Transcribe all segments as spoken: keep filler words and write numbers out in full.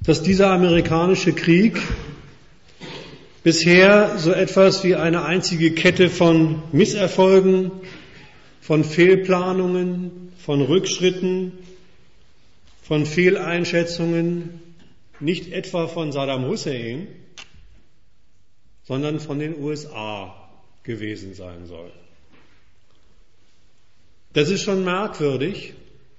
dass dieser amerikanische Krieg bisher so etwas wie eine einzige Kette von Misserfolgen, von Fehlplanungen, von Rückschritten, von Fehleinschätzungen, nicht etwa von Saddam Hussein, sondern von den U S A gewesen sein soll. Das ist schon merkwürdig.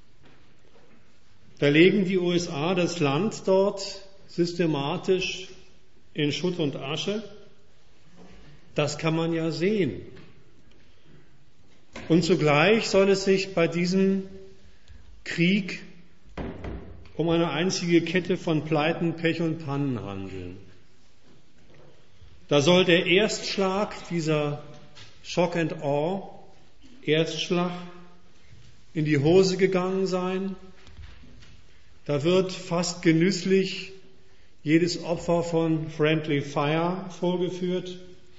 Da legen die U S A das Land dort systematisch in Schutt und Asche. Das kann man ja sehen. Und zugleich soll es sich bei diesem Krieg um eine einzige Kette von Pleiten, Pech und Pannen handeln. Da soll der Erstschlag, dieser Shock and Awe, Erstschlag, in die Hose gegangen sein. Da wird fast genüsslich jedes Opfer von Friendly Fire vorgeführt.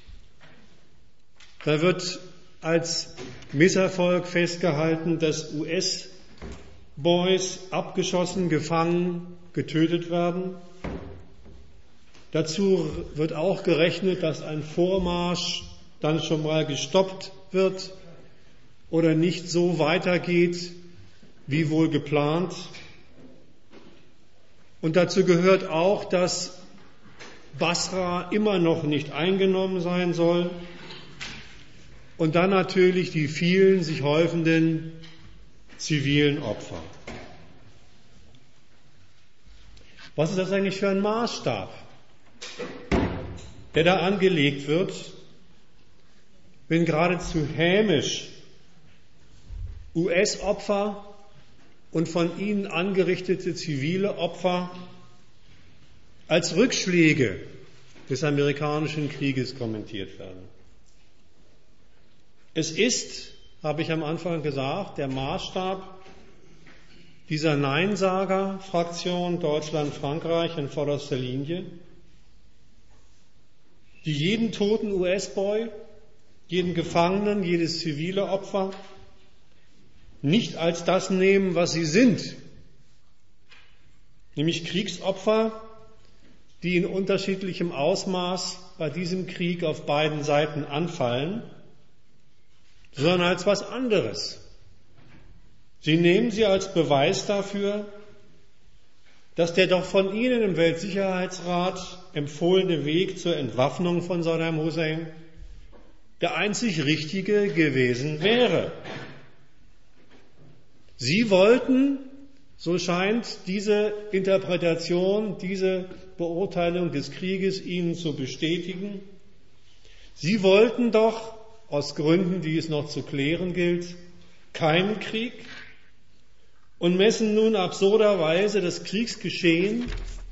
Da wird als Misserfolg festgehalten, dass U S-Boys abgeschossen, gefangen, getötet werden. Dazu wird auch gerechnet, dass ein Vormarsch dann schon mal gestoppt wird oder nicht so weitergeht, wie wohl geplant. Und dazu gehört auch, dass Basra immer noch nicht eingenommen sein soll. Und dann natürlich die vielen sich häufenden zivilen Opfer. Was ist das eigentlich für ein Maßstab, der da angelegt wird, wenn geradezu hämisch U S-Opfer und von ihnen angerichtete zivile Opfer als Rückschläge des amerikanischen Krieges kommentiert werden? Es ist, habe ich am Anfang gesagt, der Maßstab dieser Neinsager-Fraktion Deutschland-Frankreich in vorderster Linie, die jeden toten U S-Boy, jeden Gefangenen, jedes zivile Opfer nicht als das nehmen, was sie sind, nämlich Kriegsopfer, die in unterschiedlichem Ausmaß bei diesem Krieg auf beiden Seiten anfallen, sondern als was anderes. Sie nehmen sie als Beweis dafür, dass der doch von Ihnen im Weltsicherheitsrat empfohlene Weg zur Entwaffnung von Saddam Hussein der einzig richtige gewesen wäre. Sie wollten, so scheint diese Interpretation, diese Beurteilung des Krieges Ihnen zu bestätigen, Sie wollten doch aus Gründen, die es noch zu klären gilt, keinen Krieg und messen nun absurderweise das Kriegsgeschehen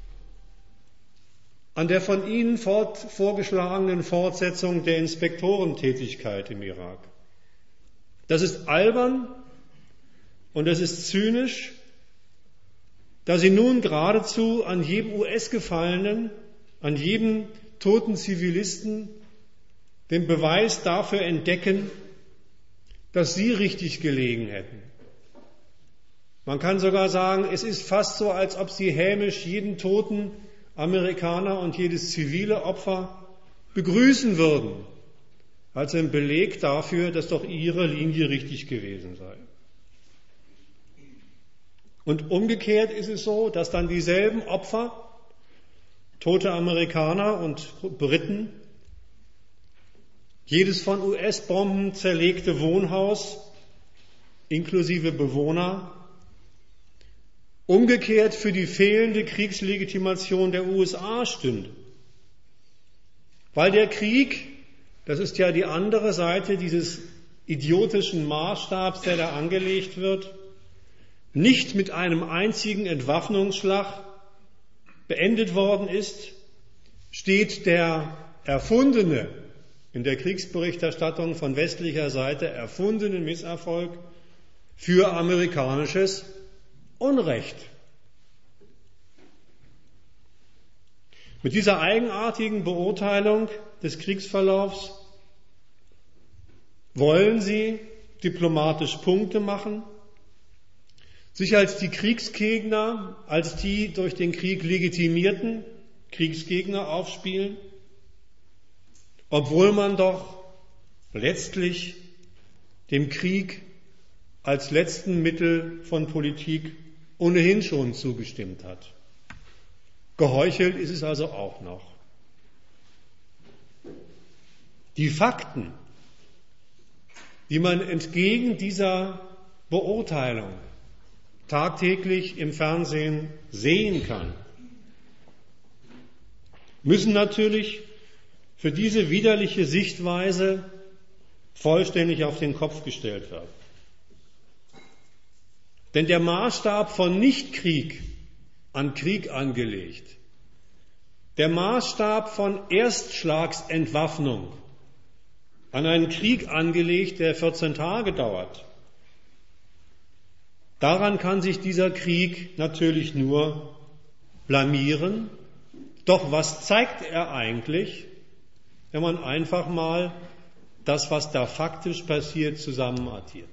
an der von Ihnen fort, vorgeschlagenen Fortsetzung der Inspektorentätigkeit im Irak. Das ist albern und das ist zynisch, da Sie nun geradezu an jedem U S-Gefallenen, an jedem toten Zivilisten den Beweis dafür entdecken, dass Sie richtig gelegen hätten. Man kann sogar sagen, es ist fast so, als ob Sie hämisch jeden toten Amerikaner und jedes zivile Opfer begrüßen würden, als ein Beleg dafür, dass doch Ihre Linie richtig gewesen sei. Und umgekehrt ist es so, dass dann dieselben Opfer, tote Amerikaner und Briten, jedes von U S-Bomben zerlegte Wohnhaus, inklusive Bewohner, umgekehrt für die fehlende Kriegslegitimation der U S A stünde. Weil der Krieg, das ist ja die andere Seite dieses idiotischen Maßstabs, der da angelegt wird, nicht mit einem einzigen Entwaffnungsschlag beendet worden ist, steht der erfundene, in der Kriegsberichterstattung von westlicher Seite erfundene Misserfolg für amerikanisches Unrecht. Mit dieser eigenartigen Beurteilung des Kriegsverlaufs wollen Sie diplomatisch Punkte machen. sich als die Kriegsgegner, als die durch den Krieg legitimierten Kriegsgegner aufspielen, obwohl man doch letztlich dem Krieg als letzten Mittel von Politik ohnehin schon zugestimmt hat. Geheuchelt ist es also auch noch. Die Fakten, die man entgegen dieser Beurteilung tagtäglich im Fernsehen sehen kann, müssen natürlich für diese widerliche Sichtweise vollständig auf den Kopf gestellt werden. Denn der Maßstab von Nichtkrieg an Krieg angelegt, der Maßstab von Erstschlagsentwaffnung an einen Krieg angelegt, der vierzehn Tage dauert, daran kann sich dieser Krieg natürlich nur blamieren. Doch was zeigt er eigentlich, wenn man einfach mal das, was da faktisch passiert, zusammenaddiert?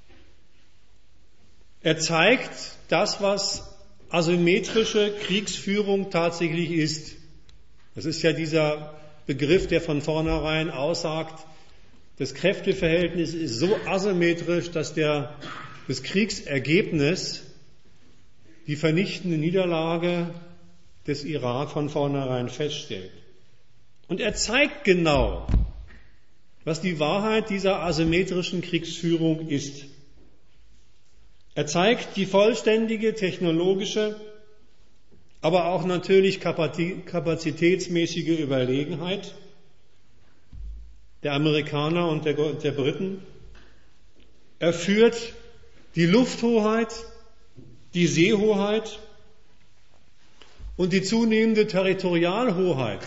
Er zeigt das, was asymmetrische Kriegsführung tatsächlich ist. Das ist ja dieser Begriff, der von vornherein aussagt, das Kräfteverhältnis ist so asymmetrisch, dass der, das Kriegsergebnis, die vernichtende Niederlage des Irak von vornherein feststellt. Und er zeigt genau, was die Wahrheit dieser asymmetrischen Kriegsführung ist. Er zeigt die vollständige technologische, aber auch natürlich kapazitätsmäßige Überlegenheit der Amerikaner und der, der Briten. Er führt die Lufthoheit, die Seehoheit und die zunehmende Territorialhoheit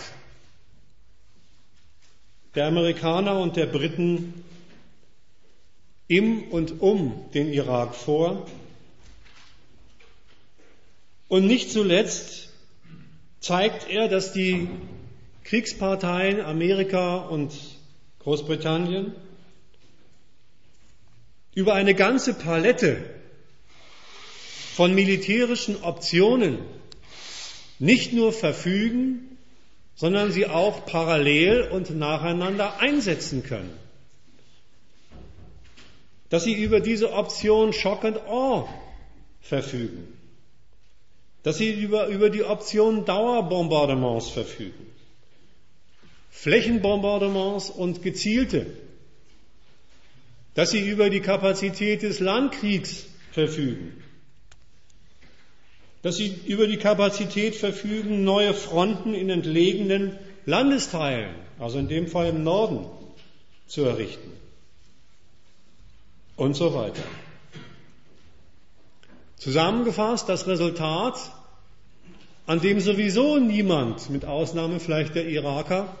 der Amerikaner und der Briten im und um den Irak vor. Und nicht zuletzt zeigt er, dass die Kriegsparteien Amerika und Großbritannien über eine ganze Palette von militärischen Optionen nicht nur verfügen, sondern sie auch parallel und nacheinander einsetzen können. Dass sie über diese Option Shock and Awe verfügen. Dass sie über, über die Option Dauerbombardements verfügen. Flächenbombardements und gezielte. Dass sie über die Kapazität des Landkriegs verfügen. Dass sie über die Kapazität verfügen, neue Fronten in entlegenen Landesteilen, also in dem Fall im Norden, zu errichten. Und so weiter. Zusammengefasst, das Resultat, an dem sowieso niemand, mit Ausnahme vielleicht der Iraker,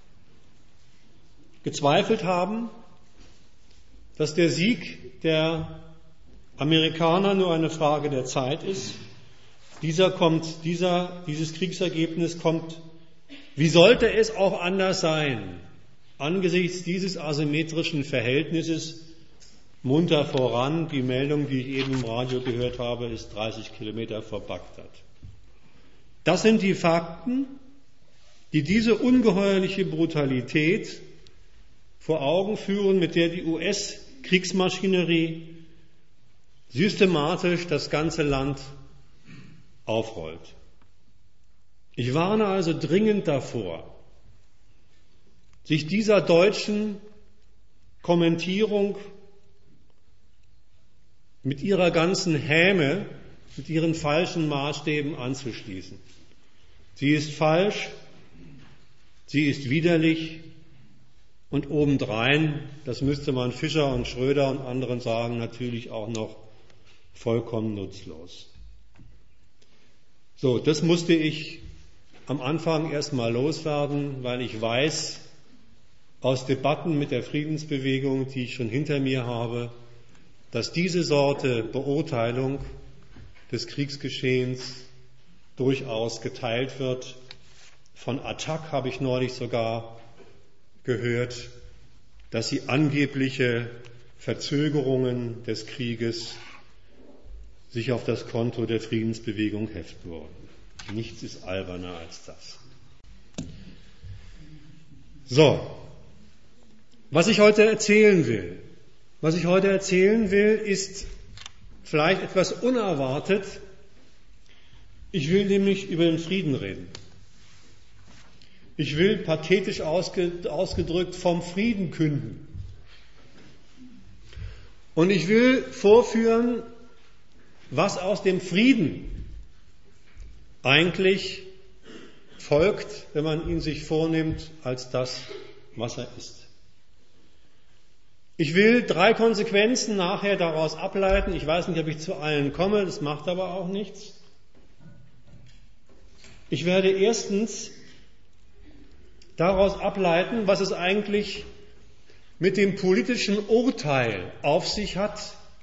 gezweifelt haben, dass der Sieg der Amerikaner nur eine Frage der Zeit ist. Dieser kommt, dieser, dieses Kriegsergebnis kommt, wie sollte es auch anders sein, angesichts dieses asymmetrischen Verhältnisses munter voran. Die Meldung, die ich eben im Radio gehört habe, ist dreißig Kilometer vor Bagdad. Das sind die Fakten, die diese ungeheuerliche Brutalität vor Augen führen, mit der die U S-Kriegsmaschinerie systematisch das ganze Land aufrollt. Ich warne also dringend davor, sich dieser deutschen Kommentierung mit ihrer ganzen Häme, mit ihren falschen Maßstäben anzuschließen. Sie ist falsch, sie ist widerlich und obendrein, das müsste man Fischer und Schröder und anderen sagen, natürlich auch noch vollkommen nutzlos. So, das musste ich am Anfang erstmal loswerden, weil ich weiß aus Debatten mit der Friedensbewegung, die ich schon hinter mir habe, dass diese Sorte Beurteilung des Kriegsgeschehens durchaus geteilt wird. Von Attac habe ich neulich sogar gehört, dass sie angebliche Verzögerungen des Krieges sich auf das Konto der Friedensbewegung heften wollen. Nichts ist alberner als das. So, was ich heute erzählen will, was ich heute erzählen will, ist vielleicht etwas unerwartet. Ich will nämlich über den Frieden reden. Ich will pathetisch ausgedrückt vom Frieden künden. Und ich will vorführen, was aus dem Frieden eigentlich folgt, wenn man ihn sich vornimmt als das, was er ist. Ich will drei Konsequenzen nachher daraus ableiten. Ich weiß nicht, ob ich zu allen komme, das macht aber auch nichts. Ich werde erstens daraus ableiten, was es eigentlich mit dem politischen Urteil auf sich hat.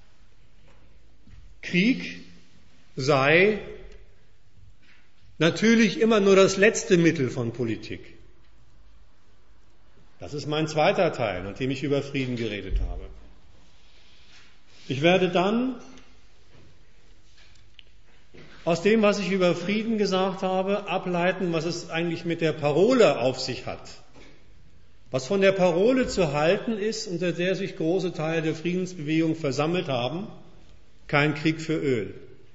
Krieg sei natürlich immer nur das letzte Mittel von Politik. Das ist mein zweiter Teil, an dem ich über Frieden geredet habe. Ich werde dann aus dem, was ich über Frieden gesagt habe, ableiten, was es eigentlich mit der Parole auf sich hat. Was von der Parole zu halten ist, unter der sich große Teile der Friedensbewegung versammelt haben, kein Krieg für Öl.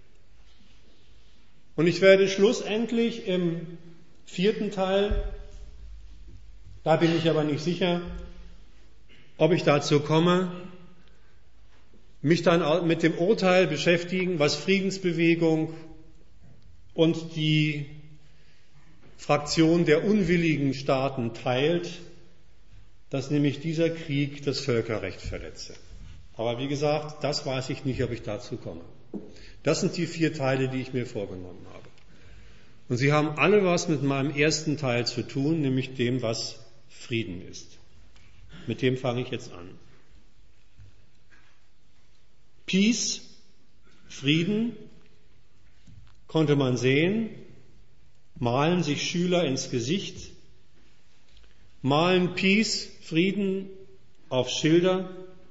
Und ich werde schlussendlich im vierten Teil, da bin ich aber nicht sicher, ob ich dazu komme, mich dann mit dem Urteil beschäftigen, was Friedensbewegung und die Fraktion der unwilligen Staaten teilt, dass nämlich dieser Krieg das Völkerrecht verletze. Aber wie gesagt, das weiß ich nicht, ob ich dazu komme. Das sind die vier Teile, die ich mir vorgenommen habe. Und sie haben alle was mit meinem ersten Teil zu tun, nämlich dem, was Frieden ist. Mit dem fange ich jetzt an. Peace, Frieden, konnte man sehen, malen sich Schüler ins Gesicht, malen Peace, Frieden auf Schilder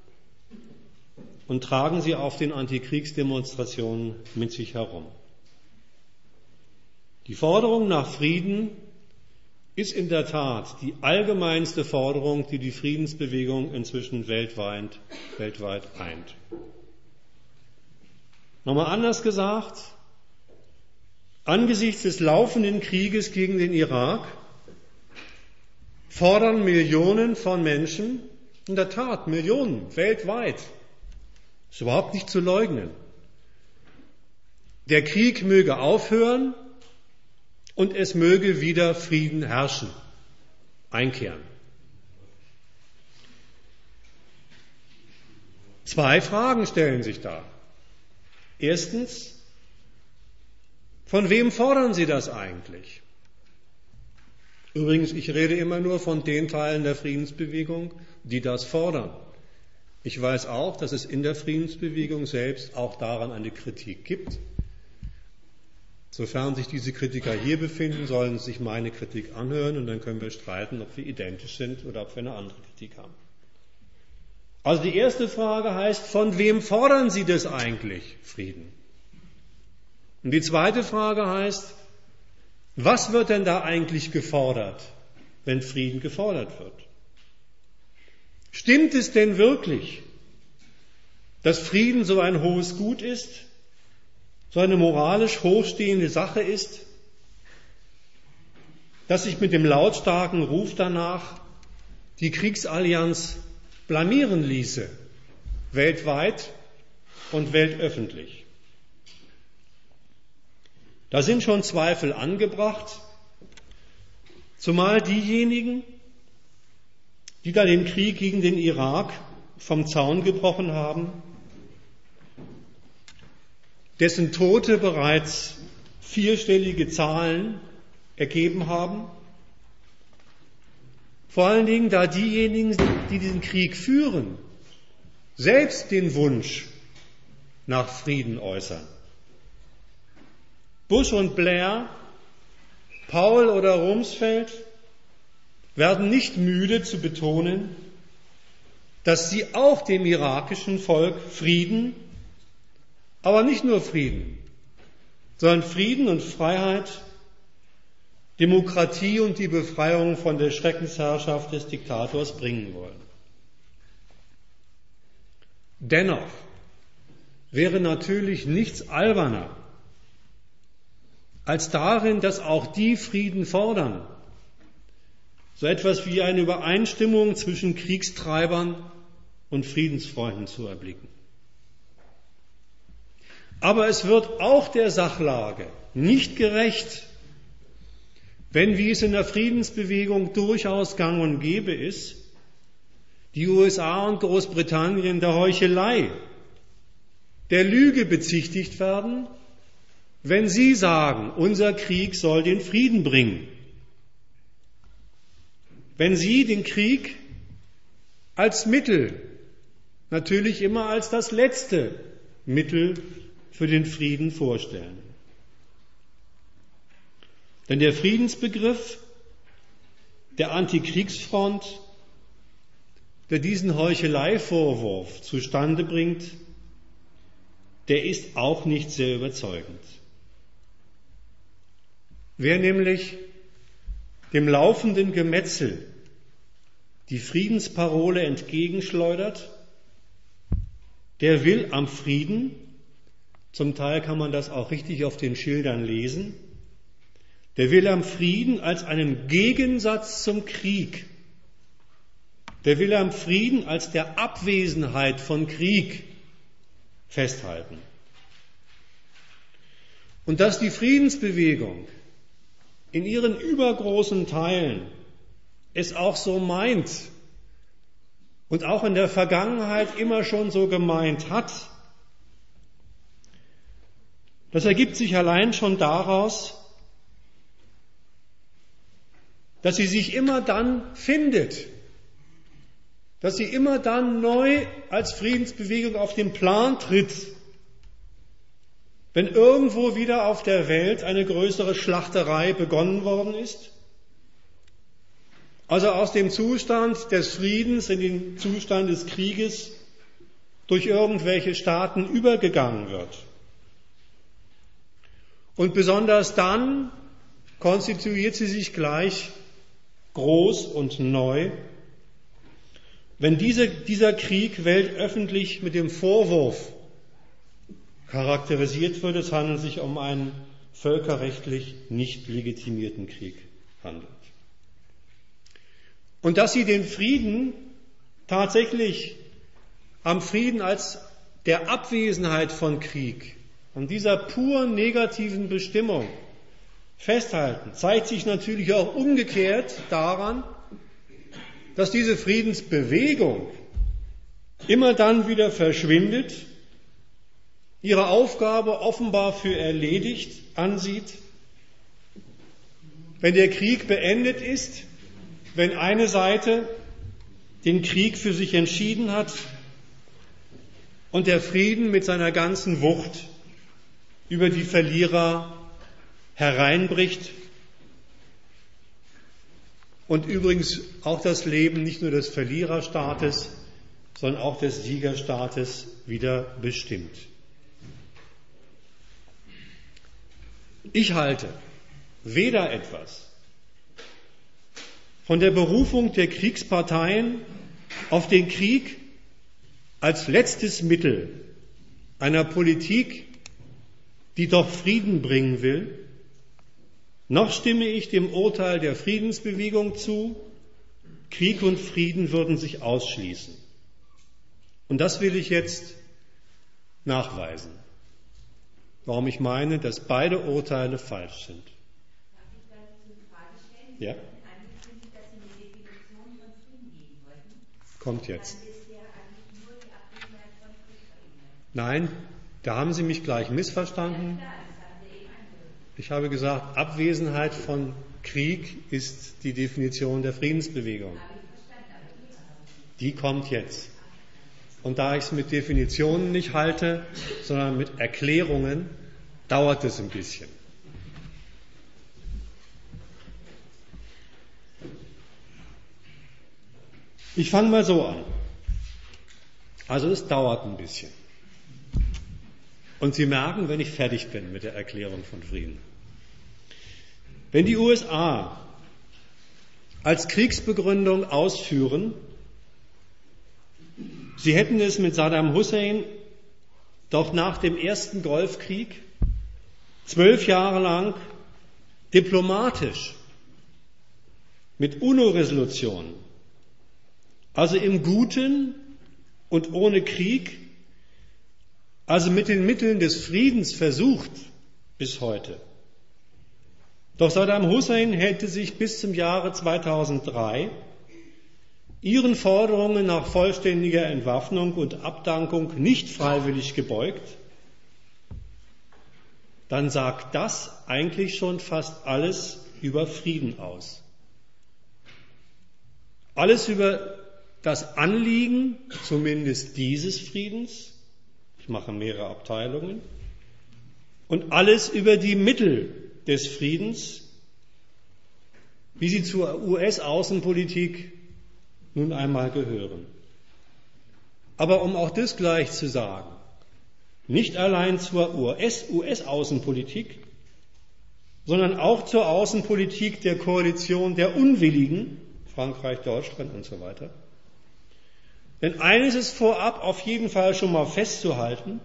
und tragen sie auf den Antikriegsdemonstrationen mit sich herum. Die Forderung nach Frieden ist in der Tat die allgemeinste Forderung, die die Friedensbewegung inzwischen weltweit, weltweit eint. Nochmal anders gesagt, angesichts des laufenden Krieges gegen den Irak fordern Millionen von Menschen, in der Tat Millionen weltweit, ist überhaupt nicht zu leugnen, der Krieg möge aufhören und es möge wieder Frieden herrschen, einkehren. Zwei Fragen stellen sich da. Erstens, von wem fordern Sie das eigentlich? Übrigens, ich rede immer nur von den Teilen der Friedensbewegung, die das fordern. Ich weiß auch, dass es in der Friedensbewegung selbst auch daran eine Kritik gibt. Sofern sich diese Kritiker hier befinden, sollen sie sich meine Kritik anhören und dann können wir streiten, ob wir identisch sind oder ob wir eine andere Kritik haben. Also die erste Frage heißt, von wem fordern Sie das eigentlich, Frieden? Und die zweite Frage heißt, was wird denn da eigentlich gefordert, wenn Frieden gefordert wird? Stimmt es denn wirklich, dass Frieden so ein hohes Gut ist, so eine moralisch hochstehende Sache ist, dass sich mit dem lautstarken Ruf danach die Kriegsallianz blamieren ließe, weltweit und weltöffentlich? Da sind schon Zweifel angebracht, zumal diejenigen, die da den Krieg gegen den Irak vom Zaun gebrochen haben, dessen Tote bereits vierstellige Zahlen ergeben haben. Vor allen Dingen, da diejenigen, die diesen Krieg führen, selbst den Wunsch nach Frieden äußern. Bush und Blair, Paul oder Rumsfeld werden nicht müde zu betonen, dass sie auch dem irakischen Volk Frieden Aber nicht nur Frieden, sondern Frieden und Freiheit, Demokratie und die Befreiung von der Schreckensherrschaft des Diktators bringen wollen. Dennoch wäre natürlich nichts alberner als darin, dass auch die Frieden fordern, so etwas wie eine Übereinstimmung zwischen Kriegstreibern und Friedensfreunden zu erblicken. Aber es wird auch der Sachlage nicht gerecht, wenn, wie es in der Friedensbewegung durchaus gang und gäbe ist, die U S A und Großbritannien der Heuchelei, der Lüge bezichtigt werden, wenn sie sagen, unser Krieg soll den Frieden bringen. Wenn sie den Krieg als Mittel, natürlich immer als das letzte Mittel für den Frieden vorstellen. Denn der Friedensbegriff der Antikriegsfront, der diesen Heucheleivorwurf zustande bringt, der ist auch nicht sehr überzeugend. Wer nämlich dem laufenden Gemetzel die Friedensparole entgegenschleudert, der will am Frieden, zum Teil kann man das auch richtig auf den Schildern lesen, der will am Frieden als einen Gegensatz zum Krieg, der will am Frieden als der Abwesenheit von Krieg festhalten. Und dass die Friedensbewegung in ihren übergroßen Teilen es auch so meint und auch in der Vergangenheit immer schon so gemeint hat, das ergibt sich allein schon daraus, dass sie sich immer dann findet, dass sie immer dann neu als Friedensbewegung auf den Plan tritt, wenn irgendwo wieder auf der Welt eine größere Schlachterei begonnen worden ist, also aus dem Zustand des Friedens in den Zustand des Krieges durch irgendwelche Staaten übergegangen wird. Und besonders dann konstituiert sie sich gleich groß und neu, wenn diese, dieser Krieg weltöffentlich mit dem Vorwurf charakterisiert wird, es handelt sich um einen völkerrechtlich nicht legitimierten Krieg handelt. Und dass sie den Frieden tatsächlich am Frieden als der Abwesenheit von Krieg, an dieser pur negativen Bestimmung festhalten, zeigt sich natürlich auch umgekehrt daran, dass diese Friedensbewegung immer dann wieder verschwindet, ihre Aufgabe offenbar für erledigt ansieht, wenn der Krieg beendet ist, wenn eine Seite den Krieg für sich entschieden hat und der Frieden mit seiner ganzen Wucht über die Verlierer hereinbricht und übrigens auch das Leben nicht nur des Verliererstaates, sondern auch des Siegerstaates wieder bestimmt. Ich halte weder etwas von der Berufung der Kriegsparteien auf den Krieg als letztes Mittel einer Politik, die doch Frieden bringen will, noch stimme ich dem Urteil der Friedensbewegung zu, Krieg und Frieden würden sich ausschließen. Und das will ich jetzt nachweisen, warum ich meine, dass beide Urteile falsch sind. Darf ich dazu eine Frage stellen? Ja. Sie hatten angekündigt, dass Sie eine Definition von Frieden geben wollten. Kommt jetzt. Dann bisher eigentlich nur die Abwesenheit von Krieg verhindert. Nein, da haben Sie mich gleich missverstanden. Ja, klar, das haben Sie eben angehört. Ich habe gesagt, Abwesenheit von Krieg ist die Definition der Friedensbewegung. Habe ich verstanden, aber die haben Sie. Die kommt jetzt. Und da ich es mit Definitionen nicht halte, sondern mit Erklärungen, dauert es ein bisschen. Ich fange mal so an. Also es dauert ein bisschen. Und Sie merken, wenn ich fertig bin mit der Erklärung von Frieden. Wenn die U S A als Kriegsbegründung ausführen, sie hätten es mit Saddam Hussein doch nach dem ersten Golfkrieg zwölf Jahre lang diplomatisch mit UNO-Resolutionen, also im Guten und ohne Krieg, also mit den Mitteln des Friedens versucht bis heute. Doch Saddam Hussein hätte sich bis zum Jahre zweitausenddrei ihren Forderungen nach vollständiger Entwaffnung und Abdankung nicht freiwillig gebeugt, dann sagt das eigentlich schon fast alles über Frieden aus. Alles über das Anliegen, zumindest dieses Friedens, ich mache mehrere Abteilungen, und alles über die Mittel des Friedens, wie sie zur U S-Außenpolitik nun einmal gehören. Aber um auch das gleich zu sagen, nicht allein zur U S-Außenpolitik, sondern auch zur Außenpolitik der Koalition der Unwilligen, Frankreich, Deutschland und so weiter. Denn eines ist vorab auf jeden Fall schon mal festzuhalten: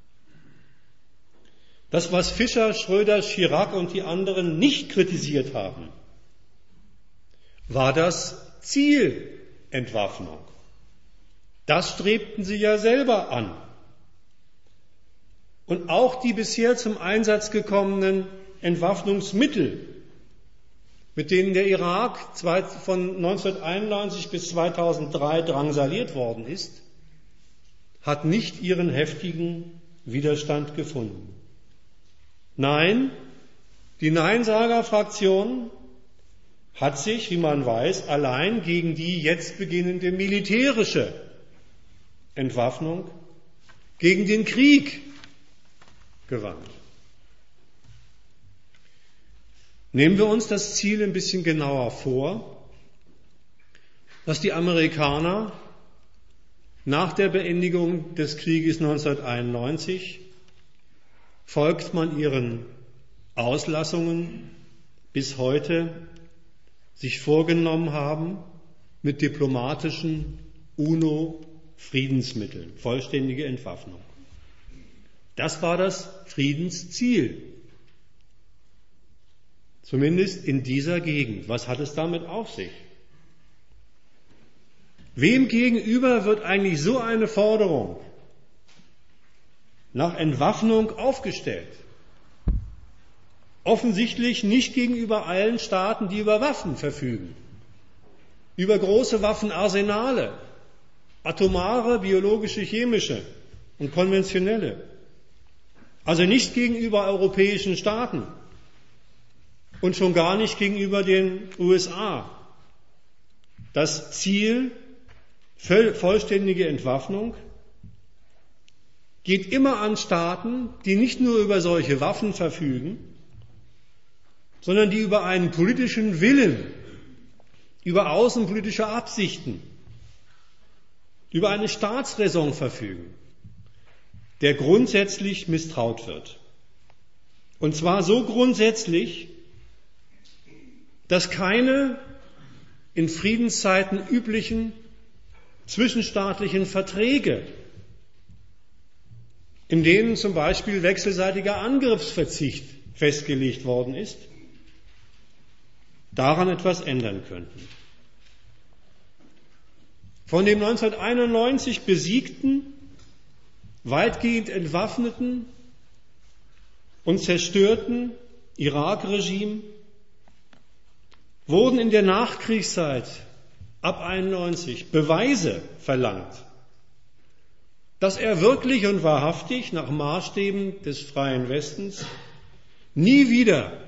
Das, was Fischer, Schröder, Chirac und die anderen nicht kritisiert haben, war das Ziel Entwaffnung. Das strebten sie ja selber an. Und auch die bisher zum Einsatz gekommenen Entwaffnungsmittel, mit denen der Irak von neunzehnhunderteinundneunzig bis zweitausenddrei drangsaliert worden ist, hat nicht ihren heftigen Widerstand gefunden. Nein, die Neinsager-Fraktion hat sich, wie man weiß, allein gegen die jetzt beginnende militärische Entwaffnung, gegen den Krieg gewandt. Nehmen wir uns das Ziel ein bisschen genauer vor, dass die Amerikaner nach der Beendigung des Krieges neunzehnhunderteinundneunzig folgt man ihren Auslassungen bis heute sich vorgenommen haben, mit diplomatischen UNO-Friedensmitteln, vollständige Entwaffnung. Das war das Friedensziel. Zumindest in dieser Gegend. Was hat es damit auf sich? Wem gegenüber wird eigentlich so eine Forderung nach Entwaffnung aufgestellt? Offensichtlich nicht gegenüber allen Staaten, die über Waffen verfügen, über große Waffenarsenale, atomare, biologische, chemische und konventionelle. Also nicht gegenüber europäischen Staaten und schon gar nicht gegenüber den U S A. Das Ziel, vollständige Entwaffnung, geht immer an Staaten, die nicht nur über solche Waffen verfügen, sondern die über einen politischen Willen, über außenpolitische Absichten, über eine Staatsräson verfügen, der grundsätzlich misstraut wird. Und zwar so grundsätzlich, dass keine in Friedenszeiten üblichen zwischenstaatlichen Verträge, in denen zum Beispiel wechselseitiger Angriffsverzicht festgelegt worden ist, daran etwas ändern könnten. Von dem neunzehnhunderteinundneunzig besiegten, weitgehend entwaffneten und zerstörten Irak-Regime wurden in der Nachkriegszeit ab einundneunzig Beweise verlangt, dass er wirklich und wahrhaftig nach Maßstäben des freien Westens nie wieder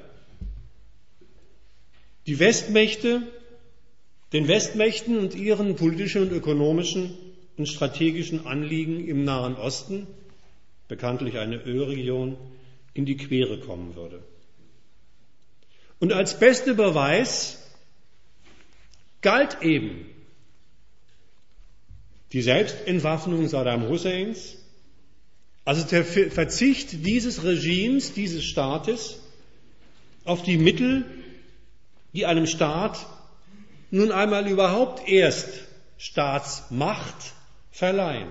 die Westmächte, den Westmächten und ihren politischen und ökonomischen und strategischen Anliegen im Nahen Osten, bekanntlich eine Ölregion, in die Quere kommen würde. Und als bester Beweis galt eben die Selbstentwaffnung Saddam Husseins Also der Verzicht dieses Regimes, dieses Staates auf die Mittel, die einem Staat nun einmal überhaupt erst Staatsmacht verleihen.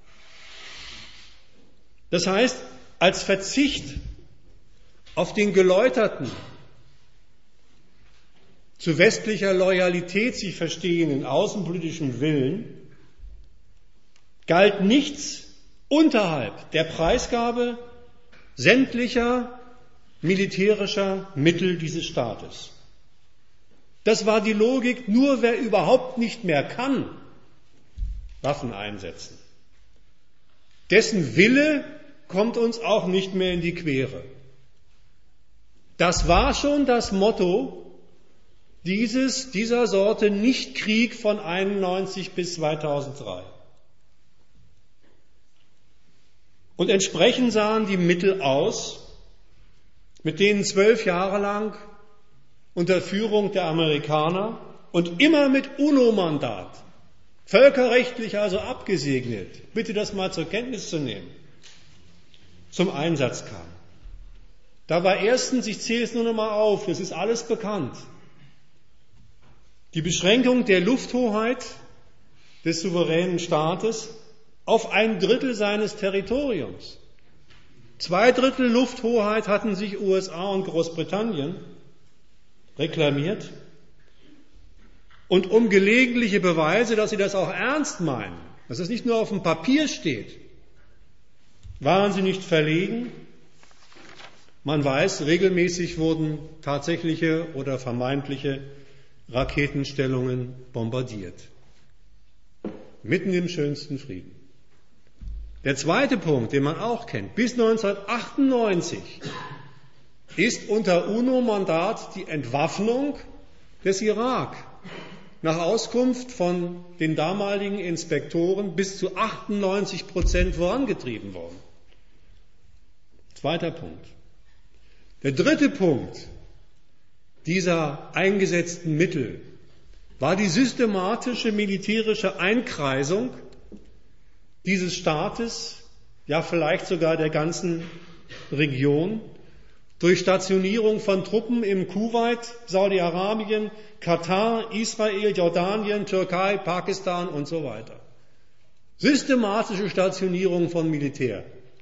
Das heißt, als Verzicht auf den geläuterten, zu westlicher Loyalität sich verstehenden außenpolitischen Willen galt nichts unterhalb der Preisgabe sämtlicher militärischer Mittel dieses Staates. Das war die Logik, nur wer überhaupt nicht mehr kann, Waffen einsetzen. Dessen Wille kommt uns auch nicht mehr in die Quere. Das war schon das Motto dieses, dieser Sorte Nichtkrieg von einundneunzig bis zweitausenddrei. Und entsprechend sahen die Mittel aus, mit denen zwölf Jahre lang unter Führung der Amerikaner und immer mit UNO-Mandat, völkerrechtlich also abgesegnet, bitte das mal zur Kenntnis zu nehmen, zum Einsatz kam. Da war erstens, ich zähle es nur noch mal auf, das ist alles bekannt, die Beschränkung der Lufthoheit des souveränen Staates auf ein Drittel seines Territoriums. Zwei Drittel Lufthoheit hatten sich U S A und Großbritannien reklamiert. Und um gelegentliche Beweise, dass sie das auch ernst meinen, dass es nicht nur auf dem Papier steht, waren sie nicht verlegen. Man weiß, regelmäßig wurden tatsächliche oder vermeintliche Raketenstellungen bombardiert. Mitten im schönsten Frieden. Der zweite Punkt, den man auch kennt, bis neunzehnhundertachtundneunzig ist unter UNO-Mandat die Entwaffnung des Irak nach Auskunft von den damaligen Inspektoren bis zu achtundneunzig Prozent vorangetrieben worden. Zweiter Punkt. Der dritte Punkt dieser eingesetzten Mittel war die systematische militärische Einkreisung dieses Staates, ja vielleicht sogar der ganzen Region, durch Stationierung von Truppen im Kuwait, Saudi-Arabien, Katar, Israel, Jordanien, Türkei, Pakistan und so weiter. Systematische Stationierung von Militär.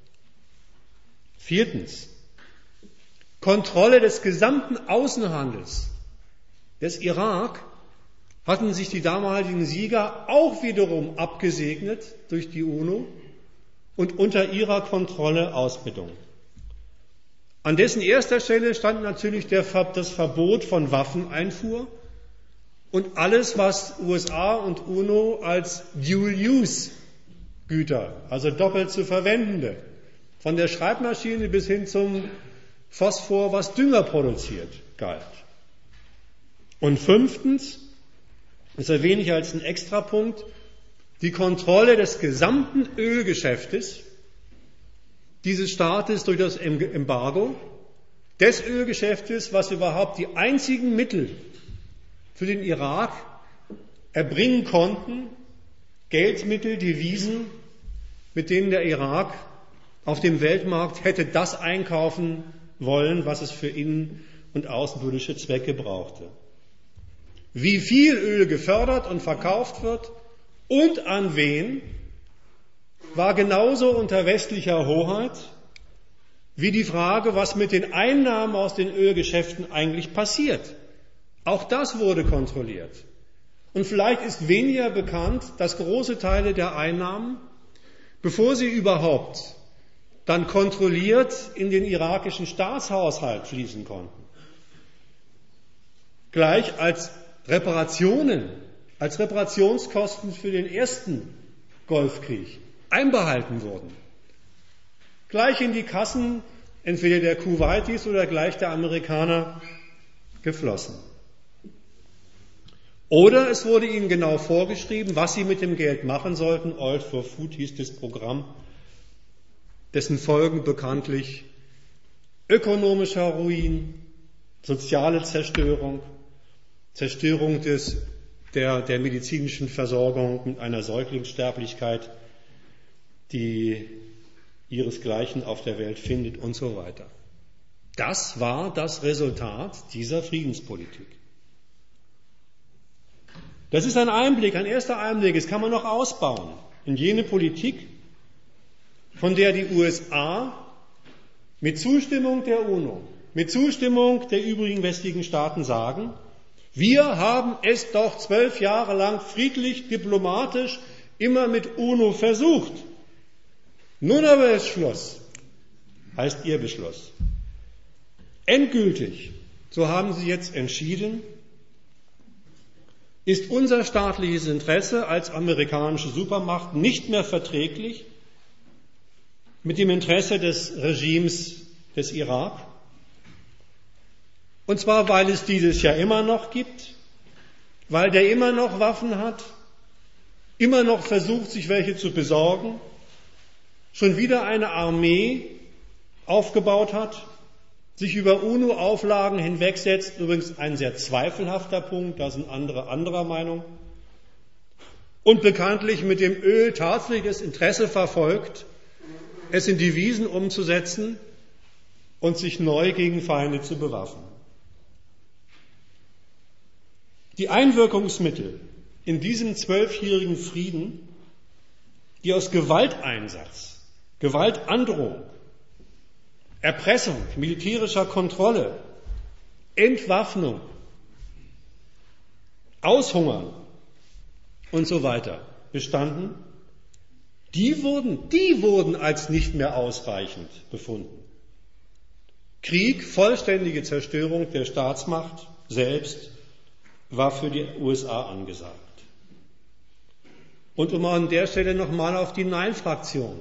Viertens. Kontrolle des gesamten Außenhandels des Irak hatten sich die damaligen Sieger auch wiederum abgesegnet durch die UNO und unter ihrer Kontrolle ausbedungen. An dessen erster Stelle stand natürlich der, das Verbot von Waffeneinfuhr und alles, was U S A und UNO als Dual-Use-Güter, also doppelt zu verwendende, von der Schreibmaschine bis hin zum Phosphor, was Dünger produziert, galt. Und fünftens, das erwähne ich als einen Extrapunkt, die Kontrolle des gesamten Ölgeschäftes dieses Staates durch das Embargo, des Ölgeschäftes, was überhaupt die einzigen Mittel für den Irak erbringen konnten, Geldmittel, Devisen, mit denen der Irak auf dem Weltmarkt hätte das einkaufen wollen, was es für innen- und außenpolitische Zwecke brauchte. Wie viel Öl gefördert und verkauft wird und an wen, war genauso unter westlicher Hoheit wie die Frage, was mit den Einnahmen aus den Ölgeschäften eigentlich passiert. Auch das wurde kontrolliert. Und vielleicht ist weniger bekannt, dass große Teile der Einnahmen, bevor sie überhaupt dann kontrolliert in den irakischen Staatshaushalt fließen konnten, gleich als Reparationen, als Reparationskosten für den ersten Golfkrieg einbehalten wurden. Gleich in die Kassen entweder der Kuwaitis oder gleich der Amerikaner geflossen. Oder es wurde ihnen genau vorgeschrieben, was sie mit dem Geld machen sollten. Oil for Food hieß das Programm, dessen Folgen bekanntlich ökonomischer Ruin, soziale Zerstörung, Zerstörung des, der, der medizinischen Versorgung mit einer Säuglingssterblichkeit, die ihresgleichen auf der Welt findet und so weiter. Das war das Resultat dieser Friedenspolitik. Das ist ein Einblick, ein erster Einblick, das kann man noch ausbauen in jene Politik, von der die U S A mit Zustimmung der UNO, mit Zustimmung der übrigen westlichen Staaten sagen, wir haben es doch zwölf Jahre lang friedlich, diplomatisch, immer mit UNO versucht. Nun aber ist Schluss, heißt ihr Beschluss. Endgültig, so haben sie jetzt entschieden, ist unser staatliches Interesse als amerikanische Supermacht nicht mehr verträglich mit dem Interesse des Regimes des Irak. Und zwar, weil es dieses ja immer noch gibt, weil der immer noch Waffen hat, immer noch versucht, sich welche zu besorgen, schon wieder eine Armee aufgebaut hat, sich über UNO-Auflagen hinwegsetzt, übrigens ein sehr zweifelhafter Punkt, da sind andere anderer Meinung, und bekanntlich mit dem Öl tatsächlich das Interesse verfolgt, es in Devisen umzusetzen und sich neu gegen Feinde zu bewaffnen. Die Einwirkungsmittel in diesem zwölfjährigen Frieden, die aus Gewalteinsatz, Gewaltandrohung, Erpressung, militärischer Kontrolle, Entwaffnung, Aushungern und so weiter bestanden, die wurden, die wurden als nicht mehr ausreichend befunden. Krieg, vollständige Zerstörung der Staatsmacht selbst war für die U S A angesagt. Und um an der Stelle nochmal auf die Nein-Fraktion,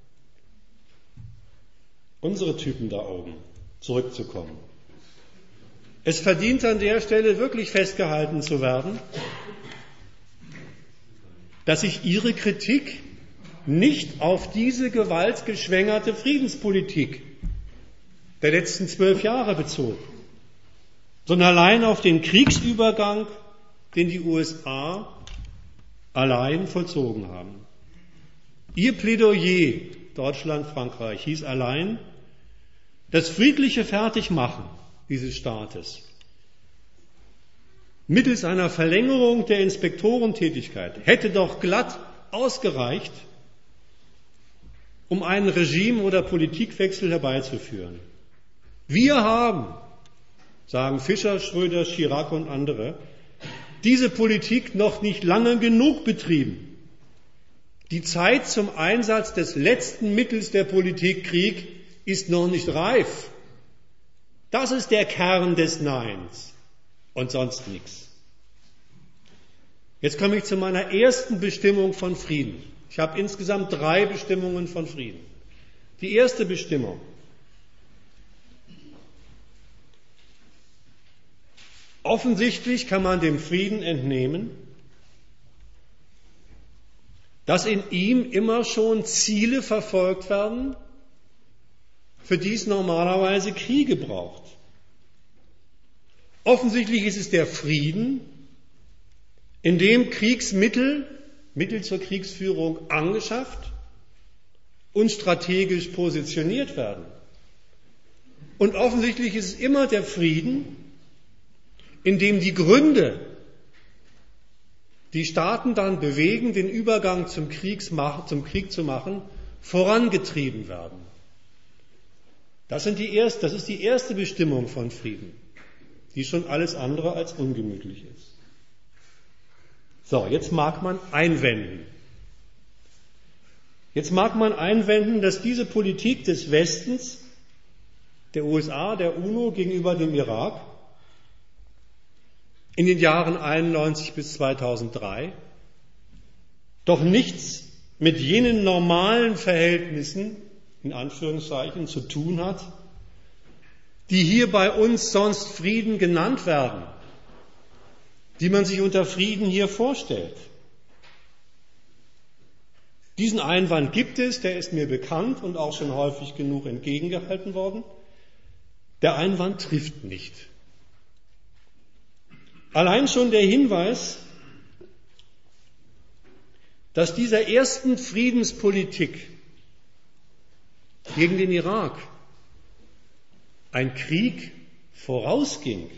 unsere Typen da oben, zurückzukommen. Es verdient an der Stelle wirklich festgehalten zu werden, dass sich Ihre Kritik nicht auf diese gewaltgeschwängerte Friedenspolitik der letzten zwölf Jahre bezog, sondern allein auf den Kriegsübergang, den die U S A allein vollzogen haben. Ihr Plädoyer, Deutschland, Frankreich, hieß allein, das friedliche Fertigmachen dieses Staates mittels einer Verlängerung der Inspektorentätigkeit hätte doch glatt ausgereicht, um einen Regime- oder Politikwechsel herbeizuführen. Wir haben, sagen Fischer, Schröder, Chirac und andere, diese Politik noch nicht lange genug betrieben. Die Zeit zum Einsatz des letzten Mittels der Politik, Krieg, ist noch nicht reif. Das ist der Kern des Neins und sonst nichts. Jetzt komme ich zu meiner ersten Bestimmung von Frieden. Ich habe insgesamt drei Bestimmungen von Frieden. Die erste Bestimmung: Offensichtlich kann man dem Frieden entnehmen, dass in ihm immer schon Ziele verfolgt werden, für die es normalerweise Kriege braucht. Offensichtlich ist es der Frieden, in dem Kriegsmittel, Mittel zur Kriegsführung angeschafft und strategisch positioniert werden. Und offensichtlich ist es immer der Frieden, in dem die Gründe, die Staaten dann bewegen, den Übergang zum, zum Krieg zu machen, vorangetrieben werden. Das, sind die erste, das ist die erste Bestimmung von Frieden, die schon alles andere als ungemütlich ist. So, jetzt mag man einwenden. Jetzt mag man einwenden, dass diese Politik des Westens, der U S A, der UNO gegenüber dem Irak, in den Jahren einundneunzig bis zweitausenddrei doch nichts mit jenen normalen Verhältnissen, in Anführungszeichen, zu tun hat, die hier bei uns sonst Frieden genannt werden, die man sich unter Frieden hier vorstellt. Diesen Einwand gibt es, der ist mir bekannt und auch schon häufig genug entgegengehalten worden. Der Einwand trifft nicht. Allein schon der Hinweis, dass dieser ersten Friedenspolitik gegen den Irak ein Krieg vorausging,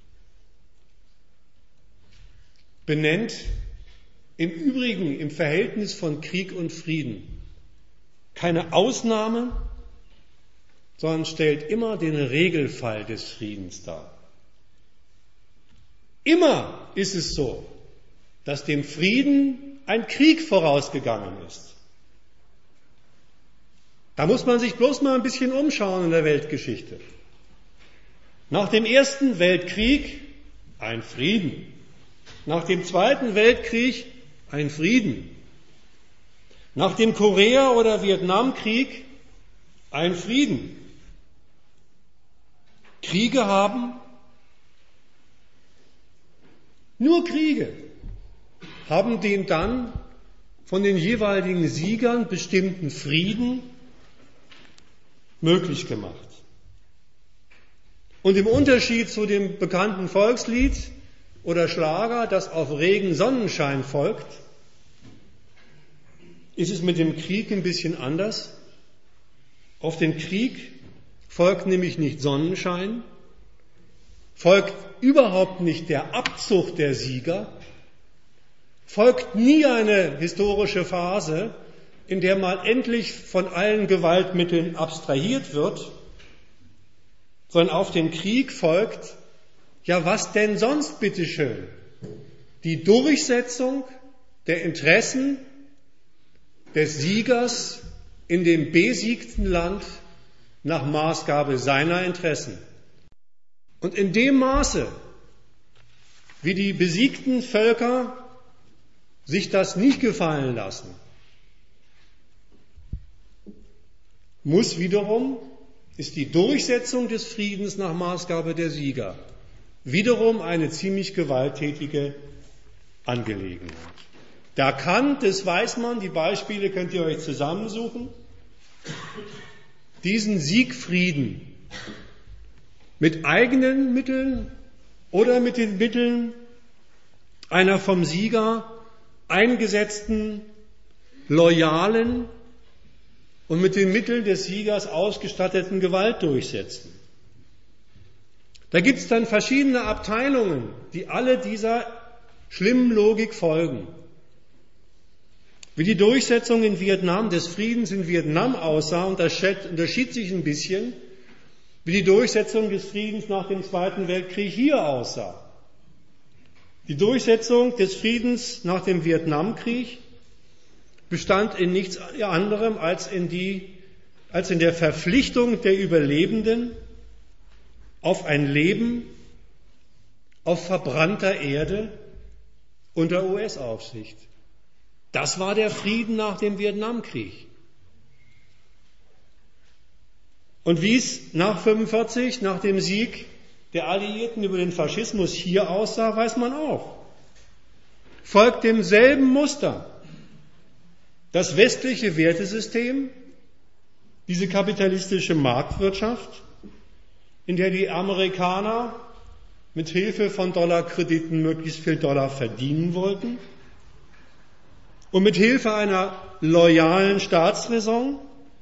benennt im Übrigen im Verhältnis von Krieg und Frieden keine Ausnahme, sondern stellt immer den Regelfall des Friedens dar. Immer ist es so, dass dem Frieden ein Krieg vorausgegangen ist. Da muss man sich bloß mal ein bisschen umschauen in der Weltgeschichte. Nach dem Ersten Weltkrieg ein Frieden. Nach dem Zweiten Weltkrieg ein Frieden. Nach dem Korea- oder Vietnamkrieg ein Frieden. Kriege haben, nur Kriege, haben den dann von den jeweiligen Siegern bestimmten Frieden möglich gemacht. Und im Unterschied zu dem bekannten Volkslied oder Schlager, das auf Regen Sonnenschein folgt, ist es mit dem Krieg ein bisschen anders. Auf den Krieg folgt nämlich nicht Sonnenschein, folgt überhaupt nicht der Abzug der Sieger, folgt nie eine historische Phase, in der mal endlich von allen Gewaltmitteln abstrahiert wird, sondern auf den Krieg folgt, ja was denn sonst bitteschön? Die Durchsetzung der Interessen des Siegers in dem besiegten Land nach Maßgabe seiner Interessen. Und in dem Maße, wie die besiegten Völker sich das nicht gefallen lassen, muss wiederum, ist die Durchsetzung des Friedens nach Maßgabe der Sieger wiederum eine ziemlich gewalttätige Angelegenheit. Da kann, das weiß man, die Beispiele könnt ihr euch zusammensuchen, diesen Siegfrieden mit eigenen Mitteln oder mit den Mitteln einer vom Sieger eingesetzten, loyalen und mit den Mitteln des Siegers ausgestatteten Gewalt durchsetzen. Da gibt es dann verschiedene Abteilungen, die alle dieser schlimmen Logik folgen. Wie die Durchsetzung in Vietnam des Friedens in Vietnam aussah, unterschied sich ein bisschen, wie die Durchsetzung des Friedens nach dem Zweiten Weltkrieg hier aussah. Die Durchsetzung des Friedens nach dem Vietnamkrieg bestand in nichts anderem als in, die, als in der Verpflichtung der Überlebenden auf ein Leben auf verbrannter Erde unter U S-Aufsicht. Das war der Frieden nach dem Vietnamkrieg. Und wie es nach fünfundvierzig, nach dem Sieg der Alliierten über den Faschismus hier aussah, weiß man auch. Folgt demselben Muster. Das westliche Wertesystem, diese kapitalistische Marktwirtschaft, in der die Amerikaner mit Hilfe von Dollarkrediten möglichst viel Dollar verdienen wollten und mit Hilfe einer loyalen Staatsräson,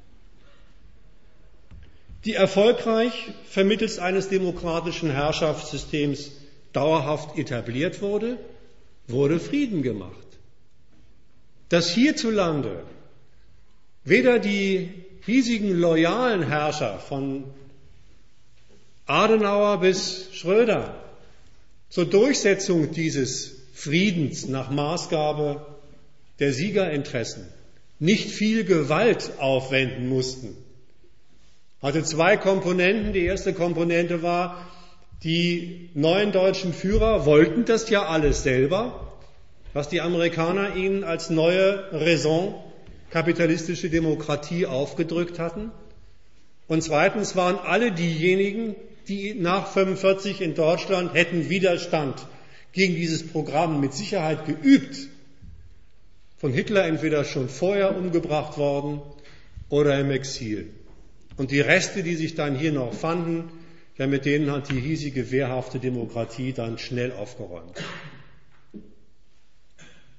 die erfolgreich vermittels eines demokratischen Herrschaftssystems dauerhaft etabliert wurde, wurde Frieden gemacht. Dass hierzulande weder die hiesigen loyalen Herrscher von Adenauer bis Schröder zur Durchsetzung dieses Friedens nach Maßgabe der Siegerinteressen nicht viel Gewalt aufwenden mussten, hatte zwei Komponenten. Die erste Komponente war, die neuen deutschen Führer wollten das ja alles selber, was die Amerikaner ihnen als neue Raison kapitalistische Demokratie aufgedrückt hatten. Und zweitens waren alle diejenigen, die nach fünfundvierzig in Deutschland hätten Widerstand gegen dieses Programm mit Sicherheit geübt, von Hitler entweder schon vorher umgebracht worden oder im Exil. Und die Reste, die sich dann hier noch fanden, ja, mit denen hat die hiesige wehrhafte Demokratie dann schnell aufgeräumt.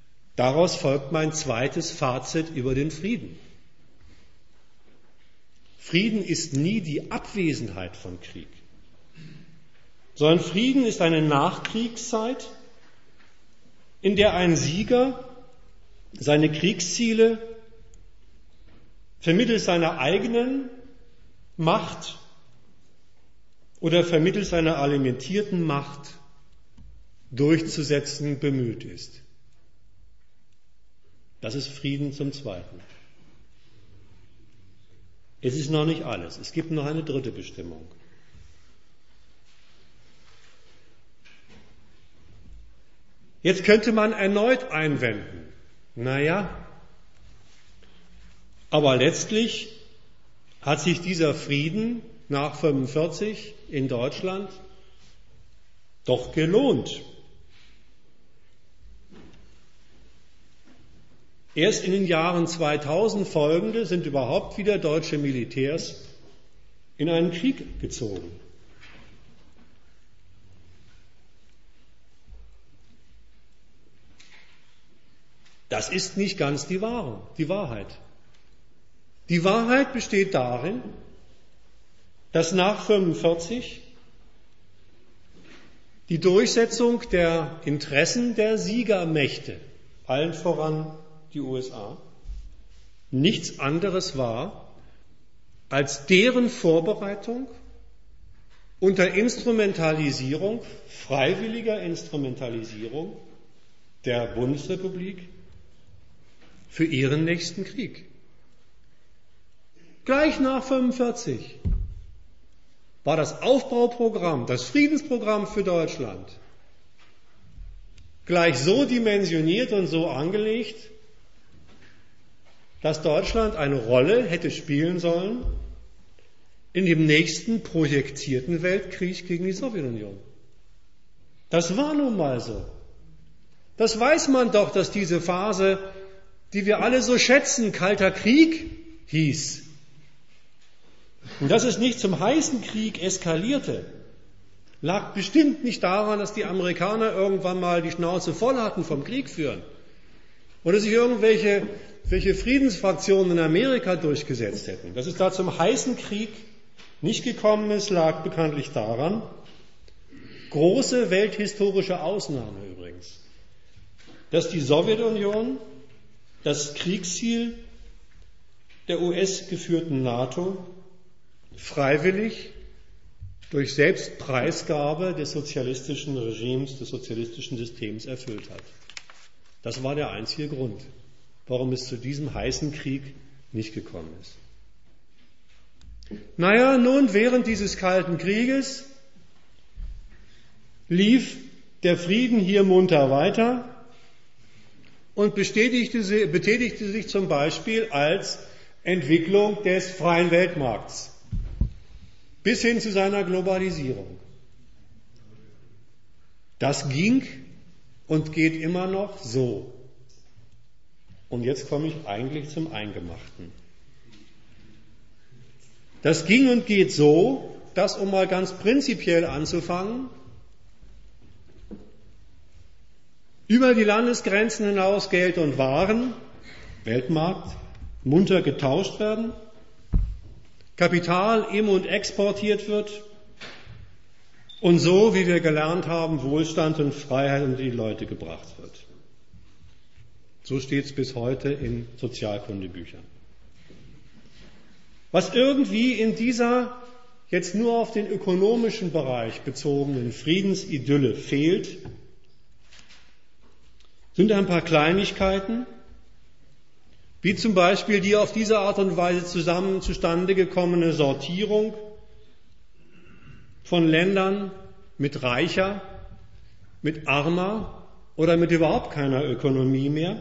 Daraus folgt mein zweites Fazit über den Frieden. Frieden ist nie die Abwesenheit von Krieg, sondern Frieden ist eine Nachkriegszeit, in der ein Sieger seine Kriegsziele vermittels seiner eigenen Macht oder vermittels seiner alimentierten Macht durchzusetzen bemüht ist. Das ist Frieden zum Zweiten. Es ist noch nicht alles. Es gibt noch eine dritte Bestimmung. Jetzt könnte man erneut einwenden, naja, aber letztlich hat sich dieser Frieden nach fünfundvierzig in Deutschland doch gelohnt. Erst in den Jahren zweitausend folgende sind überhaupt wieder deutsche Militärs in einen Krieg gezogen. Das ist nicht ganz die Wahrheit. Die Wahrheit. Die Wahrheit besteht darin, dass nach fünfundvierzig die Durchsetzung der Interessen der Siegermächte, allen voran die U S A, nichts anderes war als deren Vorbereitung unter Instrumentalisierung, freiwilliger Instrumentalisierung der Bundesrepublik für ihren nächsten Krieg. Gleich nach fünfundvierzig war das Aufbauprogramm, das Friedensprogramm für Deutschland gleich so dimensioniert und so angelegt, dass Deutschland eine Rolle hätte spielen sollen in dem nächsten projektierten Weltkrieg gegen die Sowjetunion. Das war nun mal so. Das weiß man doch, dass diese Phase, die wir alle so schätzen, Kalter Krieg hieß. Und dass es nicht zum heißen Krieg eskalierte, lag bestimmt nicht daran, dass die Amerikaner irgendwann mal die Schnauze voll hatten vom Krieg führen oder sich irgendwelche welche Friedensfraktionen in Amerika durchgesetzt hätten. Dass es da zum heißen Krieg nicht gekommen ist, lag bekanntlich daran, große welthistorische Ausnahme übrigens, dass die Sowjetunion das Kriegsziel der U S-geführten NATO freiwillig durch Selbstpreisgabe des sozialistischen Regimes, des sozialistischen Systems erfüllt hat. Das war der einzige Grund, warum es zu diesem heißen Krieg nicht gekommen ist. Naja, nun, während dieses Kalten Krieges lief der Frieden hier munter weiter und bestätigte, betätigte sich zum Beispiel als Entwicklung des freien Weltmarkts bis hin zu seiner Globalisierung. Das ging und geht immer noch so. Und jetzt komme ich eigentlich zum Eingemachten. Das ging und geht so, dass, um mal ganz prinzipiell anzufangen, über die Landesgrenzen hinaus Geld und Waren, Weltmarkt, munter getauscht werden, Kapital im- und exportiert wird und so, wie wir gelernt haben, Wohlstand und Freiheit unter die Leute gebracht wird. So steht es bis heute in Sozialkundebüchern. Was irgendwie in dieser jetzt nur auf den ökonomischen Bereich bezogenen Friedensidylle fehlt, sind ein paar Kleinigkeiten, wie zum Beispiel die auf diese Art und Weise zusammen zustande gekommene Sortierung von Ländern mit reicher, mit armer oder mit überhaupt keiner Ökonomie mehr.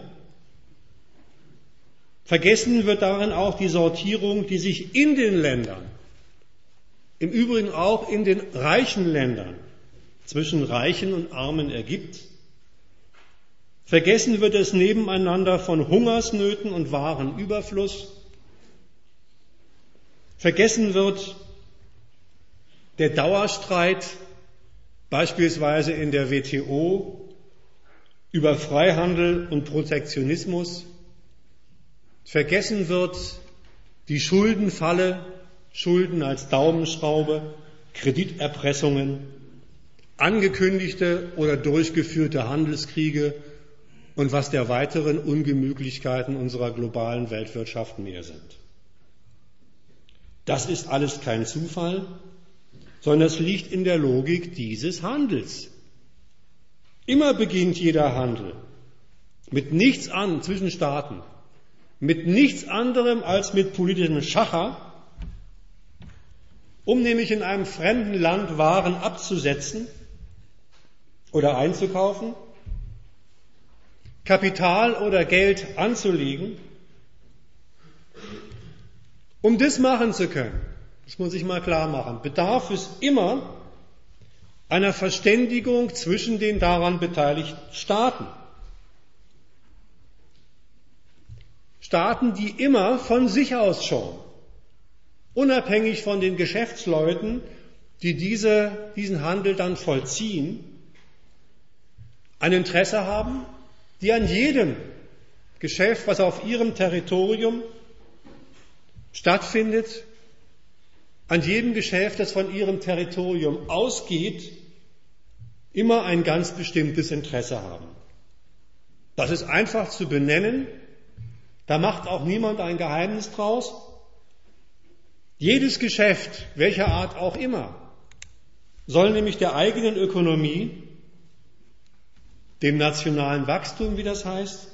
Vergessen wird darin auch die Sortierung, die sich in den Ländern, im Übrigen auch in den reichen Ländern, zwischen Reichen und Armen ergibt. Vergessen wird das Nebeneinander von Hungersnöten und Warenüberfluss. Vergessen wird der Dauerstreit, beispielsweise in der W T O, über Freihandel und Protektionismus. Vergessen wird die Schuldenfalle, Schulden als Daumenschraube, Krediterpressungen, angekündigte oder durchgeführte Handelskriege und was der weiteren Ungemütlichkeiten unserer globalen Weltwirtschaft mehr sind. Das ist alles kein Zufall, sondern es liegt in der Logik dieses Handels. Immer beginnt jeder Handel mit nichts an zwischen Staaten, mit nichts anderem als mit politischem Schacher, um nämlich in einem fremden Land Waren abzusetzen oder einzukaufen, Kapital oder Geld anzulegen. Um das machen zu können, das muss ich mal klar machen, bedarf es immer einer Verständigung zwischen den daran beteiligten Staaten. Staaten, die immer von sich aus schon, unabhängig von den Geschäftsleuten, die diese, diesen Handel dann vollziehen, ein Interesse haben, die an jedem Geschäft, was auf ihrem Territorium stattfindet, an jedem Geschäft, das von ihrem Territorium ausgeht, immer ein ganz bestimmtes Interesse haben. Das ist einfach zu benennen, da macht auch niemand ein Geheimnis draus. Jedes Geschäft, welcher Art auch immer, soll nämlich der eigenen Ökonomie, dem nationalen Wachstum, wie das heißt,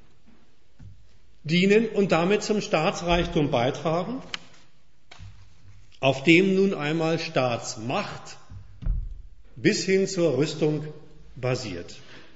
dienen und damit zum Staatsreichtum beitragen, auf dem nun einmal Staatsmacht bis hin zur Rüstung basiert.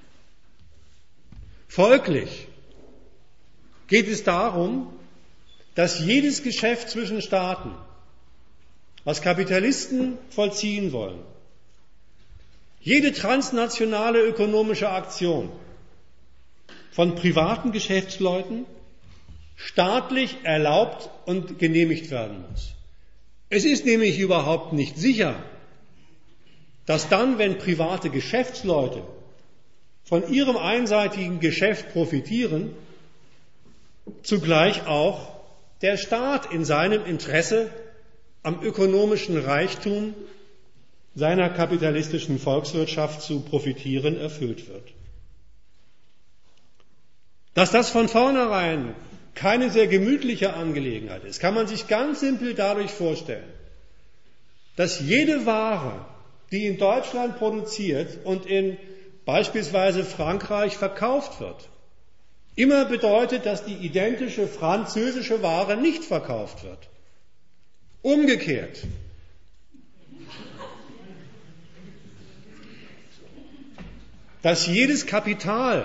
Folglich geht es darum, dass jedes Geschäft zwischen Staaten, was Kapitalisten vollziehen wollen, jede transnationale ökonomische Aktion von privaten Geschäftsleuten staatlich erlaubt und genehmigt werden muss. Es ist nämlich überhaupt nicht sicher, dass dann, wenn private Geschäftsleute von ihrem einseitigen Geschäft profitieren, zugleich auch der Staat in seinem Interesse am ökonomischen Reichtum seiner kapitalistischen Volkswirtschaft zu profitieren erfüllt wird. Dass das von vornherein keine sehr gemütliche Angelegenheit ist, kann man sich ganz simpel dadurch vorstellen, dass jede Ware, die in Deutschland produziert und in beispielsweise Frankreich verkauft wird, immer bedeutet, dass die identische französische Ware nicht verkauft wird. Umgekehrt. Dass jedes Kapital,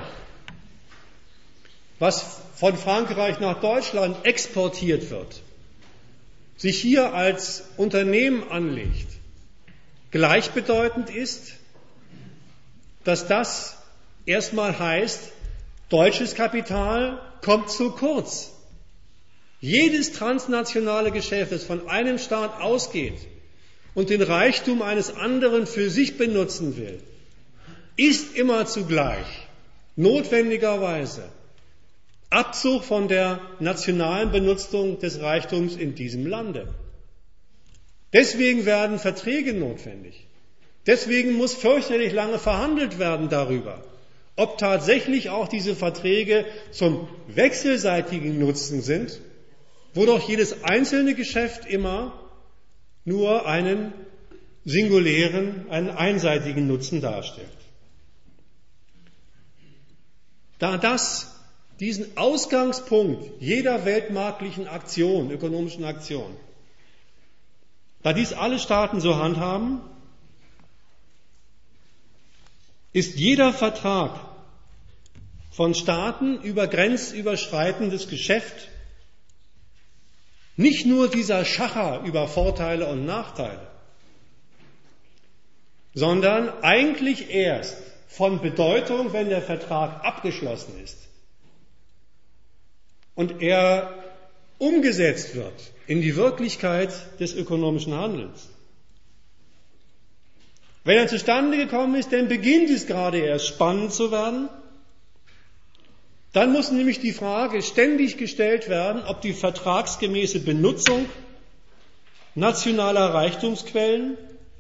was von Frankreich nach Deutschland exportiert wird, sich hier als Unternehmen anlegt, gleichbedeutend ist, dass das erstmal heißt, deutsches Kapital kommt zu kurz. Jedes transnationale Geschäft, das von einem Staat ausgeht und den Reichtum eines anderen für sich benutzen will, ist immer zugleich notwendigerweise Abzug von der nationalen Benutzung des Reichtums in diesem Lande. Deswegen werden Verträge notwendig. Deswegen muss fürchterlich lange verhandelt werden darüber, ob tatsächlich auch diese Verträge zum wechselseitigen Nutzen sind, wo doch jedes einzelne Geschäft immer nur einen singulären, einen einseitigen Nutzen darstellt. Da das diesen Ausgangspunkt jeder weltmarktlichen Aktion, ökonomischen Aktion, da dies alle Staaten so handhaben, ist jeder Vertrag von Staaten über grenzüberschreitendes Geschäft nicht nur dieser Schacher über Vorteile und Nachteile, sondern eigentlich erst von Bedeutung, wenn der Vertrag abgeschlossen ist und er umgesetzt wird in die Wirklichkeit des ökonomischen Handelns. Wenn er zustande gekommen ist, dann beginnt es gerade erst spannend zu werden. Dann muss nämlich die Frage ständig gestellt werden, ob die vertragsgemäße Benutzung nationaler Reichtumsquellen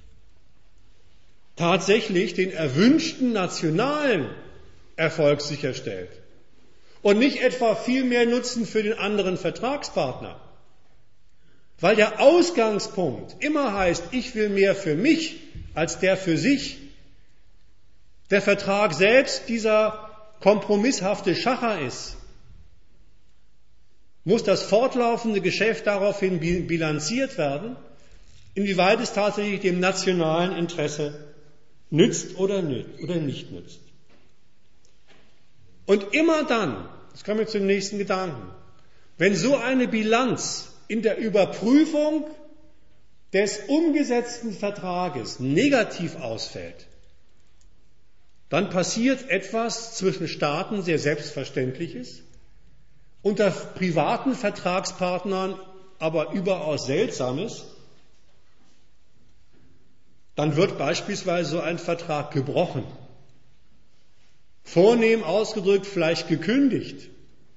tatsächlich den erwünschten nationalen Erfolg sicherstellt und nicht etwa viel mehr Nutzen für den anderen Vertragspartner. Weil der Ausgangspunkt immer heißt, ich will mehr für mich als der für sich. Der Vertrag selbst dieser kompromisshafte Schacher ist, muss das fortlaufende Geschäft daraufhin bilanziert werden, inwieweit es tatsächlich dem nationalen Interesse nützt oder nicht nützt. Und immer dann, jetzt kommen wir zum nächsten Gedanken, wenn so eine Bilanz in der Überprüfung des umgesetzten Vertrages negativ ausfällt, dann passiert etwas zwischen Staaten sehr Selbstverständliches, unter privaten Vertragspartnern aber überaus Seltsames. Dann wird beispielsweise so ein Vertrag gebrochen, vornehm ausgedrückt vielleicht gekündigt.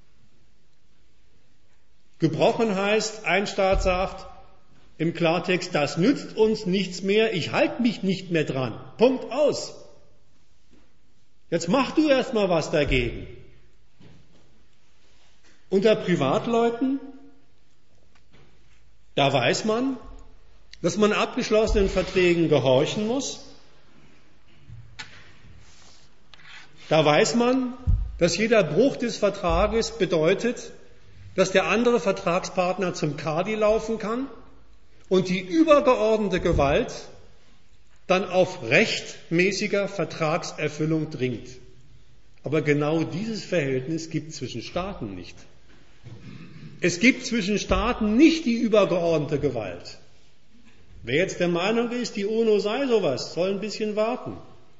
Gebrochen heißt, ein Staat sagt im Klartext, das nützt uns nichts mehr, ich halte mich nicht mehr dran. Punkt aus. Jetzt mach du erst mal was dagegen. Unter Privatleuten, da weiß man, dass man abgeschlossenen Verträgen gehorchen muss. Da weiß man, dass jeder Bruch des Vertrages bedeutet, dass der andere Vertragspartner zum Kadi laufen kann und die übergeordnete Gewalt dann auf rechtmäßiger Vertragserfüllung dringt. Aber genau dieses Verhältnis gibt es zwischen Staaten nicht. Es gibt zwischen Staaten nicht die übergeordnete Gewalt. Wer jetzt der Meinung ist, die UNO sei sowas, soll ein bisschen warten.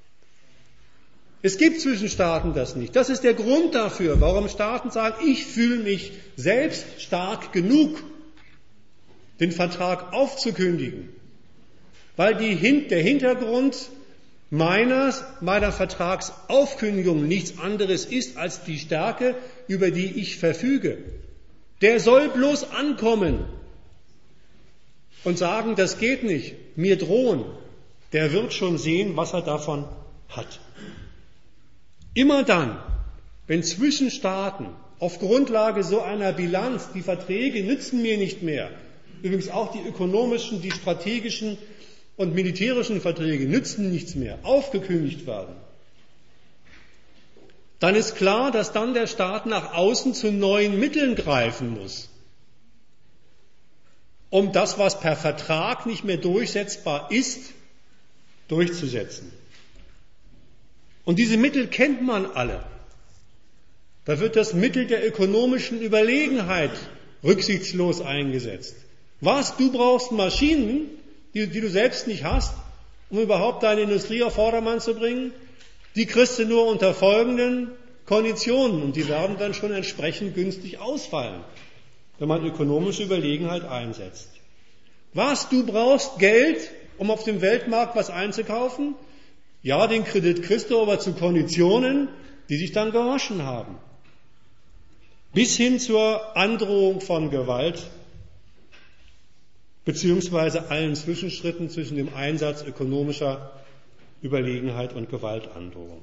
Es gibt zwischen Staaten das nicht. Das ist der Grund dafür, warum Staaten sagen, ich fühle mich selbst stark genug, den Vertrag aufzukündigen. Weil die, der Hintergrund meiner, meiner Vertragsaufkündigung nichts anderes ist als die Stärke, über die ich verfüge. Der soll bloß ankommen und sagen, das geht nicht, mir drohen. Der wird schon sehen, was er davon hat. Immer dann, wenn zwischen Staaten auf Grundlage so einer Bilanz, die Verträge nützen mir nicht mehr, übrigens auch die ökonomischen, die strategischen und militärischen Verträge nützen nichts mehr, aufgekündigt werden, dann ist klar, dass dann der Staat nach außen zu neuen Mitteln greifen muss, um das, was per Vertrag nicht mehr durchsetzbar ist, durchzusetzen. Und diese Mittel kennt man alle. Da wird das Mittel der ökonomischen Überlegenheit rücksichtslos eingesetzt. Was? Du brauchst Maschinen, die, die du selbst nicht hast, um überhaupt deine Industrie auf Vordermann zu bringen? Die kriegst du nur unter folgenden Konditionen und die werden dann schon entsprechend günstig ausfallen, wenn man ökonomische Überlegenheit einsetzt. Was? Du brauchst Geld, um auf dem Weltmarkt was einzukaufen? Ja, den Kredit kriegst du aber zu Konditionen, die sich dann gewaschen haben. Bis hin zur Androhung von Gewalt, beziehungsweise allen Zwischenschritten zwischen dem Einsatz ökonomischer Überlegenheit und Gewaltandrohung.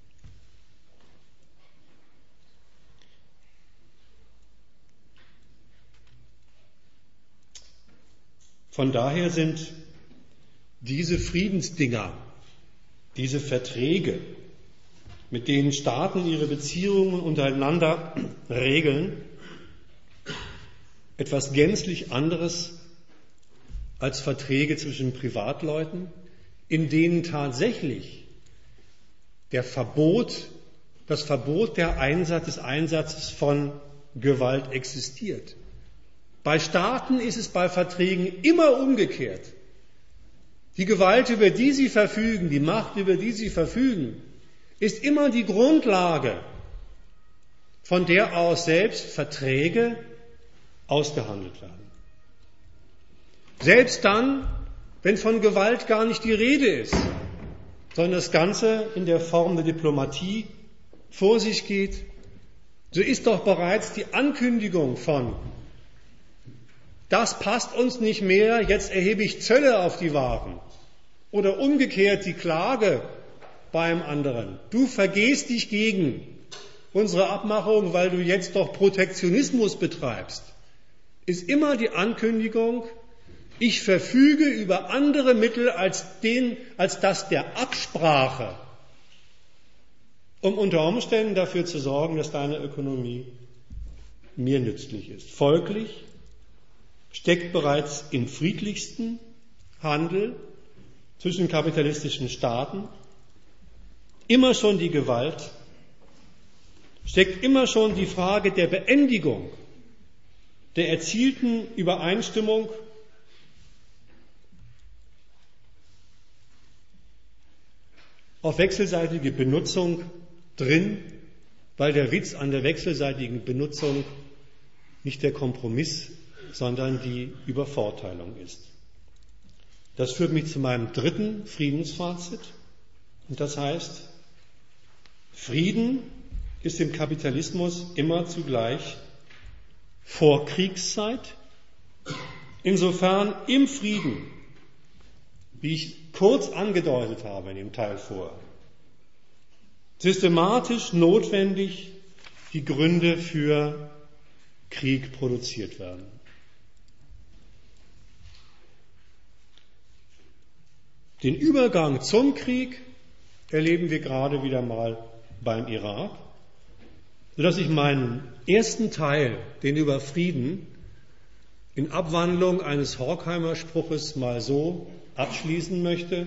Von daher sind diese Friedensdinger, diese Verträge, mit denen Staaten ihre Beziehungen untereinander regeln, etwas gänzlich anderes als Verträge zwischen Privatleuten, in denen tatsächlich der Verbot, das Verbot der Einsatz, des Einsatzes von Gewalt existiert. Bei Staaten ist es bei Verträgen immer umgekehrt. Die Gewalt, über die sie verfügen, die Macht, über die sie verfügen, ist immer die Grundlage, von der aus selbst Verträge ausgehandelt werden. Selbst dann, wenn von Gewalt gar nicht die Rede ist, sondern das Ganze in der Form der Diplomatie vor sich geht, so ist doch bereits die Ankündigung von das passt uns nicht mehr, jetzt erhebe ich Zölle auf die Waren. Oder umgekehrt die Klage beim anderen. Du vergehst dich gegen unsere Abmachung, weil du jetzt doch Protektionismus betreibst. Ist immer die Ankündigung, ich verfüge über andere Mittel als, den, als das der Absprache, um unter Umständen dafür zu sorgen, dass deine Ökonomie mir nützlich ist. Folglich steckt bereits im friedlichsten Handel zwischen kapitalistischen Staaten immer schon die Gewalt, steckt immer schon die Frage der Beendigung der erzielten Übereinstimmung auf wechselseitige Benutzung drin, weil der Witz an der wechselseitigen Benutzung nicht der Kompromiss, sondern die Übervorteilung ist. Das führt mich zu meinem dritten Friedensfazit. Und das heißt, Frieden ist im Kapitalismus immer zugleich Vorkriegszeit, insofern im Frieden, wie ich kurz angedeutet habe in dem Teil vor, systematisch notwendig die Gründe für Krieg produziert werden. Den Übergang zum Krieg erleben wir gerade wieder mal beim Irak, sodass ich meinen ersten Teil, den über Frieden, in Abwandlung eines Horkheimer Spruches mal so abschließen möchte: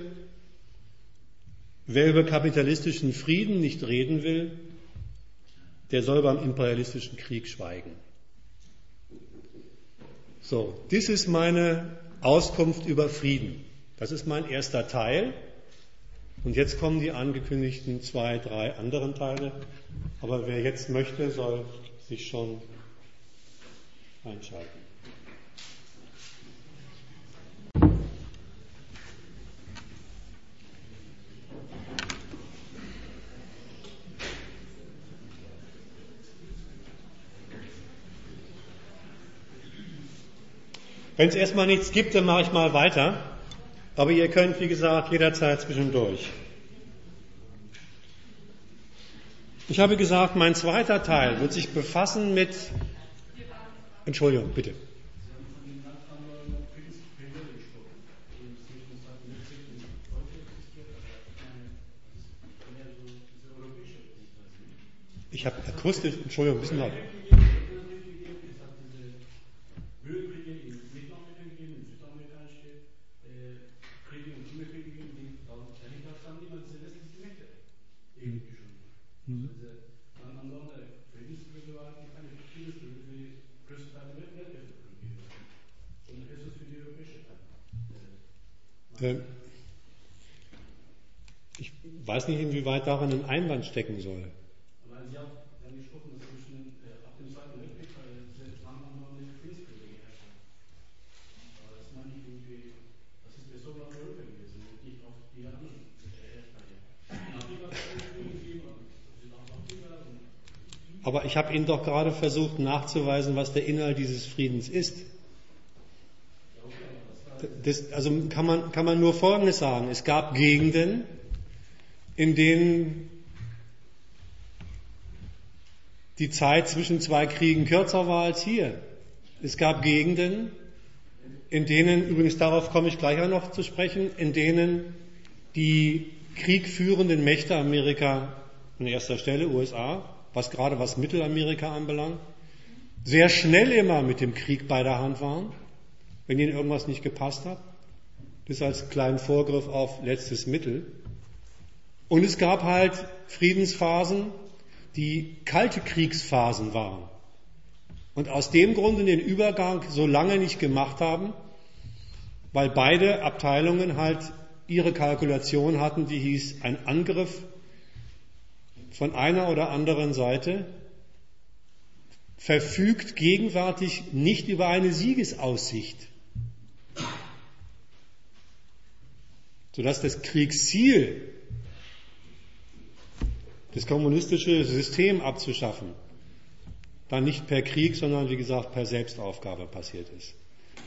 Wer über kapitalistischen Frieden nicht reden will, der soll beim imperialistischen Krieg schweigen. So, das ist meine Auskunft über Frieden. Das ist mein erster Teil. Und jetzt kommen die angekündigten zwei, drei anderen Teile. Aber wer jetzt möchte, soll sich schon einschalten. Wenn es erstmal nichts gibt, dann mache ich mal weiter. Aber ihr könnt, wie gesagt, jederzeit zwischendurch. Ich habe gesagt, mein zweiter Teil wird sich befassen mit... Entschuldigung, bitte. Ich habe akustisch, Entschuldigung, ein bisschen laut. Ich weiß nicht, inwieweit daran ein Einwand stecken soll. Sie haben gesprochen, dass zwischen ab dem Zweiten Weltkrieg diese andauernde Friedensbildung geherrscht hat. Aber das meine ich irgendwie, das ist bezogen auf Europa gewesen und nicht auf die anderen Erdteile. Aber ich habe Ihnen doch gerade versucht nachzuweisen, was der Inhalt dieses Friedens ist. Das, also kann man, kann man nur Folgendes sagen. Es gab Gegenden, in denen die Zeit zwischen zwei Kriegen kürzer war als hier. Es gab Gegenden, in denen, übrigens darauf komme ich gleich auch noch zu sprechen, in denen die kriegführenden Mächte Amerika an erster Stelle, U S A, was gerade was Mittelamerika anbelangt, sehr schnell immer mit dem Krieg bei der Hand waren, wenn ihnen irgendwas nicht gepasst hat. Das als kleinen Vorgriff auf letztes Mittel. Und es gab halt Friedensphasen, die kalte Kriegsphasen waren. Und aus dem Grunde den Übergang so lange nicht gemacht haben, weil beide Abteilungen halt ihre Kalkulation hatten, die hieß, ein Angriff von einer oder anderen Seite verfügt gegenwärtig nicht über eine Siegesaussicht, sodass das Kriegsziel, das kommunistische System abzuschaffen, dann nicht per Krieg, sondern wie gesagt per Selbstaufgabe passiert ist.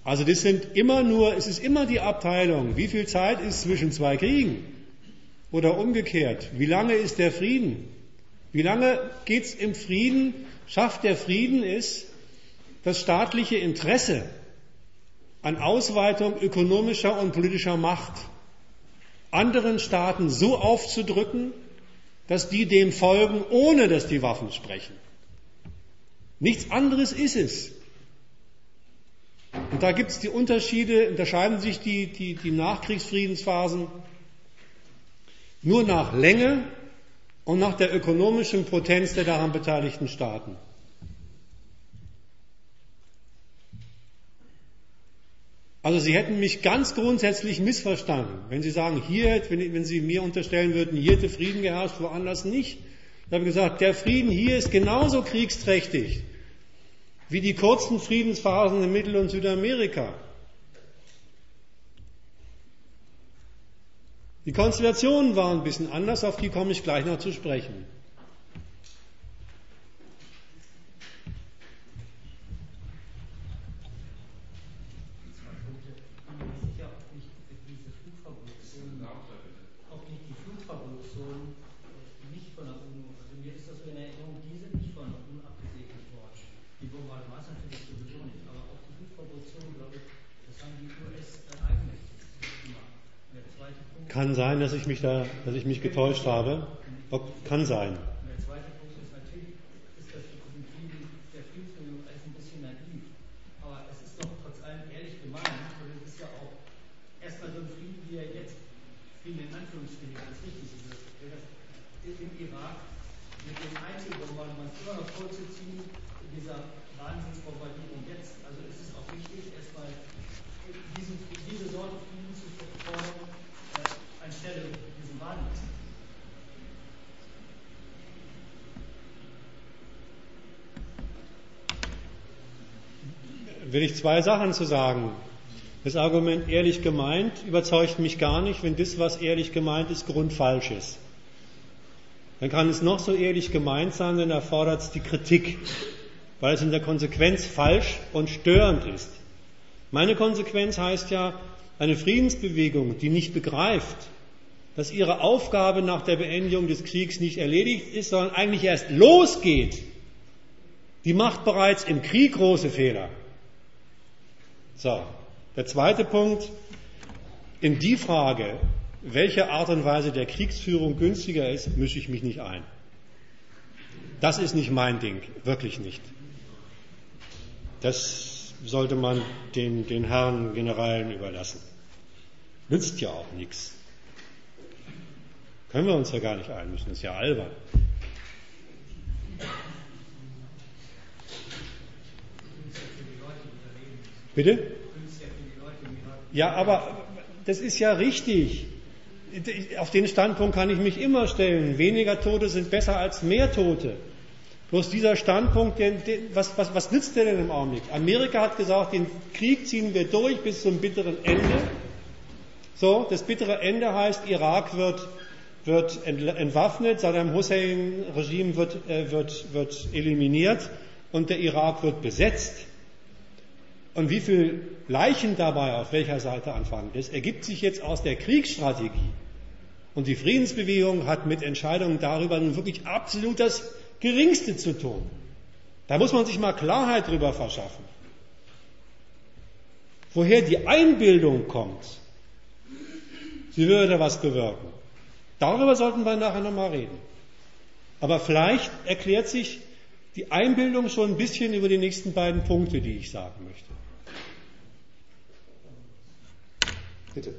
Also das sind immer nur, es ist immer die Abteilung, wie viel Zeit ist zwischen zwei Kriegen oder umgekehrt, wie lange ist der Frieden, wie lange geht es im Frieden, schafft der Frieden es, das staatliche Interesse an Ausweitung ökonomischer und politischer Macht anderen Staaten so aufzudrücken, dass die dem folgen, ohne dass die Waffen sprechen. Nichts anderes ist es. Und da gibt es die Unterschiede, unterscheiden sich die, die, die Nachkriegsfriedensphasen nur nach Länge und nach der ökonomischen Potenz der daran beteiligten Staaten. Also Sie hätten mich ganz grundsätzlich missverstanden, wenn Sie sagen, hier, wenn, wenn Sie mir unterstellen würden, hier hätte Frieden geherrscht, woanders nicht. Ich habe gesagt, der Frieden hier ist genauso kriegsträchtig wie die kurzen Friedensphasen in Mittel- und Südamerika. Die Konstellationen waren ein bisschen anders, auf die komme ich gleich noch zu sprechen. Kann sein, dass ich mich da, dass ich mich getäuscht habe. Kann sein. Der zweite Punkt ist natürlich, ist das mit dem Frieden, der Friedensbewegung alles ein bisschen naiv. Aber es ist doch trotz allem ehrlich gemeint, und es ist ja auch erstmal so ein Frieden, wie er jetzt, Frieden in Anführungsstrichen, ganz richtig ist, das im Irak mit dem Einzelbombardement immer noch vorzuziehen, in dieser Wahnsinnsbombardierung jetzt. Also es ist auch wichtig, erstmal diesen, diese Sorte Frieden zu fordern, anstelle diesen Wahnsinns. Will ich zwei Sachen zu sagen. Das Argument ehrlich gemeint überzeugt mich gar nicht, wenn das, was ehrlich gemeint ist, grundfalsch ist. Dann kann es noch so ehrlich gemeint sein, dann erfordert es die Kritik, weil es in der Konsequenz falsch und störend ist. Meine Konsequenz heißt ja, eine Friedensbewegung, die nicht begreift, dass ihre Aufgabe nach der Beendigung des Kriegs nicht erledigt ist, sondern eigentlich erst losgeht, die macht bereits im Krieg große Fehler. So, der zweite Punkt, in die Frage, welche Art und Weise der Kriegsführung günstiger ist, mische ich mich nicht ein. Das ist nicht mein Ding, wirklich nicht. Das sollte man den, den Herren Generälen überlassen. Nützt ja auch nichts. Können wir uns ja gar nicht einmischen, das ist ja albern. Bitte? Ja, aber das ist ja richtig. Auf den Standpunkt kann ich mich immer stellen. Weniger Tote sind besser als mehr Tote. Bloß dieser Standpunkt, den, den, was, was, was nützt der denn im Augenblick? Amerika hat gesagt, den Krieg ziehen wir durch bis zum bitteren Ende. So, das bittere Ende heißt, Irak wird, wird entwaffnet, Saddam Hussein-Regime wird, äh, wird, wird eliminiert und der Irak wird besetzt. Und wie viele Leichen dabei auf welcher Seite anfangen, das ergibt sich jetzt aus der Kriegsstrategie. Und die Friedensbewegung hat mit Entscheidungen darüber nun wirklich absolut das Geringste zu tun. Da muss man sich mal Klarheit drüber verschaffen. Woher die Einbildung kommt, sie würde was bewirken. Darüber sollten wir nachher nochmal reden. Aber vielleicht erklärt sich die Einbildung schon ein bisschen über die nächsten beiden Punkte, die ich sagen möchte. Bitte.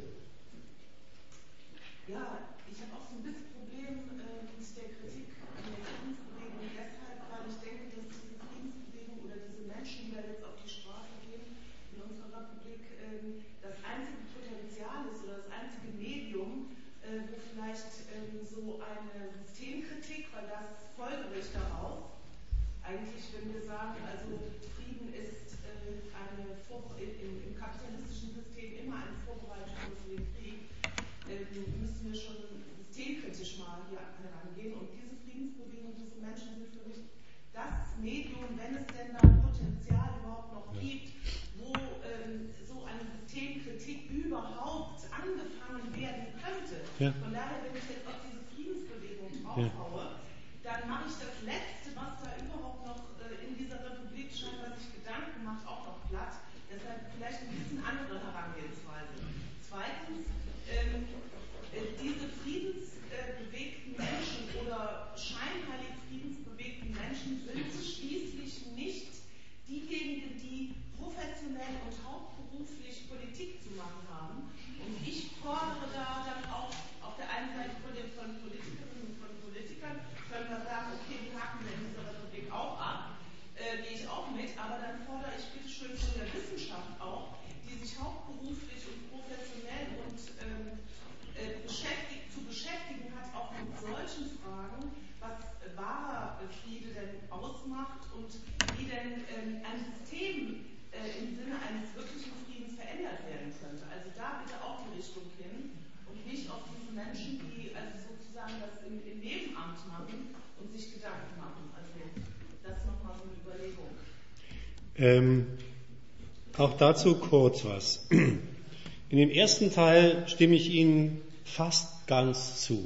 Ja, ich habe auch so ein bisschen Problem äh, mit der Kritik an der Friedensbewegung deshalb, weil ich denke, dass diese Friedensbewegung oder diese Menschen, die da jetzt auf die Straße gehen in unserer Republik, äh, das einzige Potenzial ist oder das einzige Medium, äh, wo vielleicht äh, so eine Systemkritik, weil das folgere ich daraus, eigentlich, wenn wir sagen, also Frieden ist äh, eine Vor- im, im kapitalistischen System immer eine Vorbereitung für den Krieg, äh, müssen wir schon systemkritisch mal hier herangehen. Und diese Friedensbewegung, diese Menschen sind für mich das Medium, wenn es denn da Potenzial überhaupt noch gibt, wo äh, Systemkritik überhaupt angefangen werden könnte. Ja. Von daher, wenn ich jetzt auf diese Friedensbewegung Ja. aufhaue, dann mache ich das Letzte, was da überhaupt noch äh, in dieser Republik scheinbar sich Gedanken macht, auch noch platt. Deshalb vielleicht ein bisschen andere Herangehensweise. Zweitens, ähm, äh, diese friedensbewegten Menschen oder scheinheilig friedensbewegten Menschen sind schließlich nicht diejenigen, die professionell und hauptberuflich Politik zu machen haben. Und ich fordere da dann auch auf der einen Seite von den von Politikerinnen und von Politikern, können wir sagen, okay, die haken wir in dieser Republik auch ab, äh, gehe ich auch mit, aber dann fordere ich bitte schön von der Wissenschaft auch, die sich hauptberuflich und professionell und ähm, äh, beschäftigt, zu beschäftigen hat, auch mit solchen Fragen, was äh, wahrer Friede denn ausmacht und wie denn ähm, ein System äh, im Sinne eines wirklichen Friedens verändert werden könnte. Also da bitte auch die Richtung hin und nicht auf diese Menschen, die also sozusagen das im, im Nebenamt machen und sich Gedanken machen. Also das nochmal so eine Überlegung. Ähm, auch dazu kurz was. In dem ersten Teil stimme ich Ihnen fast ganz zu.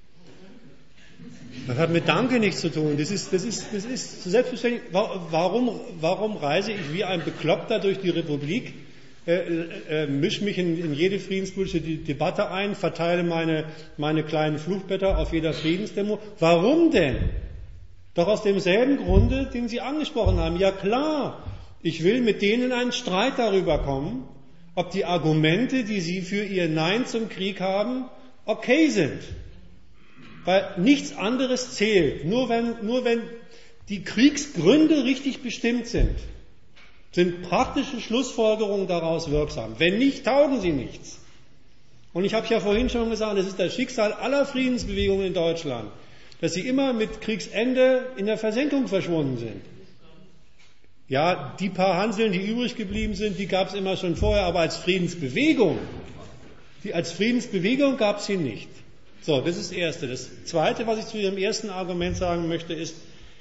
Das hat mit Danke nichts zu tun. Das ist, das ist, das ist selbstverständlich. Warum, warum reise ich wie ein Bekloppter durch die Republik, äh, äh, mische mich in, in jede friedenspolitische Debatte ein, verteile meine, meine kleinen Flugblätter auf jeder Friedensdemo? Warum denn? Doch aus demselben Grunde, den Sie angesprochen haben. Ja klar, ich will mit denen in einen Streit darüber kommen, ob die Argumente, die sie für ihr Nein zum Krieg haben, okay sind. Weil nichts anderes zählt. Nur wenn, nur wenn die Kriegsgründe richtig bestimmt sind, sind praktische Schlussfolgerungen daraus wirksam. Wenn nicht, taugen sie nichts. Und ich habe ja vorhin schon gesagt, es ist das Schicksal aller Friedensbewegungen in Deutschland, dass sie immer mit Kriegsende in der Versenkung verschwunden sind. Ja, die paar Hanseln, die übrig geblieben sind, die gab es immer schon vorher, aber als Friedensbewegung, die als Friedensbewegung gab es sie nicht. So, das ist das Erste. Das Zweite, was ich zu Ihrem ersten Argument sagen möchte, ist,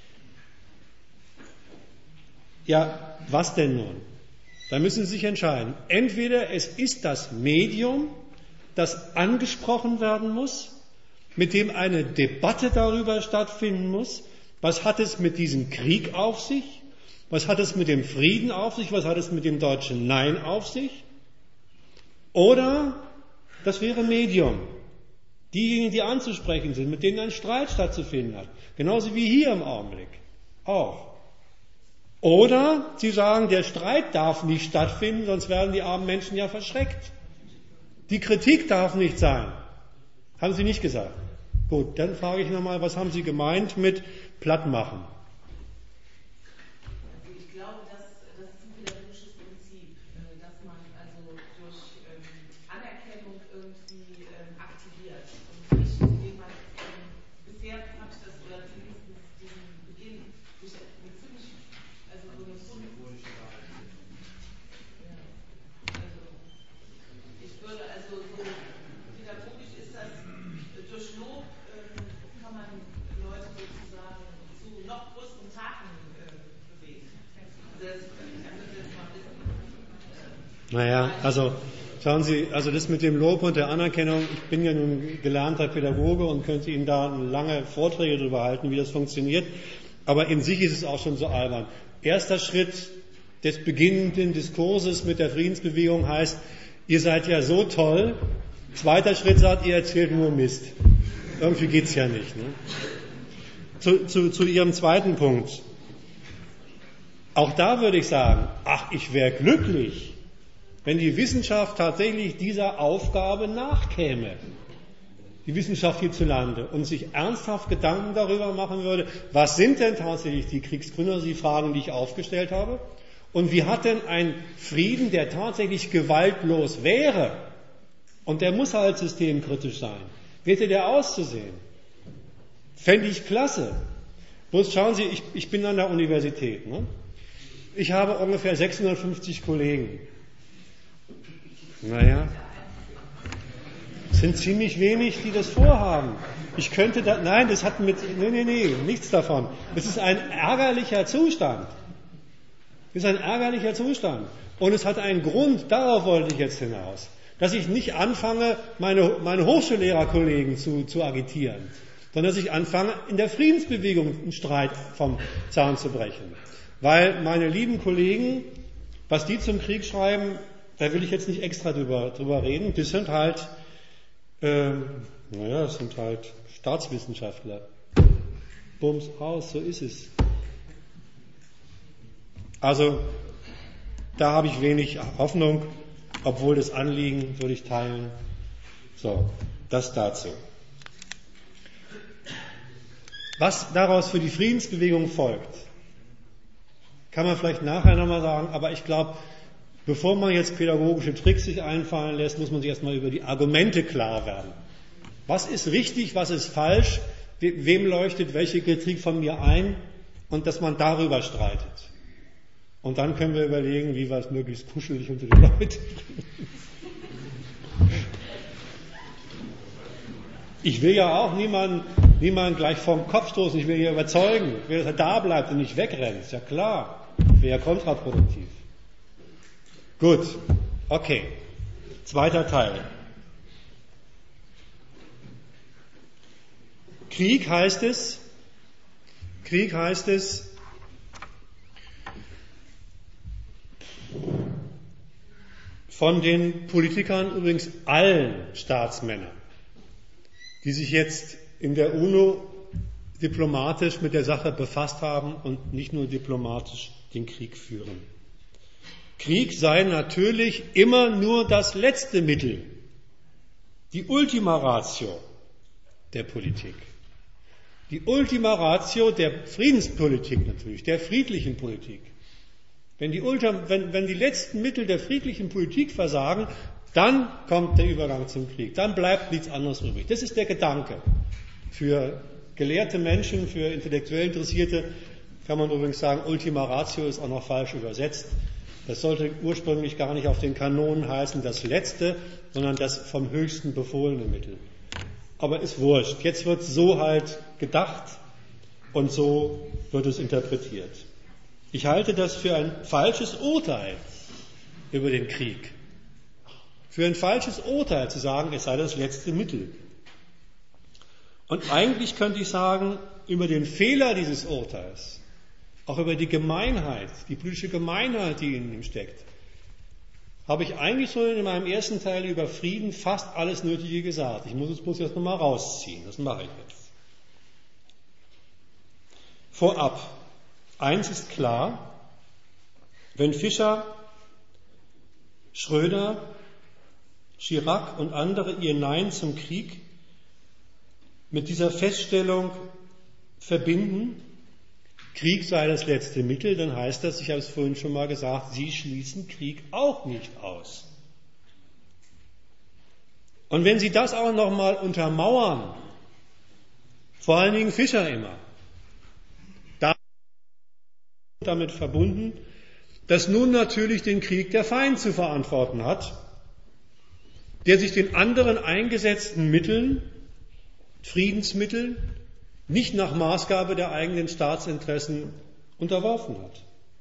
ja, was denn nun? Da müssen Sie sich entscheiden. Entweder es ist das Medium, das angesprochen werden muss, mit dem eine Debatte darüber stattfinden muss, was hat es mit diesem Krieg auf sich, was hat es mit dem Frieden auf sich, was hat es mit dem deutschen Nein auf sich, oder das wäre Medium. Diejenigen, die anzusprechen sind, mit denen ein Streit stattzufinden hat. Genauso wie hier im Augenblick. Auch. Oder Sie sagen, der Streit darf nicht stattfinden, sonst werden die armen Menschen ja verschreckt. Die Kritik darf nicht sein. Haben Sie nicht gesagt. Gut, dann frage ich nochmal, was haben Sie gemeint mit Plattmachen? Ich glaube, dass das ist ein pädagogisches Prinzip, dass man also durch Anerkennung irgendwie aktiviert und nicht, indem man bisher habe ich das, oder zumindest diesen Beginn, durch eine ziemlich, also so eine symbolische Wahl. Ja, also ich würde also so pädagogisch ist das durch Lob kann man Leute sozusagen zu noch größeren Taten bewegen. Also das, ich kann das jetzt mal wissen. Naja, also schauen Sie, also das mit dem Lob und der Anerkennung, ich bin ja nun gelernter Pädagoge und könnte Ihnen da lange Vorträge darüber halten, wie das funktioniert, aber in sich ist es auch schon so albern. Erster Schritt des beginnenden Diskurses mit der Friedensbewegung heißt, ihr seid ja so toll. Zweiter Schritt sagt, ihr erzählt nur Mist. Irgendwie geht's ja nicht. Ne? Zu, zu, zu Ihrem zweiten Punkt. Auch da würde ich sagen, ach, ich wäre glücklich, wenn die Wissenschaft tatsächlich dieser Aufgabe nachkäme. Die Wissenschaft hierzulande und sich ernsthaft Gedanken darüber machen würde, was sind denn tatsächlich die Kriegsgründe, also die Fragen, die ich aufgestellt habe, und wie hat denn ein Frieden, der tatsächlich gewaltlos wäre, und der muss halt systemkritisch sein, wie hätte der auszusehen? Fände ich klasse. Bloß schauen Sie, ich, ich bin an der Universität. Ne? Ich habe ungefähr sechshundertfünfzig Kollegen. Naja, es sind ziemlich wenig, die das vorhaben. Ich könnte da, nein, das hat mit, nee, nee, nee, nichts davon. Es ist ein ärgerlicher Zustand. ist ein ärgerlicher Zustand. Und es hat einen Grund, darauf wollte ich jetzt hinaus, dass ich nicht anfange, meine, meine Hochschullehrerkollegen zu, zu agitieren, sondern dass ich anfange, in der Friedensbewegung einen Streit vom Zaun zu brechen. Weil meine lieben Kollegen, was die zum Krieg schreiben, da will ich jetzt nicht extra drüber, drüber reden, das sind halt, äh, naja, das sind halt Staatswissenschaftler. Bums aus, so ist es. Also, da habe ich wenig Hoffnung, obwohl das Anliegen würde ich teilen. So, das dazu. Was daraus für die Friedensbewegung folgt, kann man vielleicht nachher nochmal sagen, aber ich glaube, bevor man jetzt pädagogische Tricks sich einfallen lässt, muss man sich erstmal über die Argumente klar werden. Was ist richtig, was ist falsch, wem leuchtet welche Kritik von mir ein und dass man darüber streitet. Und dann können wir überlegen, wie wir es möglichst kuschelig unter die Leute bringen. Ich will ja auch niemanden, niemanden gleich vom Kopf stoßen, ich will hier überzeugen. Ich will, dass er da bleibt und nicht wegrennt, ist ja klar. Wäre ja kontraproduktiv. Gut, okay. Zweiter Teil. Krieg heißt es, Krieg heißt es, von den Politikern, übrigens allen Staatsmännern, die sich jetzt in der UNO diplomatisch mit der Sache befasst haben und nicht nur diplomatisch den Krieg führen. Krieg sei natürlich immer nur das letzte Mittel, die Ultima Ratio der Politik. Die Ultima Ratio der Friedenspolitik natürlich, der friedlichen Politik. Wenn die, Ultra, wenn, wenn die letzten Mittel der friedlichen Politik versagen, dann kommt der Übergang zum Krieg. Dann bleibt nichts anderes übrig. Das ist der Gedanke. Für gelehrte Menschen, für intellektuell Interessierte kann man übrigens sagen, Ultima Ratio ist auch noch falsch übersetzt. Das sollte ursprünglich gar nicht auf den Kanonen heißen, das letzte, sondern das vom höchsten befohlene Mittel. Aber ist wurscht. Jetzt wird so halt gedacht und so wird es interpretiert. Ich halte das für ein falsches Urteil über den Krieg. Für ein falsches Urteil zu sagen, es sei das letzte Mittel. Und eigentlich könnte ich sagen, über den Fehler dieses Urteils, auch über die Gemeinheit, die politische Gemeinheit, die in ihm steckt, habe ich eigentlich schon in meinem ersten Teil über Frieden fast alles Nötige gesagt. Ich muss es bloß jetzt nochmal rausziehen. Das mache ich jetzt. Vorab. Eins ist klar, wenn Fischer, Schröder, Chirac und andere ihr Nein zum Krieg mit dieser Feststellung verbinden, Krieg sei das letzte Mittel, dann heißt das, ich habe es vorhin schon mal gesagt, sie schließen Krieg auch nicht aus. Und wenn sie das auch noch mal untermauern, vor allen Dingen Fischer immer, damit verbunden, dass nun natürlich den Krieg der Feind zu verantworten hat, der sich den anderen eingesetzten Mitteln, Friedensmitteln, nicht nach Maßgabe der eigenen Staatsinteressen unterworfen hat.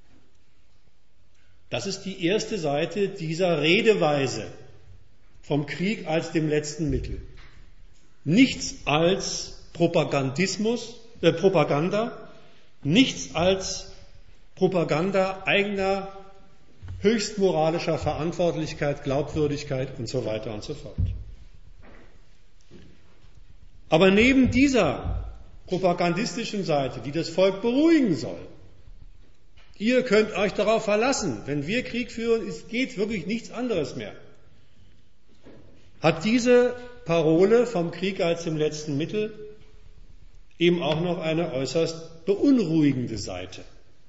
Das ist die erste Seite dieser Redeweise vom Krieg als dem letzten Mittel. Nichts als Propagandismus, äh, Propaganda, nichts als Propaganda eigener, höchst moralischer Verantwortlichkeit, Glaubwürdigkeit und so weiter und so fort. Aber neben dieser propagandistischen Seite, die das Volk beruhigen soll, ihr könnt euch darauf verlassen, wenn wir Krieg führen, es geht wirklich nichts anderes mehr, hat diese Parole vom Krieg als dem letzten Mittel eben auch noch eine äußerst beunruhigende Seite.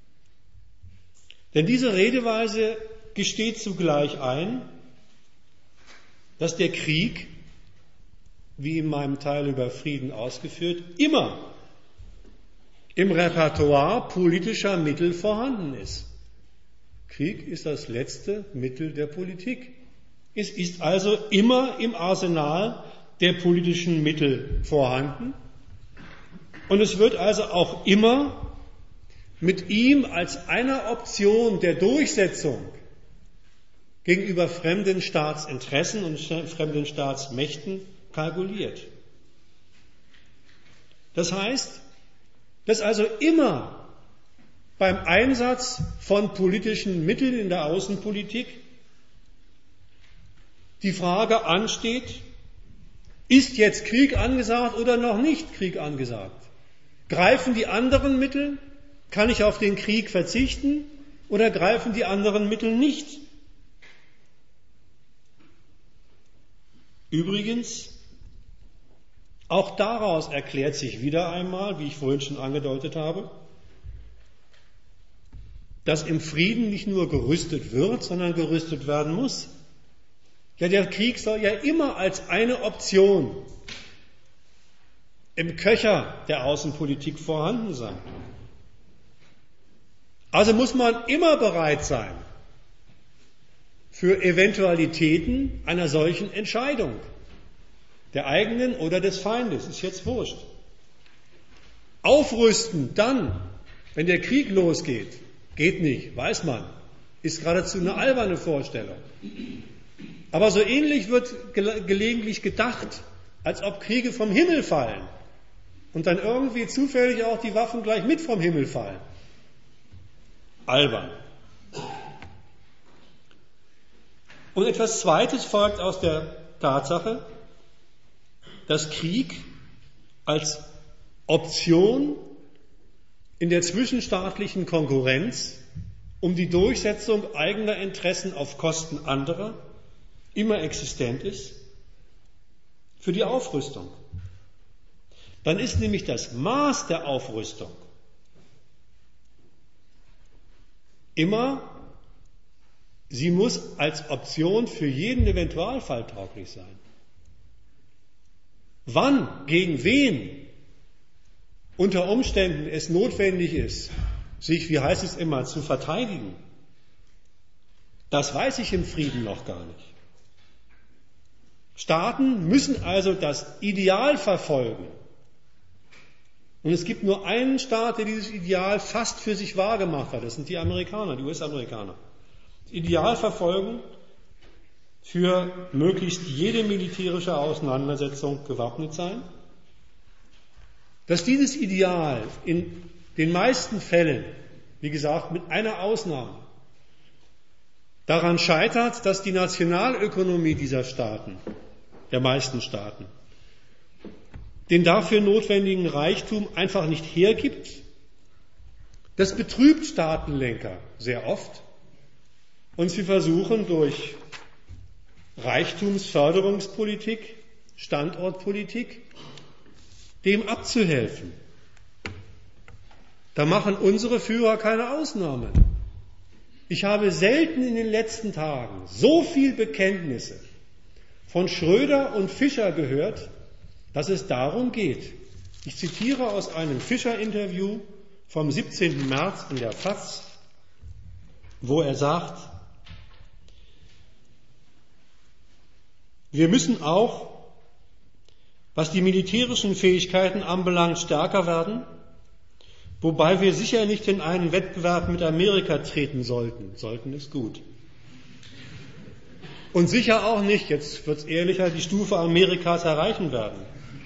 Denn diese Redeweise gesteht zugleich ein, dass der Krieg, wie in meinem Teil über Frieden ausgeführt, immer im Repertoire politischer Mittel vorhanden ist. Krieg ist das letzte Mittel der Politik. Es ist also immer im Arsenal der politischen Mittel vorhanden und es wird also auch immer mit ihm als einer Option der Durchsetzung gegenüber fremden Staatsinteressen und fremden Staatsmächten kalkuliert. Das heißt, dass also immer beim Einsatz von politischen Mitteln in der Außenpolitik die Frage ansteht, ist jetzt Krieg angesagt oder noch nicht Krieg angesagt? Greifen die anderen Mittel? Kann ich auf den Krieg verzichten oder greifen die anderen Mittel nicht? Übrigens, auch daraus erklärt sich wieder einmal, wie ich vorhin schon angedeutet habe, dass im Frieden nicht nur gerüstet wird, sondern gerüstet werden muss. Ja, der Krieg soll ja immer als eine Option im Köcher der Außenpolitik vorhanden sein. Also muss man immer bereit sein für Eventualitäten einer solchen Entscheidung, der eigenen oder des Feindes, ist jetzt wurscht. Aufrüsten dann, wenn der Krieg losgeht, geht nicht, weiß man, ist geradezu eine alberne Vorstellung. Aber so ähnlich wird ge- gelegentlich gedacht, als ob Kriege vom Himmel fallen und dann irgendwie zufällig auch die Waffen gleich mit vom Himmel fallen. Albern. Und etwas Zweites folgt aus der Tatsache, dass Krieg als Option in der zwischenstaatlichen Konkurrenz um die Durchsetzung eigener Interessen auf Kosten anderer immer existent ist für die Aufrüstung. Dann ist nämlich das Maß der Aufrüstung immer, sie muss als Option für jeden Eventualfall tauglich sein. Wann, gegen wen unter Umständen es notwendig ist, sich, wie heißt es immer, zu verteidigen, das weiß ich im Frieden noch gar nicht. Staaten müssen also das Ideal verfolgen. Und es gibt nur einen Staat, der dieses Ideal fast für sich wahrgemacht hat. Das sind die Amerikaner, die U S-Amerikaner. Das Ideal verfolgen, für möglichst jede militärische Auseinandersetzung gewappnet sein. Dass dieses Ideal in den meisten Fällen, wie gesagt, mit einer Ausnahme, daran scheitert, dass die Nationalökonomie dieser Staaten, der meisten Staaten, den dafür notwendigen Reichtum einfach nicht hergibt. Das betrübt Staatenlenker sehr oft und sie versuchen durch Reichtumsförderungspolitik, Standortpolitik, dem abzuhelfen. Da machen unsere Führer keine Ausnahme. Ich habe selten in den letzten Tagen so viel Bekenntnisse von Schröder und Fischer gehört, dass es darum geht. Ich zitiere aus einem Fischer-Interview vom siebzehnten März in der FAZ, wo er sagt, wir müssen auch, was die militärischen Fähigkeiten anbelangt, stärker werden, wobei wir sicher nicht in einen Wettbewerb mit Amerika treten sollten. Sollten ist gut. Und sicher auch nicht, jetzt wird es ehrlicher, die Stufe Amerikas erreichen werden.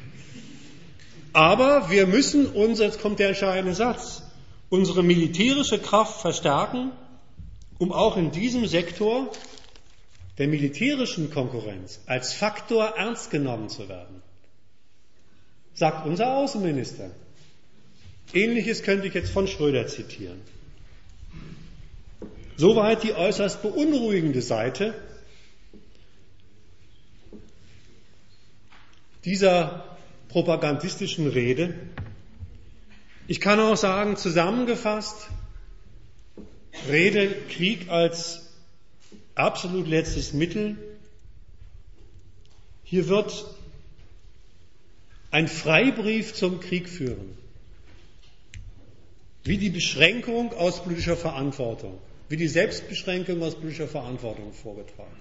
Aber wir müssen uns, jetzt kommt der entscheidende Satz, unsere militärische Kraft verstärken, um auch in diesem Sektor der militärischen Konkurrenz als Faktor ernst genommen zu werden. Sagt unser Außenminister. Ähnliches könnte ich jetzt von Schröder zitieren. Soweit die äußerst beunruhigende Seite dieser propagandistischen Rede. Ich kann auch sagen, zusammengefasst, Rede Krieg als absolut letztes Mittel. Hier wird ein Freibrief zum Krieg führen, wie die Beschränkung aus politischer Verantwortung, wie die Selbstbeschränkung aus politischer Verantwortung vorgetragen.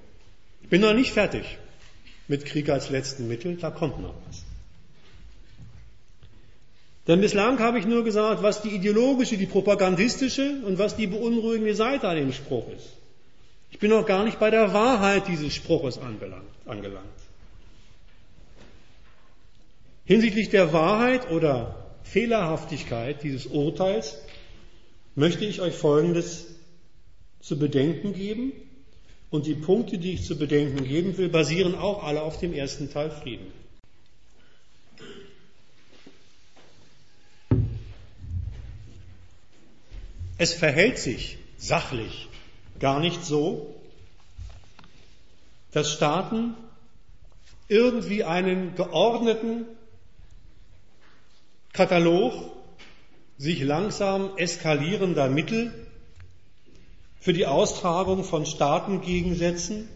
Ich bin noch nicht fertig mit Krieg als letzten Mittel, da kommt noch was. Denn bislang habe ich nur gesagt, was die ideologische, die propagandistische und was die beunruhigende Seite an dem Spruch ist. Ich bin noch gar nicht bei der Wahrheit dieses Spruches angelangt. Hinsichtlich der Wahrheit oder Fehlerhaftigkeit dieses Urteils möchte ich euch Folgendes zu bedenken geben. Und die Punkte, die ich zu bedenken geben will, basieren auch alle auf dem ersten Teil Frieden. Es verhält sich sachlich gar nicht so, dass Staaten irgendwie einen geordneten Katalog sich langsam eskalierender Mittel für die Austragung von Staatengegensätzen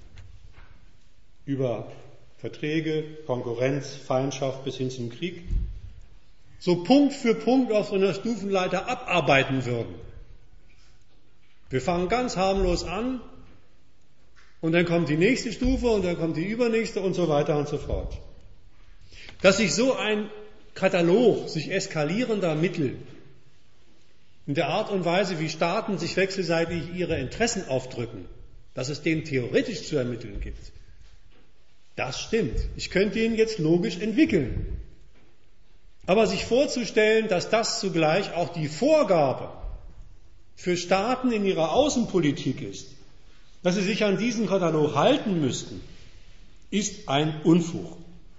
über Verträge, Konkurrenz, Feindschaft bis hin zum Krieg so Punkt für Punkt auf so einer Stufenleiter abarbeiten würden. Wir fangen ganz harmlos an und dann kommt die nächste Stufe und dann kommt die übernächste und so weiter und so fort. Dass sich so ein Katalog sich eskalierender Mittel in der Art und Weise, wie Staaten sich wechselseitig ihre Interessen aufdrücken, dass es dem theoretisch zu ermitteln gibt, das stimmt. Ich könnte ihn jetzt logisch entwickeln. Aber sich vorzustellen, dass das zugleich auch die Vorgabe für Staaten in ihrer Außenpolitik ist, dass sie sich an diesen Katalog halten müssten, ist ein Unfug.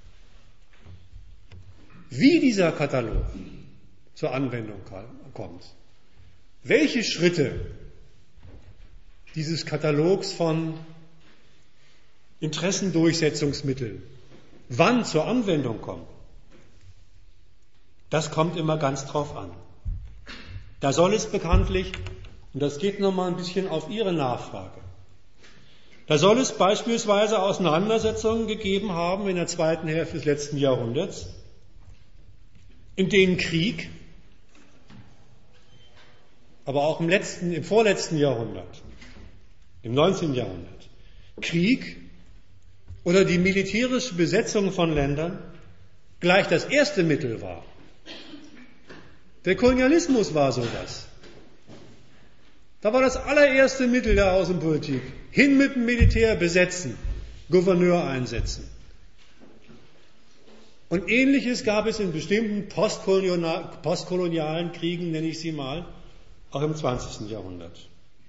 Wie dieser Katalog zur Anwendung kommt, welche Schritte dieses Katalogs von Interessendurchsetzungsmitteln wann zur Anwendung kommen, das kommt immer ganz drauf an. Da soll es bekanntlich, und das geht nochmal ein bisschen auf Ihre Nachfrage, da soll es beispielsweise Auseinandersetzungen gegeben haben in der zweiten Hälfte des letzten Jahrhunderts, in denen Krieg, aber auch im letzten, im vorletzten Jahrhundert, im neunzehnten Jahrhundert, Krieg oder die militärische Besetzung von Ländern gleich das erste Mittel war. Der Kolonialismus war sowas. Da war das allererste Mittel der Außenpolitik. Hin mit dem Militär besetzen, Gouverneur einsetzen. Und Ähnliches gab es in bestimmten postkolonialen Kriegen, nenne ich sie mal, auch im zwanzigsten Jahrhundert.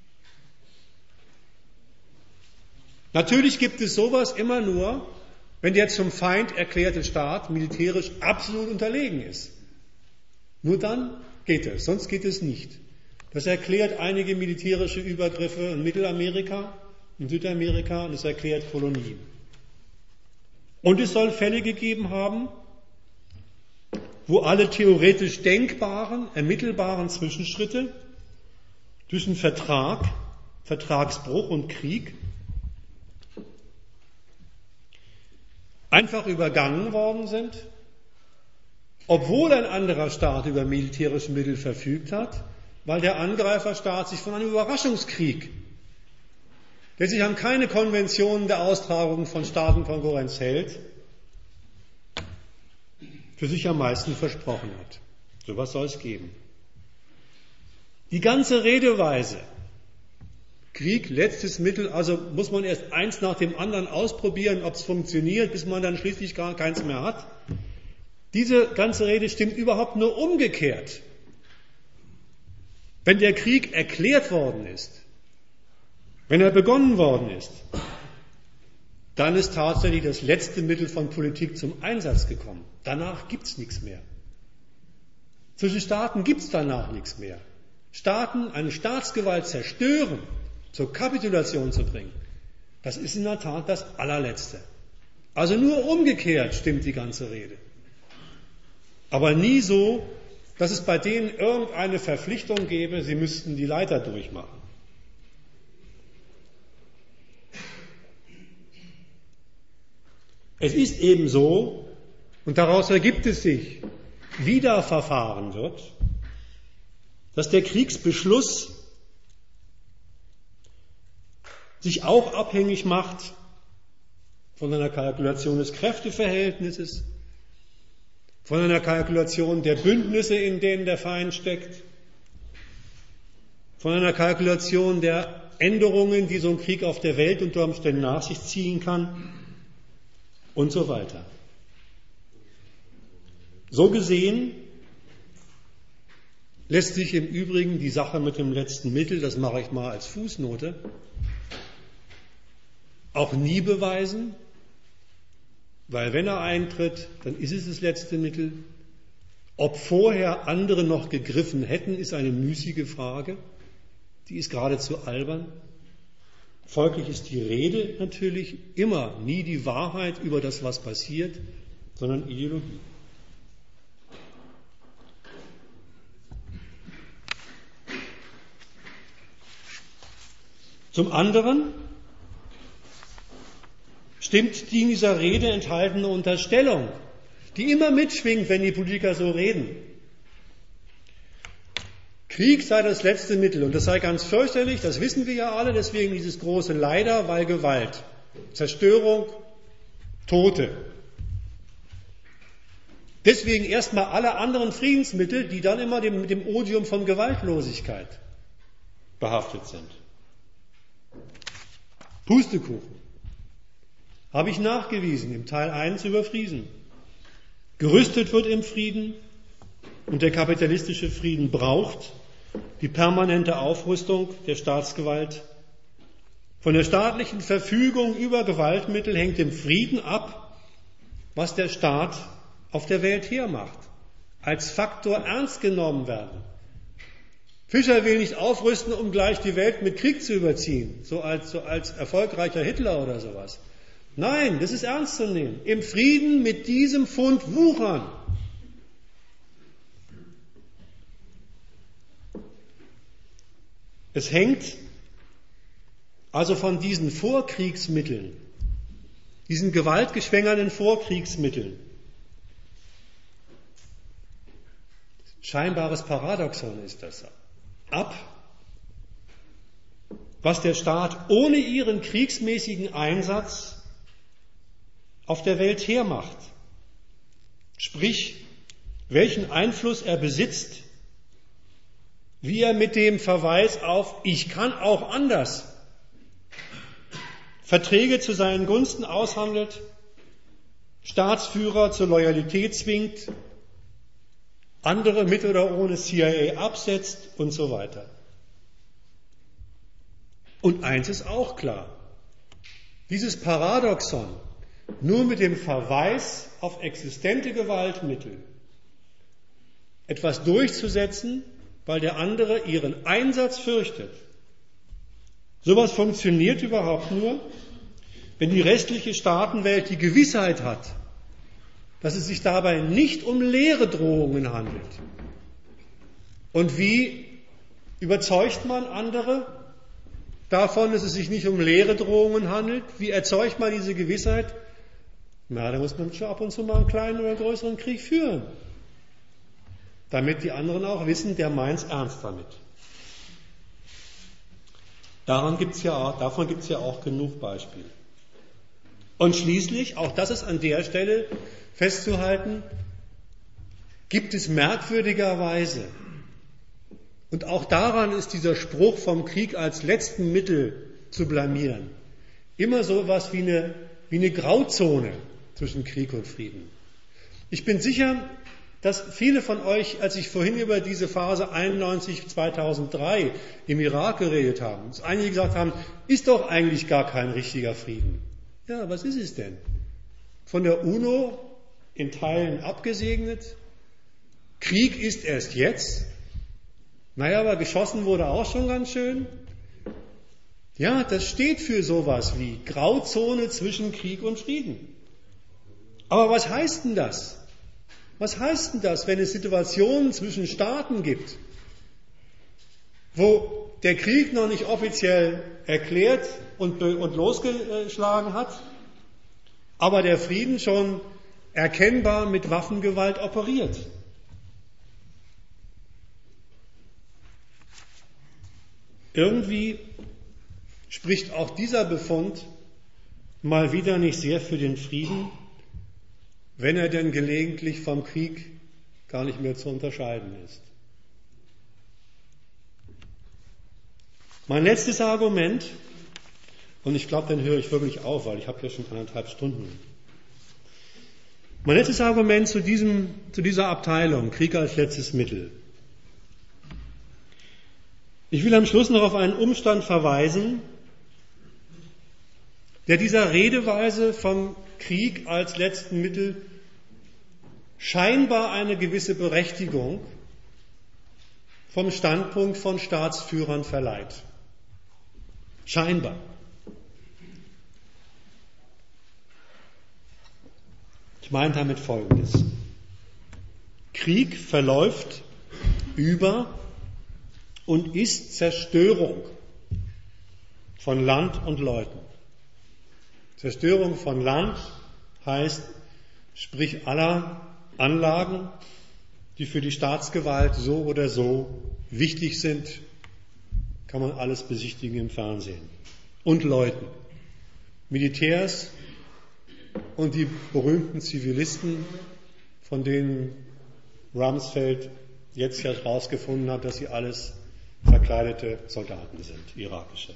Natürlich gibt es sowas immer nur, wenn der zum Feind erklärte Staat militärisch absolut unterlegen ist. Nur dann geht es, sonst geht es nicht. Das erklärt einige militärische Übergriffe in Mittelamerika, in Südamerika und es erklärt Kolonien. Und es soll Fälle gegeben haben, wo alle theoretisch denkbaren, ermittelbaren Zwischenschritte zwischen Vertrag, Vertragsbruch und Krieg einfach übergangen worden sind, obwohl ein anderer Staat über militärische Mittel verfügt hat, weil der Angreiferstaat sich von einem Überraschungskrieg, der sich an keine Konventionen der Austragung von Staatenkonkurrenz hält, für sich am meisten versprochen hat. So etwas soll es geben. Die ganze Redeweise, Krieg, letztes Mittel, also muss man erst eins nach dem anderen ausprobieren, ob es funktioniert, bis man dann schließlich gar keins mehr hat. Diese ganze Rede stimmt überhaupt nur umgekehrt. Wenn der Krieg erklärt worden ist, wenn er begonnen worden ist, dann ist tatsächlich das letzte Mittel von Politik zum Einsatz gekommen. Danach gibt es nichts mehr. Zwischen Staaten gibt es danach nichts mehr. Staaten, eine Staatsgewalt zerstören, zur Kapitulation zu bringen, das ist in der Tat das allerletzte. Also nur umgekehrt stimmt die ganze Rede. Aber nie so, dass es bei denen irgendeine Verpflichtung gäbe, sie müssten die Leiter durchmachen. Es ist eben so, und daraus ergibt es sich, wie da verfahren wird, dass der Kriegsbeschluss sich auch abhängig macht von einer Kalkulation des Kräfteverhältnisses, von einer Kalkulation der Bündnisse, in denen der Feind steckt, von einer Kalkulation der Änderungen, die so ein Krieg auf der Welt unter Umständen nach sich ziehen kann und so weiter. So gesehen lässt sich im Übrigen die Sache mit dem letzten Mittel, das mache ich mal als Fußnote, auch nie beweisen, weil wenn er eintritt, dann ist es das letzte Mittel. Ob vorher andere noch gegriffen hätten, ist eine müßige Frage. Die ist geradezu albern. Folglich ist die Rede natürlich immer nie die Wahrheit über das, was passiert, sondern Ideologie. Zum anderen stimmt die in dieser Rede enthaltene Unterstellung, die immer mitschwingt, wenn die Politiker so reden. Krieg sei das letzte Mittel und das sei ganz fürchterlich, das wissen wir ja alle, deswegen dieses große Leider, weil Gewalt, Zerstörung, Tote. Deswegen erstmal alle anderen Friedensmittel, die dann immer dem, mit dem Odium von Gewaltlosigkeit behaftet sind. Pustekuchen. Habe ich nachgewiesen im Teil eins über Frieden. Gerüstet wird im Frieden und der kapitalistische Frieden braucht die permanente Aufrüstung der Staatsgewalt. Von der staatlichen Verfügung über Gewaltmittel hängt im Frieden ab, was der Staat auf der Welt hermacht, als Faktor ernst genommen werden. Fischer will nicht aufrüsten, um gleich die Welt mit Krieg zu überziehen, so als, so als erfolgreicher Hitler oder sowas. Nein, das ist ernst zu nehmen. Im Frieden mit diesem Fund wuchern. Es hängt also von diesen Vorkriegsmitteln, diesen gewaltgeschwängerten Vorkriegsmitteln, scheinbares Paradoxon ist das, ab, was der Staat ohne ihren kriegsmäßigen Einsatz auf der Welt hermacht. Sprich, welchen Einfluss er besitzt, wie er mit dem Verweis auf ich kann auch anders Verträge zu seinen Gunsten aushandelt, Staatsführer zur Loyalität zwingt, andere mit oder ohne C I A absetzt und so weiter. Und eins ist auch klar, dieses Paradoxon, nur mit dem Verweis auf existente Gewaltmittel etwas durchzusetzen, weil der andere ihren Einsatz fürchtet. Sowas funktioniert überhaupt nur, wenn die restliche Staatenwelt die Gewissheit hat, dass es sich dabei nicht um leere Drohungen handelt. Und wie überzeugt man andere davon, dass es sich nicht um leere Drohungen handelt? Wie erzeugt man diese Gewissheit? Na, da muss man schon ab und zu mal einen kleinen oder größeren Krieg führen, damit die anderen auch wissen, der meint's ernst damit. Daran gibt's ja auch, davon gibt es ja auch genug Beispiele. Und schließlich, auch das ist an der Stelle festzuhalten, gibt es merkwürdigerweise, und auch daran ist dieser Spruch vom Krieg als letzten Mittel zu blamieren, immer so etwas wie eine, wie eine Grauzone zwischen Krieg und Frieden. Ich bin sicher, dass viele von euch, als ich vorhin über diese Phase einundneunzig, zweitausenddrei im Irak geredet haben, dass einige gesagt haben, ist doch eigentlich gar kein richtiger Frieden. Ja, was ist es denn? Von der UNO in Teilen abgesegnet. Krieg ist erst jetzt. Naja, aber geschossen wurde auch schon ganz schön. Ja, das steht für sowas wie Grauzone zwischen Krieg und Frieden. Aber was heißt denn das? Was heißt denn das, wenn es Situationen zwischen Staaten gibt, wo der Krieg noch nicht offiziell erklärt und, und losgeschlagen hat, aber der Frieden schon erkennbar mit Waffengewalt operiert? Irgendwie spricht auch dieser Befund mal wieder nicht sehr für den Frieden, wenn er denn gelegentlich vom Krieg gar nicht mehr zu unterscheiden ist. Mein letztes Argument, und ich glaube, dann höre ich wirklich auf, weil ich habe ja schon anderthalb Stunden. Mein letztes Argument zu, diesem, zu dieser Abteilung, Krieg als letztes Mittel. Ich will am Schluss noch auf einen Umstand verweisen, der dieser Redeweise vom Krieg als letzten Mittel scheinbar eine gewisse Berechtigung vom Standpunkt von Staatsführern verleiht. Scheinbar. Ich meine damit Folgendes. Krieg verläuft über und ist Zerstörung von Land und Leuten. Zerstörung von Land heißt, sprich aller Anlagen, die für die Staatsgewalt so oder so wichtig sind, kann man alles besichtigen im Fernsehen. Und Leuten, Militärs und die berühmten Zivilisten, von denen Rumsfeld jetzt ja herausgefunden hat, dass sie alles verkleidete Soldaten sind, irakische.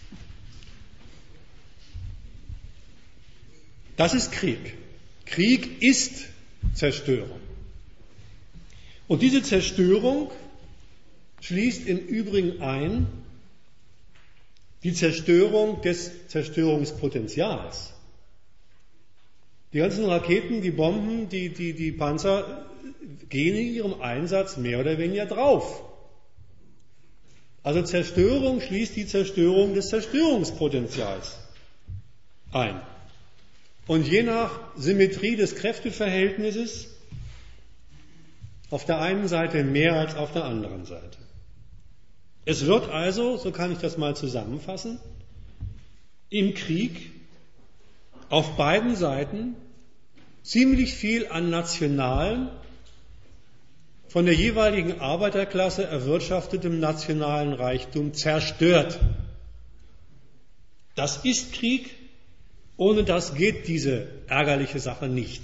Das ist Krieg. Krieg ist Zerstörung. Und diese Zerstörung schließt im Übrigen ein die Zerstörung des Zerstörungspotenzials. Die ganzen Raketen, die Bomben, die, die, die Panzer gehen in ihrem Einsatz mehr oder weniger drauf. Also Zerstörung schließt die Zerstörung des Zerstörungspotenzials ein. Und je nach Symmetrie des Kräfteverhältnisses auf der einen Seite mehr als auf der anderen Seite. Es wird also, so kann ich das mal zusammenfassen, im Krieg auf beiden Seiten ziemlich viel an nationalen, von der jeweiligen Arbeiterklasse erwirtschaftetem nationalen Reichtum zerstört. Das ist Krieg, ohne das geht diese ärgerliche Sache nicht.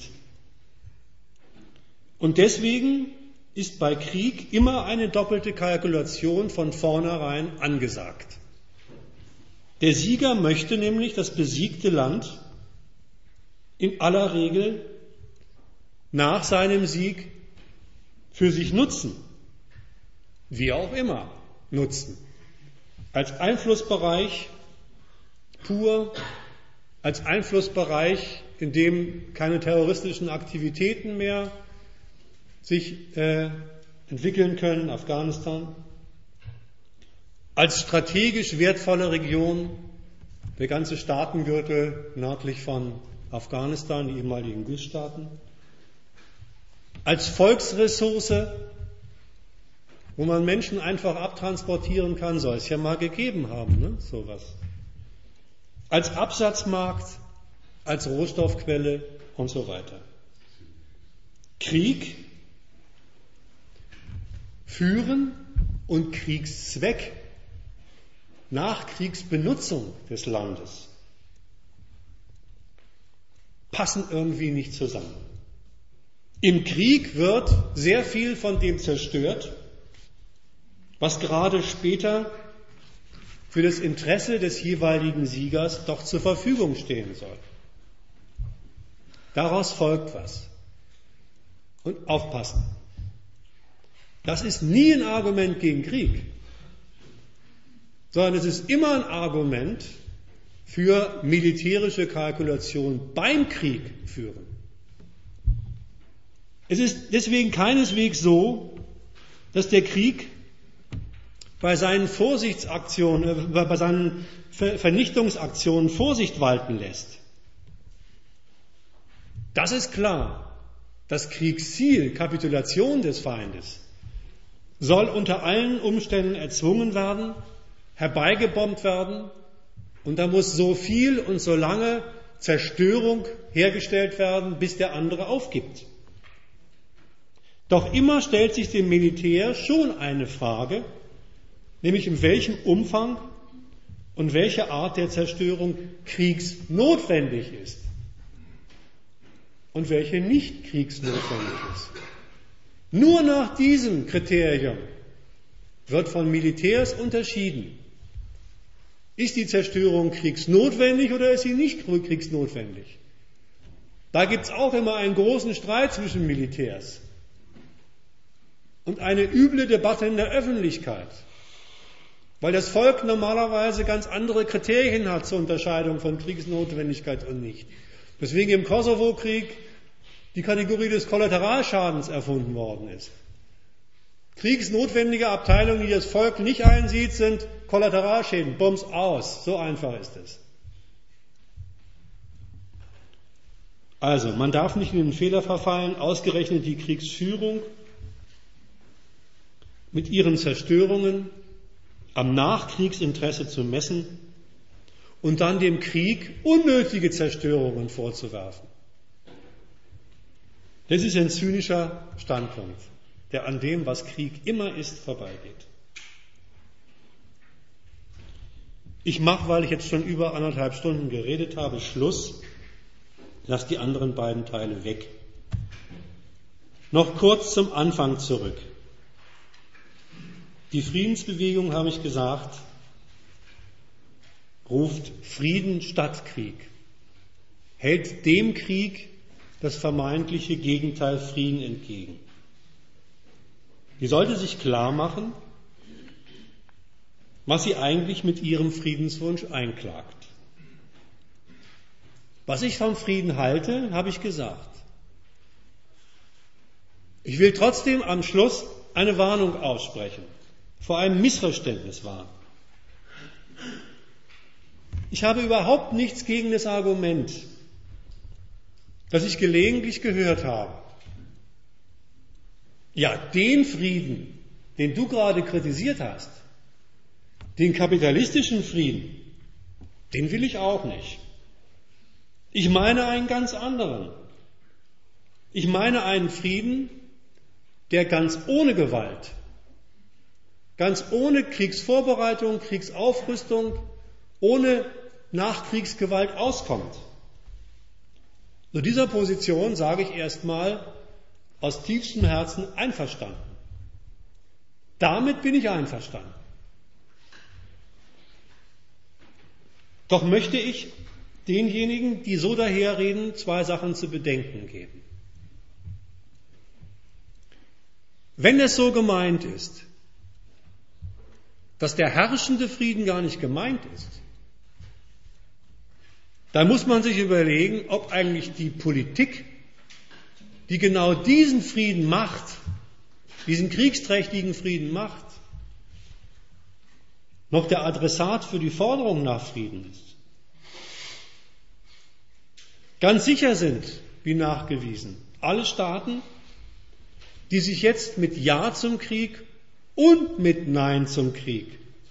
Und deswegen ist bei Krieg immer eine doppelte Kalkulation von vornherein angesagt. Der Sieger möchte nämlich das besiegte Land in aller Regel nach seinem Sieg für sich nutzen, wie auch immer nutzen, als Einflussbereich pur, als Einflussbereich, in dem keine terroristischen Aktivitäten mehr sich äh, entwickeln können, Afghanistan, als strategisch wertvolle Region, der ganze Staatengürtel nördlich von Afghanistan, die ehemaligen Gussstaaten, als Volksressource, wo man Menschen einfach abtransportieren kann, soll es ja mal gegeben haben, ne? Sowas. Als Absatzmarkt, als Rohstoffquelle und so weiter. Krieg führen und Kriegszweck nach Kriegsbenutzung des Landes passen irgendwie nicht zusammen. Im Krieg wird sehr viel von dem zerstört, was gerade später für das Interesse des jeweiligen Siegers doch zur Verfügung stehen soll. Daraus folgt was. Und aufpassen. Das ist nie ein Argument gegen Krieg, sondern es ist immer ein Argument für militärische Kalkulation beim Krieg führen. Es ist deswegen keineswegs so, dass der Krieg bei seinen Vorsichtsaktionen, bei seinen Vernichtungsaktionen Vorsicht walten lässt. Das ist klar. Das Kriegsziel, Kapitulation des Feindes, soll unter allen Umständen erzwungen werden, herbeigebombt werden, und da muss so viel und so lange Zerstörung hergestellt werden, bis der andere aufgibt. Doch immer stellt sich dem Militär schon eine Frage, nämlich in welchem Umfang und welche Art der Zerstörung kriegsnotwendig ist. und welche nicht kriegsnotwendig ist. Nur nach diesem Kriterium wird von Militärs unterschieden. Ist die Zerstörung kriegsnotwendig oder ist sie nicht kriegsnotwendig? Da gibt es auch immer einen großen Streit zwischen Militärs und eine üble Debatte in der Öffentlichkeit, weil das Volk normalerweise ganz andere Kriterien hat zur Unterscheidung von Kriegsnotwendigkeit und nicht. Deswegen im Kosovo-Krieg die Kategorie des Kollateralschadens erfunden worden ist. Kriegsnotwendige Abteilungen, die das Volk nicht einsieht, sind Kollateralschäden. Bums aus. So einfach ist es. Also, man darf nicht in den Fehler verfallen, ausgerechnet die Kriegsführung mit ihren Zerstörungen am Nachkriegsinteresse zu messen und dann dem Krieg unnötige Zerstörungen vorzuwerfen. Das ist ein zynischer Standpunkt, der an dem, was Krieg immer ist, vorbeigeht. Ich mache, weil ich jetzt schon über anderthalb Stunden geredet habe, Schluss. Lass die anderen beiden Teile weg. Noch kurz zum Anfang zurück. Die Friedensbewegung, habe ich gesagt, ruft Frieden statt Krieg, hält dem Krieg das vermeintliche Gegenteil Frieden entgegen. Die sollte sich klar machen, was sie eigentlich mit ihrem Friedenswunsch einklagt. Was ich vom Frieden halte, habe ich gesagt. Ich will trotzdem am Schluss eine Warnung aussprechen, vor einem Missverständnis warnen. Ich habe überhaupt nichts gegen das Argument, das ich gelegentlich gehört habe. Ja, den Frieden, den du gerade kritisiert hast, den kapitalistischen Frieden, den will ich auch nicht. Ich meine einen ganz anderen. Ich meine einen Frieden, der ganz ohne Gewalt, ganz ohne Kriegsvorbereitung, Kriegsaufrüstung, ohne Nachkriegsgewalt auskommt. Zu dieser Position sage ich erstmal aus tiefstem Herzen einverstanden. Damit bin ich einverstanden. Doch möchte ich denjenigen, die so daherreden, zwei Sachen zu bedenken geben. Wenn es so gemeint ist, dass der herrschende Frieden gar nicht gemeint ist, dann muss man sich überlegen, ob eigentlich die Politik, die genau diesen Frieden macht, diesen kriegsträchtigen Frieden macht, noch der Adressat für die Forderung nach Frieden ist. Ganz sicher sind, wie nachgewiesen, alle Staaten, die sich jetzt mit Ja zum Krieg und mit Nein zum Krieg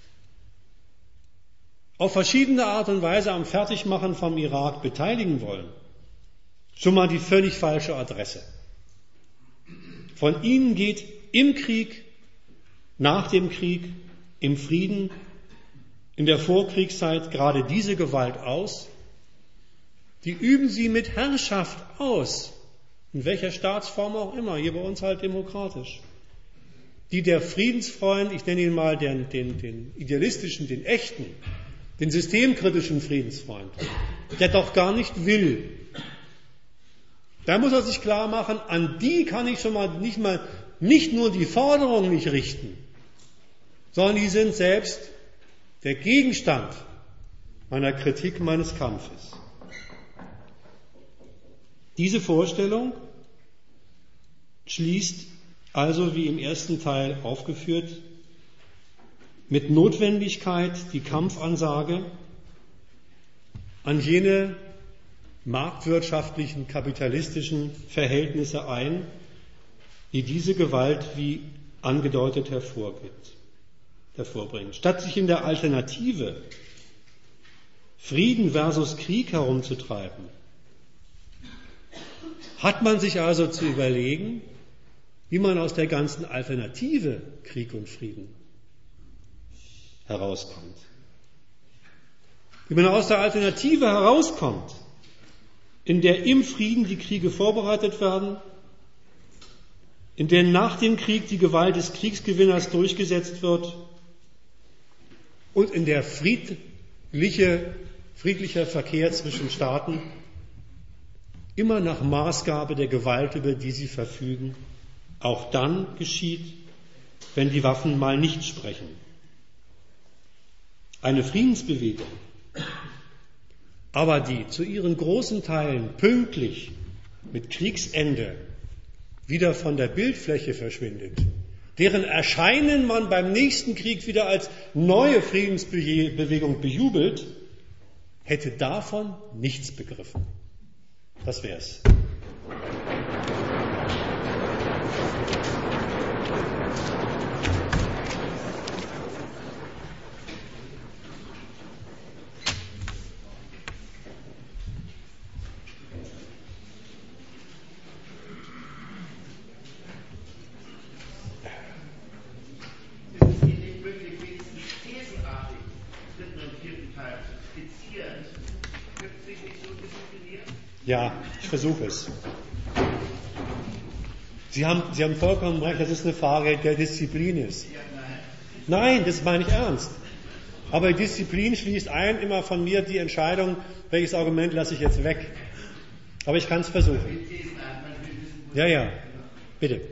auf verschiedene Art und Weise am Fertigmachen vom Irak beteiligen wollen, schon mal die völlig falsche Adresse. Von ihnen geht im Krieg, nach dem Krieg, im Frieden, in der Vorkriegszeit gerade diese Gewalt aus. Die üben sie mit Herrschaft aus, in welcher Staatsform auch immer, hier bei uns halt demokratisch. Die der Friedensfreund, ich nenne ihn mal den, den, den idealistischen, den echten, den systemkritischen Friedensfreund, der doch gar nicht will. Da muss er sich klar machen, an die kann ich schon mal nicht, mal nicht nur die Forderung nicht richten, sondern die sind selbst der Gegenstand meiner Kritik, meines Kampfes. Diese Vorstellung schließt also, wie im ersten Teil aufgeführt, mit Notwendigkeit die Kampfansage an jene marktwirtschaftlichen, kapitalistischen Verhältnisse ein, die diese Gewalt, wie angedeutet, hervorgibt, hervorbringen. Statt sich in der Alternative Frieden versus Krieg herumzutreiben, hat man sich also zu überlegen, wie man aus der ganzen Alternative Krieg und Frieden herauskommt. Wie man aus der Alternative herauskommt, in der im Frieden die Kriege vorbereitet werden, in der nach dem Krieg die Gewalt des Kriegsgewinners durchgesetzt wird und in der friedliche, friedlicher Verkehr zwischen Staaten immer nach Maßgabe der Gewalt, über die sie verfügen, auch dann geschieht, wenn die Waffen mal nicht sprechen. Eine Friedensbewegung, aber die zu ihren großen Teilen pünktlich mit Kriegsende wieder von der Bildfläche verschwindet, deren Erscheinen man beim nächsten Krieg wieder als neue Friedensbewegung bejubelt, hätte davon nichts begriffen. Das wär's. Ja, ich versuche es. Sie haben, Sie haben vollkommen recht, dass es eine Frage der Disziplin ist. Nein, das meine ich ernst. Aber Disziplin schließt ein immer von mir die Entscheidung, welches Argument lasse ich jetzt weg. Aber ich kann es versuchen. Ja, ja, bitte.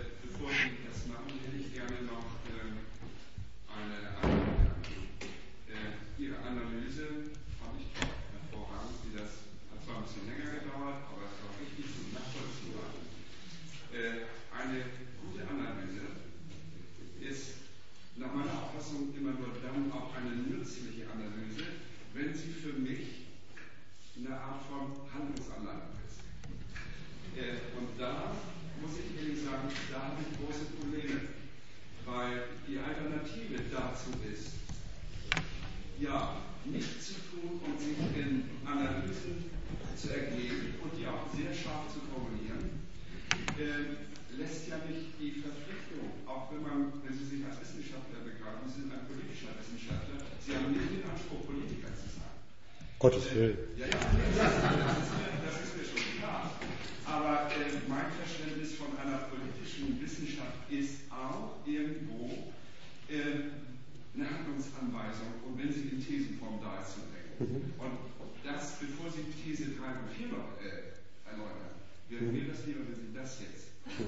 Gottes Willen. Ja, ja, das ist mir schon klar. Aber äh, mein Verständnis von einer politischen Wissenschaft ist auch irgendwo äh, eine Handlungsanweisung und wenn sie in Thesenform da ist, zu denken. Mhm. Und das, bevor Sie These drei und vier noch äh, erläutern, wäre mir das lieber, wenn Sie das jetzt.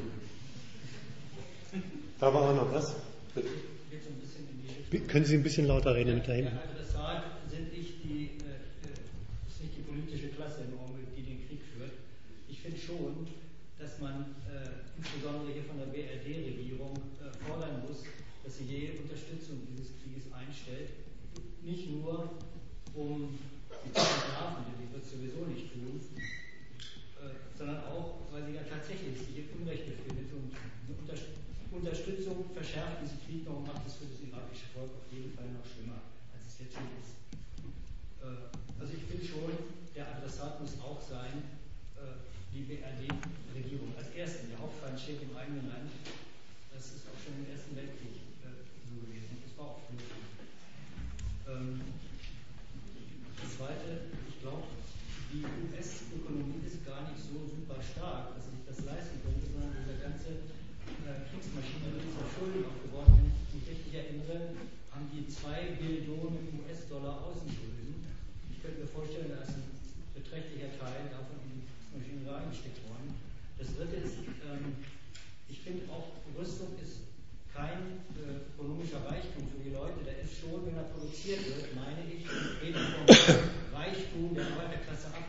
Da war auch noch was. Bitte. Können Sie ein bisschen lauter reden mit da hinten? Der Adressat sind nicht die, äh, ist nicht die politische Klasse im Augenblick, die den Krieg führt. Ich finde schon, dass man äh, insbesondere hier von der B R D-Regierung äh, fordern muss, dass sie jede Unterstützung dieses Krieges einstellt. Nicht nur, um sie zu entlarven, denn die wird es sowieso nicht tun, äh, sondern auch, weil sie ja tatsächlich sich in Unrecht befindet und eine Unterstützung Unterstützung verschärft diesen Krieg noch und macht es für das irakische Volk auf jeden Fall noch schlimmer, als es jetzt schon ist. Äh, also ich finde schon, der Adressat muss auch sein, äh, die B R D-Regierung als Erste. Der Hauptfeind steht im eigenen Land. Das ist auch schon im Ersten Weltkrieg äh, so gewesen. Das war auch flüchtig. Ähm, das Zweite, ich glaube, die U S-Ökonomie ist gar nicht so super stark, dass sich das leisten könnte, sondern dieser ganze Kriegsmaschinerie ist ja Schulden aufgebaut. Wenn ich mich richtig erinnere, haben die zwei Billionen U S-Dollar Außenschulden. Ich könnte mir vorstellen, da ist ein beträchtlicher Teil davon in die Kriegsmaschinerie eingesteckt worden. Das dritte ist, ähm, ich finde auch, Rüstung ist kein äh, ökonomischer Reichtum für die Leute. Der ist schon, wenn er produziert wird, meine ich, geht vom Reichtum der Arbeiterklasse ab.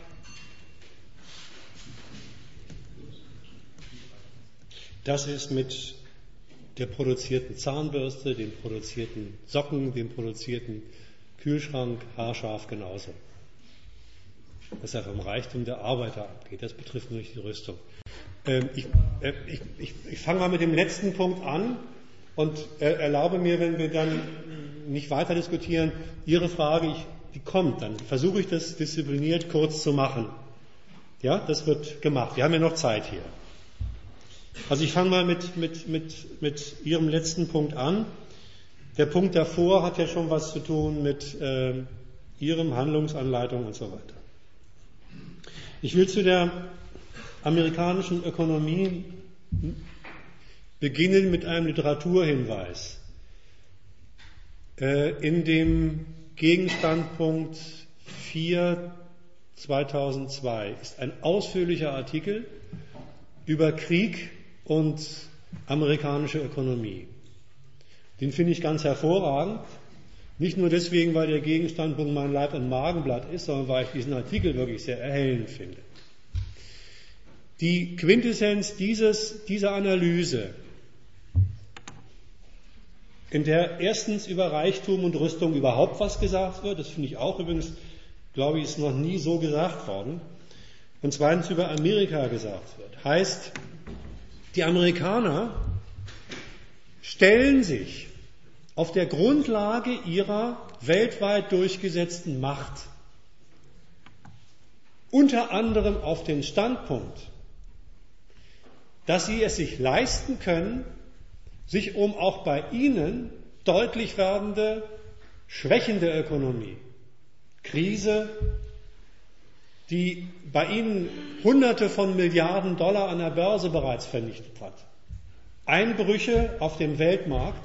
Das ist mit der produzierten Zahnbürste, den produzierten Socken, dem produzierten Kühlschrank haarscharf genauso. Dass er vom Reichtum der Arbeiter abgeht. Das betrifft nur nicht die Rüstung. Ähm, ich, äh, ich, ich, ich fange mal mit dem letzten Punkt an und äh, erlaube mir, wenn wir dann nicht weiter diskutieren, Ihre Frage, ich, die kommt, dann versuche ich das diszipliniert kurz zu machen. Ja, das wird gemacht. Wir haben ja noch Zeit hier. Also ich fange mal mit, mit, mit, mit Ihrem letzten Punkt an. Der Punkt davor hat ja schon was zu tun mit äh, Ihrem Handlungsanleitung und so weiter. Ich will zu der amerikanischen Ökonomie beginnen mit einem Literaturhinweis. In dem Gegenstandpunkt vier zweitausendzwei ist ein ausführlicher Artikel über Krieg und amerikanische Ökonomie. Den finde ich ganz hervorragend. Nicht nur deswegen, weil der Gegenstandpunkt mein Leib- und Magenblatt ist, sondern weil ich diesen Artikel wirklich sehr erhellend finde. Die Quintessenz dieses, dieser Analyse, in der erstens über Reichtum und Rüstung überhaupt was gesagt wird, das finde ich auch übrigens, glaube ich, ist noch nie so gesagt worden, und zweitens über Amerika gesagt wird, heißt, die Amerikaner stellen sich auf der Grundlage ihrer weltweit durchgesetzten Macht unter anderem auf den Standpunkt, dass sie es sich leisten können, sich um auch bei ihnen deutlich werdende, schwächende Ökonomie, Krise, die bei ihnen Hunderte von Milliarden Dollar an der Börse bereits vernichtet hat, Einbrüche auf dem Weltmarkt,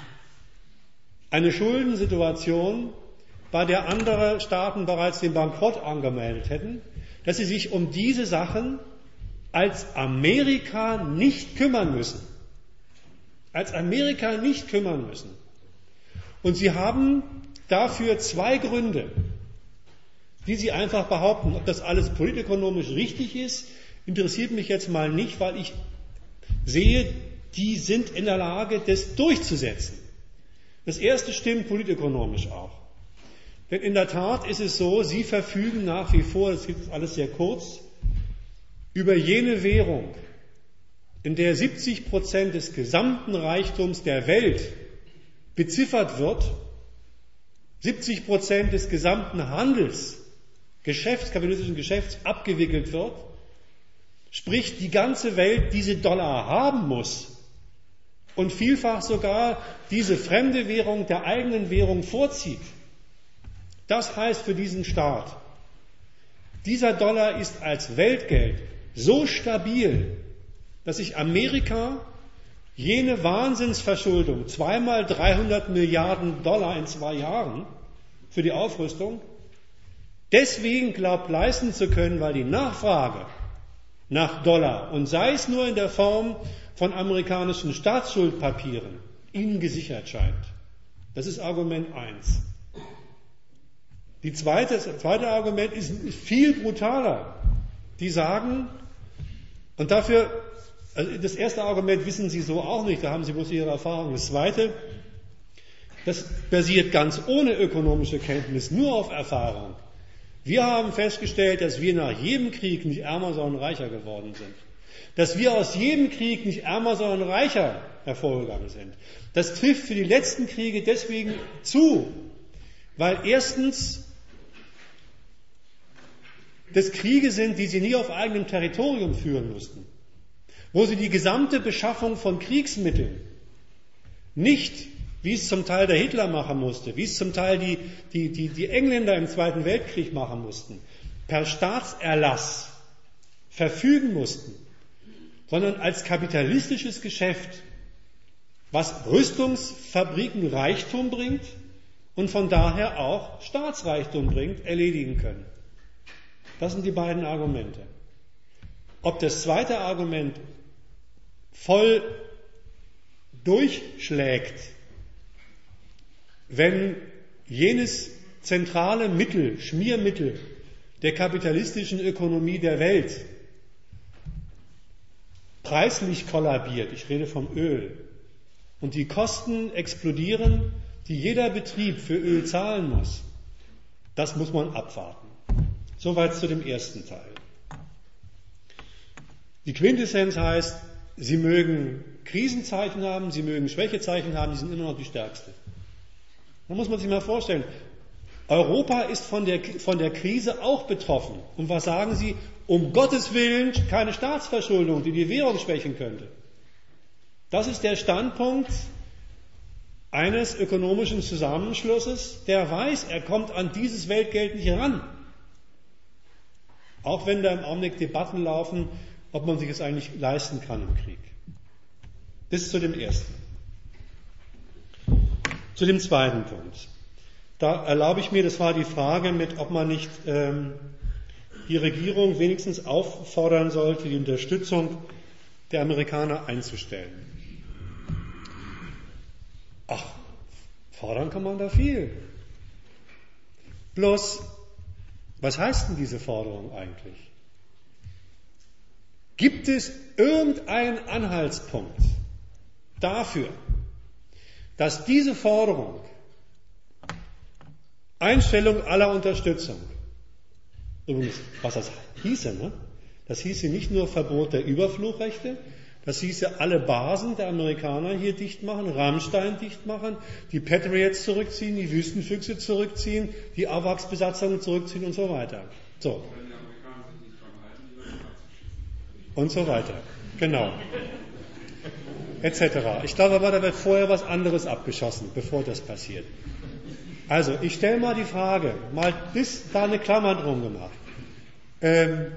eine Schuldensituation, bei der andere Staaten bereits den Bankrott angemeldet hätten, dass sie sich um diese Sachen als Amerika nicht kümmern müssen. Als Amerika nicht kümmern müssen. Und sie haben dafür zwei Gründe, die sie einfach behaupten. Ob das alles politökonomisch richtig ist, interessiert mich jetzt mal nicht, weil ich sehe, die sind in der Lage, das durchzusetzen. Das erste stimmt politökonomisch auch. Denn in der Tat ist es so, sie verfügen nach wie vor, das ist alles sehr kurz, über jene Währung, in der siebzig Prozent des gesamten Reichtums der Welt beziffert wird, siebzig Prozent des gesamten Handels, Geschäfts, kapitalistischen Geschäfts abgewickelt wird, sprich die ganze Welt diese Dollar haben muss und vielfach sogar diese fremde Währung der eigenen Währung vorzieht. Das heißt für diesen Staat, dieser Dollar ist als Weltgeld so stabil, dass sich Amerika jene Wahnsinnsverschuldung, zweimal dreihundert Milliarden Dollar in zwei Jahren für die Aufrüstung, deswegen glaubt leisten zu können, weil die Nachfrage nach Dollar, und sei es nur in der Form von amerikanischen Staatsschuldpapieren, ihnen gesichert scheint. Das ist Argument eins. Die zweite, das zweite Argument ist viel brutaler. Die sagen, und dafür, also das erste Argument wissen Sie so auch nicht, da haben Sie bloß Ihre Erfahrung. Das zweite, das basiert ganz ohne ökonomische Kenntnis, nur auf Erfahrung. Wir haben festgestellt, dass wir nach jedem Krieg nicht ärmer, sondern reicher geworden sind. Dass wir aus jedem Krieg nicht ärmer, sondern reicher hervorgegangen sind. Das trifft für die letzten Kriege deswegen zu, weil erstens das Kriege sind, die sie nie auf eigenem Territorium führen mussten, wo sie die gesamte Beschaffung von Kriegsmitteln nicht, wie es zum Teil der Hitler machen musste, wie es zum Teil die, die, die, die Engländer im Zweiten Weltkrieg machen mussten, per Staatserlass verfügen mussten, sondern als kapitalistisches Geschäft, was Rüstungsfabriken Reichtum bringt und von daher auch Staatsreichtum bringt, erledigen können. Das sind die beiden Argumente. Ob das zweite Argument voll durchschlägt, wenn jenes zentrale Mittel, Schmiermittel der kapitalistischen Ökonomie der Welt preislich kollabiert, ich rede vom Öl, und die Kosten explodieren, die jeder Betrieb für Öl zahlen muss, das muss man abwarten. Soweit zu dem ersten Teil. Die Quintessenz heißt, Sie mögen Krisenzeichen haben, Sie mögen Schwächezeichen haben, die sind immer noch die stärkste. Da muss man sich mal vorstellen, Europa ist von der, von der Krise auch betroffen. Und was sagen Sie? Um Gottes Willen keine Staatsverschuldung, die die Währung schwächen könnte. Das ist der Standpunkt eines ökonomischen Zusammenschlusses, der weiß, er kommt an dieses Weltgeld nicht ran. Auch wenn da im Augenblick Debatten laufen, ob man sich es eigentlich leisten kann im Krieg. Das zu dem ersten. Zu dem zweiten Punkt. Da erlaube ich mir, das war die Frage mit, ob man nicht ähm, die Regierung wenigstens auffordern sollte, die Unterstützung der Amerikaner einzustellen. Ach, fordern kann man da viel. Bloß, was heißt denn diese Forderung eigentlich? Gibt es irgendeinen Anhaltspunkt dafür, dass diese Forderung, Einstellung aller Unterstützung, übrigens, was das hieße, ne? Das hieße nicht nur Verbot der Überflugrechte, das hieße alle Basen der Amerikaner hier dicht machen, Rammstein dicht machen, die Patriots zurückziehen, die Wüstenfüchse zurückziehen, die AWACS-Besatzungen zurückziehen und so weiter. So. Und so weiter. Genau. Etc. Ich glaube aber, da wird vorher was anderes abgeschossen, bevor das passiert. Also, ich stelle mal die Frage, mal bis da eine Klammer drum gemacht. Ähm,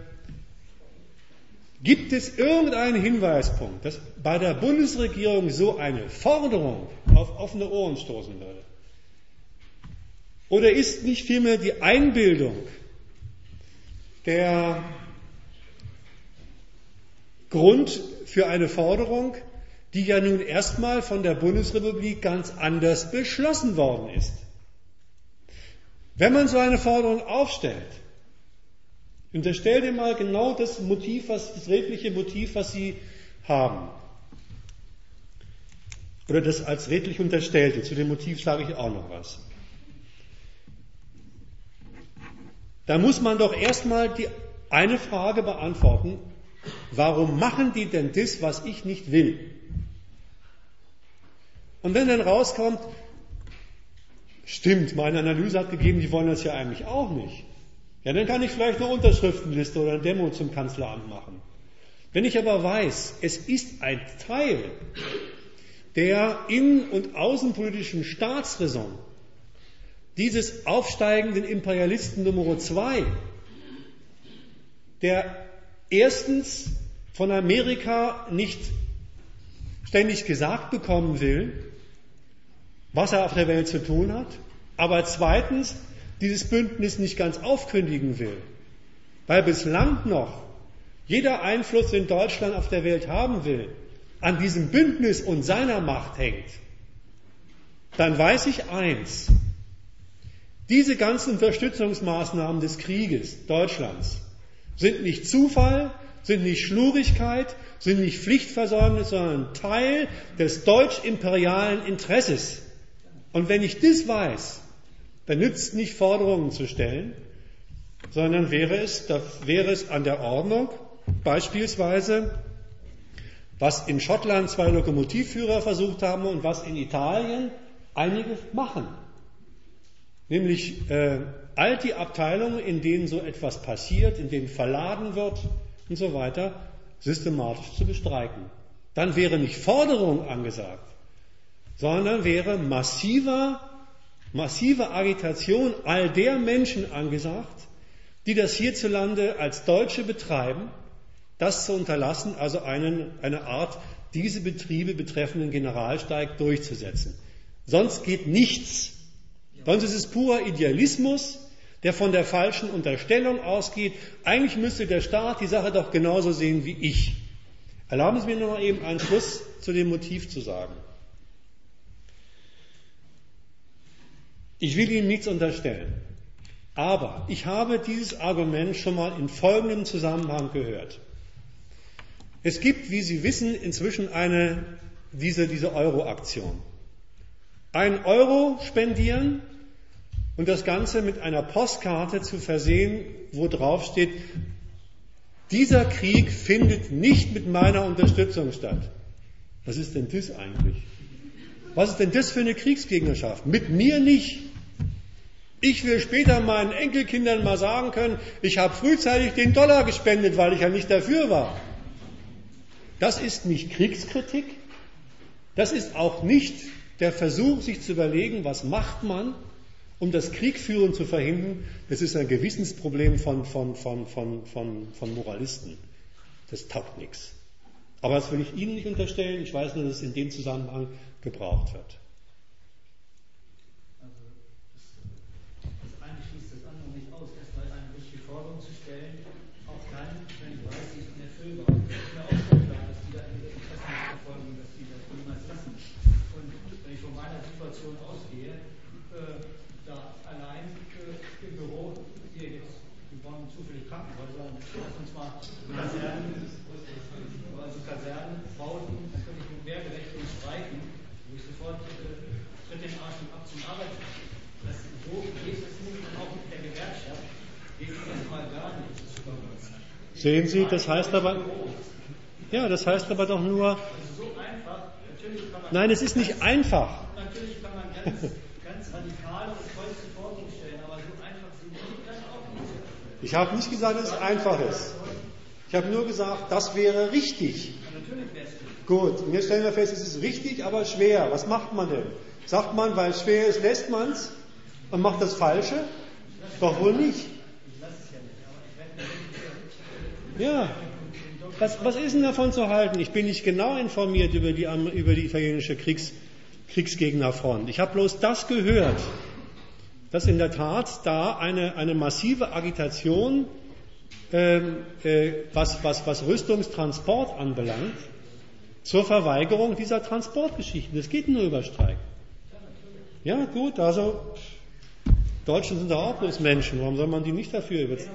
gibt es irgendeinen Hinweispunkt, dass bei der Bundesregierung so eine Forderung auf offene Ohren stoßen würde? Oder ist nicht vielmehr die Einbildung der Grund für eine Forderung, die ja nun erstmal von der Bundesrepublik ganz anders beschlossen worden ist? Wenn man so eine Forderung aufstellt, unterstellt ihr mal genau das Motiv, was, das redliche Motiv, was Sie haben. Oder das als redlich unterstellte. Zu dem Motiv sage ich auch noch was. Da muss man doch erstmal die eine Frage beantworten: Warum machen die denn das, was ich nicht will? Und wenn dann rauskommt, stimmt, meine Analyse hat gegeben, die wollen das ja eigentlich auch nicht. Ja, dann kann ich vielleicht eine Unterschriftenliste oder eine Demo zum Kanzleramt machen. Wenn ich aber weiß, es ist ein Teil der innen- und außenpolitischen Staatsräson dieses aufsteigenden Imperialisten Nummer zwei, der erstens von Amerika nicht ständig gesagt bekommen will, was er auf der Welt zu tun hat, aber zweitens dieses Bündnis nicht ganz aufkündigen will, weil bislang noch jeder Einfluss, den Deutschland auf der Welt haben will, an diesem Bündnis und seiner Macht hängt, dann weiß ich eins: Diese ganzen Unterstützungsmaßnahmen des Krieges Deutschlands sind nicht Zufall, sind nicht Schlurigkeit, sind nicht Pflichtversäumnis, sondern Teil des deutsch-imperialen Interesses. Und wenn ich das weiß, dann nützt nicht Forderungen zu stellen, sondern wäre es, da wäre es an der Ordnung, beispielsweise, was in Schottland zwei Lokomotivführer versucht haben und was in Italien einige machen. Nämlich äh, all die Abteilungen, in denen so etwas passiert, in denen verladen wird und so weiter, systematisch zu bestreiken. Dann wäre nicht Forderung angesagt, sondern wäre massiver, massive Agitation all der Menschen angesagt, die das hierzulande als Deutsche betreiben, das zu unterlassen, also einen, eine Art, diese Betriebe betreffenden Generalstreik durchzusetzen. Sonst geht nichts. Sonst ist es purer Idealismus, der von der falschen Unterstellung ausgeht, eigentlich müsste der Staat die Sache doch genauso sehen wie ich. Erlauben Sie mir noch mal eben einen Schluss zu dem Motiv zu sagen. Ich will Ihnen nichts unterstellen, aber ich habe dieses Argument schon mal in folgendem Zusammenhang gehört. Es gibt, wie Sie wissen, inzwischen eine, diese, diese Euro-Aktion. Einen Euro spendieren und das Ganze mit einer Postkarte zu versehen, wo drauf steht: Dieser Krieg findet nicht mit meiner Unterstützung statt. Was ist denn das eigentlich? Was ist denn das für eine Kriegsgegnerschaft? Mit mir nicht. Ich will später meinen Enkelkindern mal sagen können, ich habe frühzeitig den Dollar gespendet, weil ich ja nicht dafür war. Das ist nicht Kriegskritik. Das ist auch nicht der Versuch, sich zu überlegen, was macht man, um das Kriegführen zu verhindern, das ist ein Gewissensproblem von, von, von, von, von, von Moralisten. Das taugt nichts. Aber das will ich Ihnen nicht unterstellen, ich weiß nur, dass es in dem Zusammenhang gebraucht wird. Also das, das eine schließt das andere nicht aus, erstmal eine richtige Forderung zu stellen, auch dann, wenn ich weiß, sie ist unerfüllbar. Ich bin mir auch schon klar, dass die da ihre Interessen nicht verfolgen, dass die das niemals lassen. Und wenn ich von meiner Situation ausgehe, äh, da allein äh, im Büro, hier jetzt, wir bauen zufällig Krankenhäuser, lass uns mal Kasernen, also Kasernen, Bauten, dann könnte ich mit Wehrberechtigung streiken, wo ich sofort äh, tritt den Arsch und ab zum Arbeitsplatz. Das, so geht es nicht und auch mit der Gewerkschaft geht es erstmal gar nicht. Sehen Sie, das heißt aber, ja, das heißt aber doch nur, also so einfach, natürlich kann man, nein, es ist nicht einfach. natürlich kann man ganz, ganz radikale und tollste Forderungen stellen, aber so einfach sind die dann auch nicht. Ich habe nicht gesagt, dass es einfach ist. Ich habe nur gesagt, das wäre richtig. Natürlich wäre es richtig. Gut, und jetzt stellen wir fest, es ist richtig, aber schwer. Was macht man denn? Sagt man, weil es schwer ist, lässt man es und macht das Falsche? Doch wohl nicht. Ich lasse es ja nicht, aber ich werde mir Ja. Was, was ist denn davon zu halten? Ich bin nicht genau informiert über die, über die italienische Kriegs, Kriegsgegnerfront. Ich habe bloß das gehört, dass in der Tat da eine, eine massive Agitation, ähm, äh, was, was, was Rüstungstransport anbelangt, zur Verweigerung dieser Transportgeschichten. Das geht nur über Streik. Ja, gut, also Deutschen sind doch auch bloß Menschen. Warum soll man die nicht dafür überzeugen?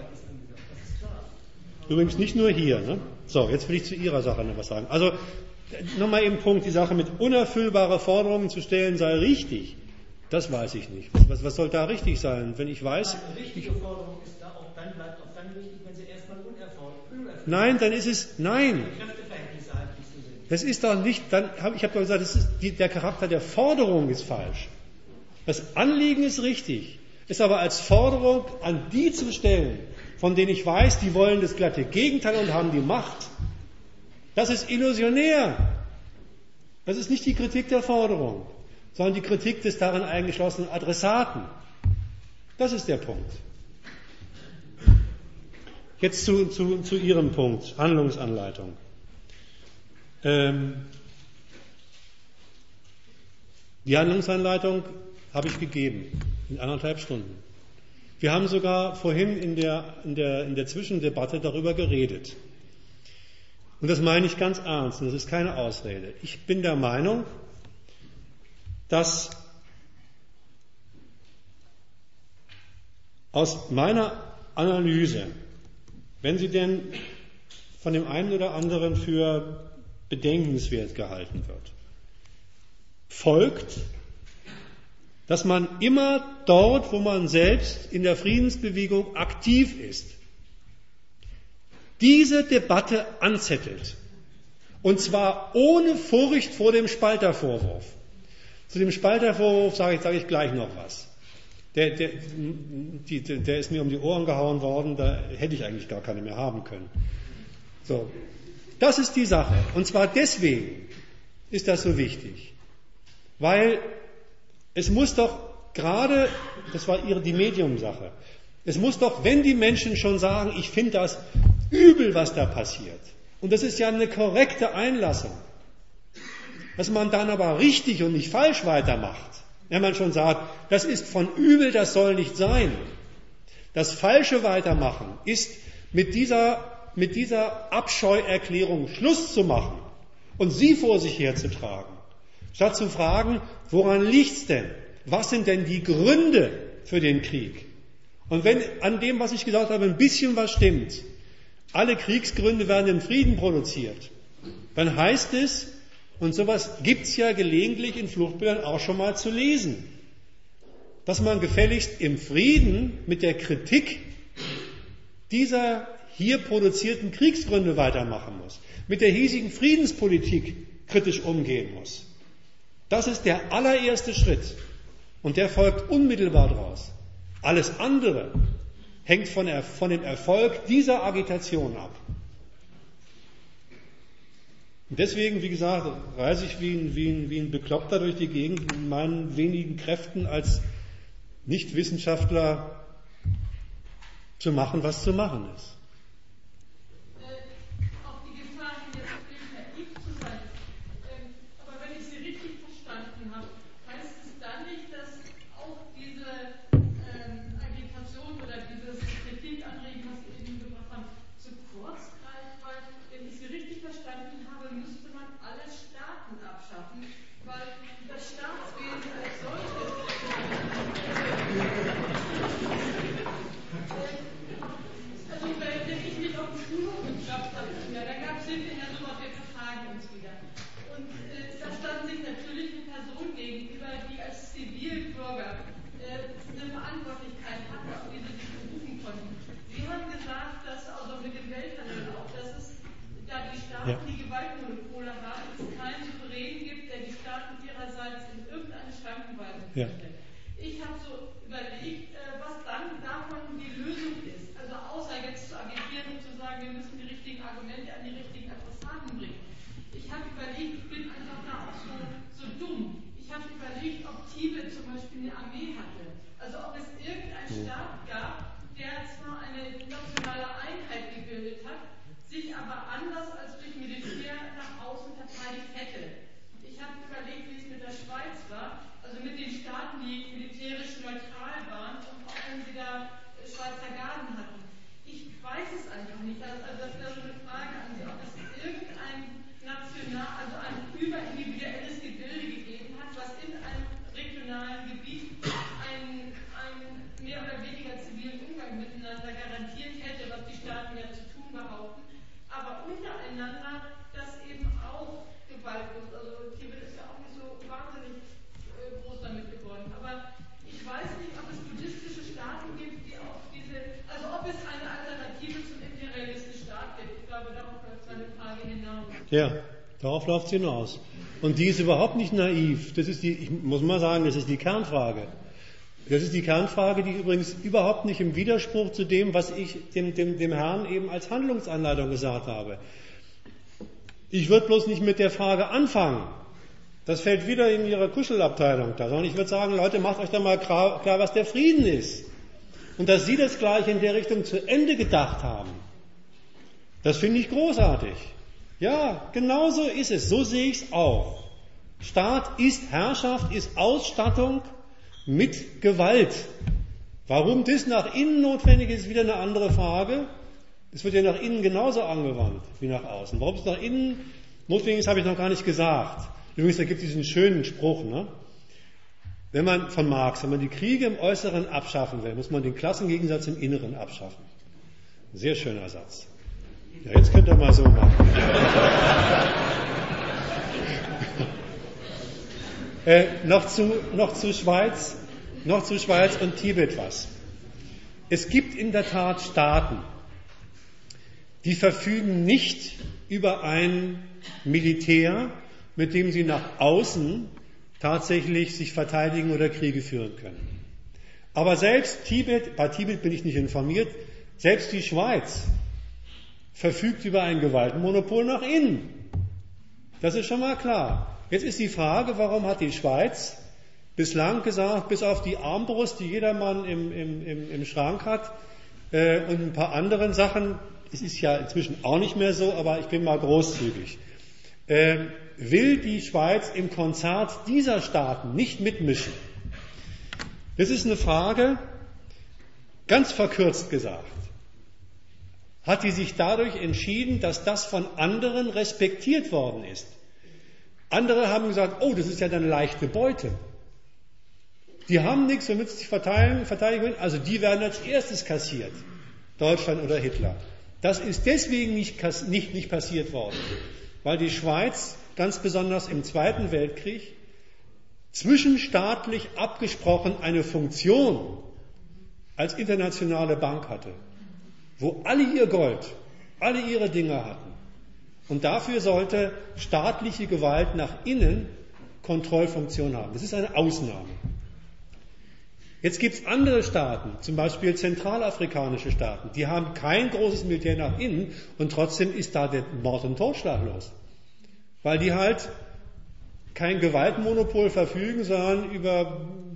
Übrigens nicht nur hier. Ne? So, jetzt will ich zu Ihrer Sache noch was sagen. Also nochmal eben Punkt, die Sache mit unerfüllbare Forderungen zu stellen sei richtig. Das weiß ich nicht. Was, was soll da richtig sein? Wenn ich weiß... Eine richtige Forderung ist da auch dann, bleibt auch dann richtig, wenn sie erstmal unerfüllt. Nein, dann ist es... Nein. Kräfteverhältnisse halt nicht so sind. Das ist doch nicht... Dann hab, ich habe doch gesagt, das ist, die, der Charakter der Forderung ist falsch. Das Anliegen ist richtig. Ist aber als Forderung an die zu stellen, von denen ich weiß, die wollen das glatte Gegenteil und haben die Macht. Das ist illusionär. Das ist nicht die Kritik der Forderung, sondern die Kritik des darin eingeschlossenen Adressaten. Das ist der Punkt. Jetzt zu, zu, zu Ihrem Punkt, Handlungsanleitung. Ähm, die Handlungsanleitung habe ich gegeben, in anderthalb Stunden. Wir haben sogar vorhin in der, in der, in der Zwischendebatte darüber geredet. Und das meine ich ganz ernst, und das ist keine Ausrede. Ich bin der Meinung, dass aus meiner Analyse, wenn sie denn von dem einen oder anderen für bedenkenswert gehalten wird, folgt, dass man immer dort, wo man selbst in der Friedensbewegung aktiv ist, diese Debatte anzettelt. Und zwar ohne Furcht vor dem Spaltervorwurf. Zu dem Spaltervorwurf sage ich, sage ich gleich noch was. Der, der, die, der ist mir um die Ohren gehauen worden, da hätte ich eigentlich gar keine mehr haben können. So. Das ist die Sache. Und zwar deswegen ist das so wichtig. Weil es muss doch gerade, das war ihre, die Medium-Sache, es muss doch, wenn die Menschen schon sagen, ich finde das übel, was da passiert, und das ist ja eine korrekte Einlassung, dass man dann aber richtig und nicht falsch weitermacht, wenn man schon sagt, das ist von übel, das soll nicht sein. Das falsche Weitermachen ist, mit dieser, mit dieser Abscheuerklärung Schluss zu machen und sie vor sich herzutragen, statt zu fragen, woran liegt's denn? Was sind denn die Gründe für den Krieg? Und wenn an dem, was ich gesagt habe, ein bisschen was stimmt, alle Kriegsgründe werden im Frieden produziert, dann heißt es, und sowas gibt's ja gelegentlich in Fluchtbildern auch schon mal zu lesen, dass man gefälligst im Frieden mit der Kritik dieser hier produzierten Kriegsgründe weitermachen muss, mit der hiesigen Friedenspolitik kritisch umgehen muss. Das ist der allererste Schritt und der folgt unmittelbar daraus. Alles andere hängt von, der, von dem Erfolg dieser Agitation ab. Und deswegen, wie gesagt, reise ich wie ein, wie, ein, wie ein Bekloppter durch die Gegend mit meinen wenigen Kräften als Nichtwissenschaftler zu machen, was zu machen ist. Auf die Gefahr hin, jetzt wirklich naiv zu sein. Ähm, aber wenn ich Sie richtig verstanden habe, heißt es dann nicht, dass auch diese ähm, Agitation oder dieses Kritikanregen, was Sie eben gebracht haben, zu kurz greift? Weil, wenn ich Sie richtig verstanden habe, müsste man alle Staaten abschaffen, weil das Staatswesen als solches also wenn ich mich auf den Schulhof geklappt habe, ja, da gab es hinterher sowas, wir vertragen uns wieder. Und äh, da standen sich natürlich eine Person gegenüber, die als Zivilbürger äh, eine Verantwortlichkeit hatte, auf die sie sich berufen konnten. Sie haben gesagt, dass also mit dem Welthandel auch, dass es da die Staaten, ja. die Gewaltmonopole haben, es keinen Souverän gibt, der die Staaten ihrerseits in irgendeine Schranken weisen könnte. Ja. Ich habe so überlegt, äh, was dann davon die Lösung ist. Also außer jetzt zu agitieren und zu sagen, wir müssen die richtigen Argumente an die richtigen Adressaten bringen. Ich habe überlegt, ich bin einfach da auch so, so dumm. Ich habe überlegt, ob Tibet zum Beispiel eine Armee hatte. Also ob es irgendeinen Staat gab, der zwar eine nationale Einheit gebildet hat, sich aber anders als durch Militär nach außen verteidigt hätte. Ich habe überlegt, wie es mit der Schweiz war, also mit den Staaten, die militärisch neutral waren, und auch wenn sie da Schweizer Garden hatten. Ich weiß es einfach nicht. Also das wäre so eine Frage an Sie, ob es irgendein national, also ein überindividuelles Gebilde gegeben hat, was in einem regionalen Gebiet einen, einen mehr oder weniger zivilen Umgang miteinander garantiert hätte, was die Staaten ja zu tun behaupten, aber untereinander das eben auch gewaltlos. Also Tibet ist ja auch nicht so wahnsinnig äh, groß damit geworden. Aber ich weiß nicht, ob es buddhistische Staaten gibt, die auch diese, also ob es eine Alternative zum imperialistischen Staat gibt. Ich glaube, darauf läuft meine Frage hinaus. Ja, darauf läuft es hinaus. Und die ist überhaupt nicht naiv. Das ist die, ich muss mal sagen, das ist die Kernfrage. Das ist die Kernfrage, die übrigens überhaupt nicht im Widerspruch zu dem, was ich dem, dem, dem Herrn eben als Handlungsanleitung gesagt habe. Ich würde bloß nicht mit der Frage anfangen. Das fällt wieder in Ihre Kuschelabteilung da, sondern ich würde sagen, Leute, macht euch doch mal klar, was der Frieden ist. Und dass Sie das gleich in der Richtung zu Ende gedacht haben, das finde ich großartig. Ja, genau so ist es. So sehe ich es auch. Staat ist Herrschaft, ist Ausstattung mit Gewalt. Warum das nach innen notwendig ist, ist wieder eine andere Frage. Es wird ja nach innen genauso angewandt wie nach außen. Warum es nach innen notwendig ist, habe ich noch gar nicht gesagt. Übrigens, da gibt es diesen schönen Spruch, ne? Wenn man von Marx, wenn man die Kriege im Äußeren abschaffen will, muss man den Klassengegensatz im Inneren abschaffen. Ein sehr schöner Satz. Ja, jetzt könnt ihr mal so machen. äh, noch zu, noch zu Schweiz, noch zu Schweiz und Tibet was. Es gibt in der Tat Staaten, die verfügen nicht über ein Militär, mit dem sie nach außen tatsächlich sich verteidigen oder Kriege führen können. Aber selbst Tibet, bei Tibet bin ich nicht informiert, selbst die Schweiz verfügt über ein Gewaltmonopol nach innen. Das ist schon mal klar. Jetzt ist die Frage, warum hat die Schweiz bislang gesagt, bis auf die Armbrust, die jedermann im, im, im, im Schrank hat, äh, und ein paar anderen Sachen, es ist ja inzwischen auch nicht mehr so, aber ich bin mal großzügig, äh, will die Schweiz im Konzert dieser Staaten nicht mitmischen? Das ist eine Frage, ganz verkürzt gesagt. Hat die sich dadurch entschieden, dass das von anderen respektiert worden ist? Andere haben gesagt, oh, das ist ja eine leichte Beute. Die haben nichts, womit sie sich verteidigen, verteidigen können, also die werden als erstes kassiert. Deutschland oder Hitler. Das ist deswegen nicht, nicht, nicht passiert worden, weil die Schweiz ganz besonders im Zweiten Weltkrieg zwischenstaatlich abgesprochen eine Funktion als internationale Bank hatte, wo alle ihr Gold, alle ihre Dinge hatten. Und dafür sollte staatliche Gewalt nach innen Kontrollfunktion haben. Das ist eine Ausnahme. Jetzt gibt es andere Staaten, zum Beispiel zentralafrikanische Staaten, die haben kein großes Militär nach innen und trotzdem ist da der Mord und Totschlag los. Weil die halt kein Gewaltmonopol verfügen, sondern über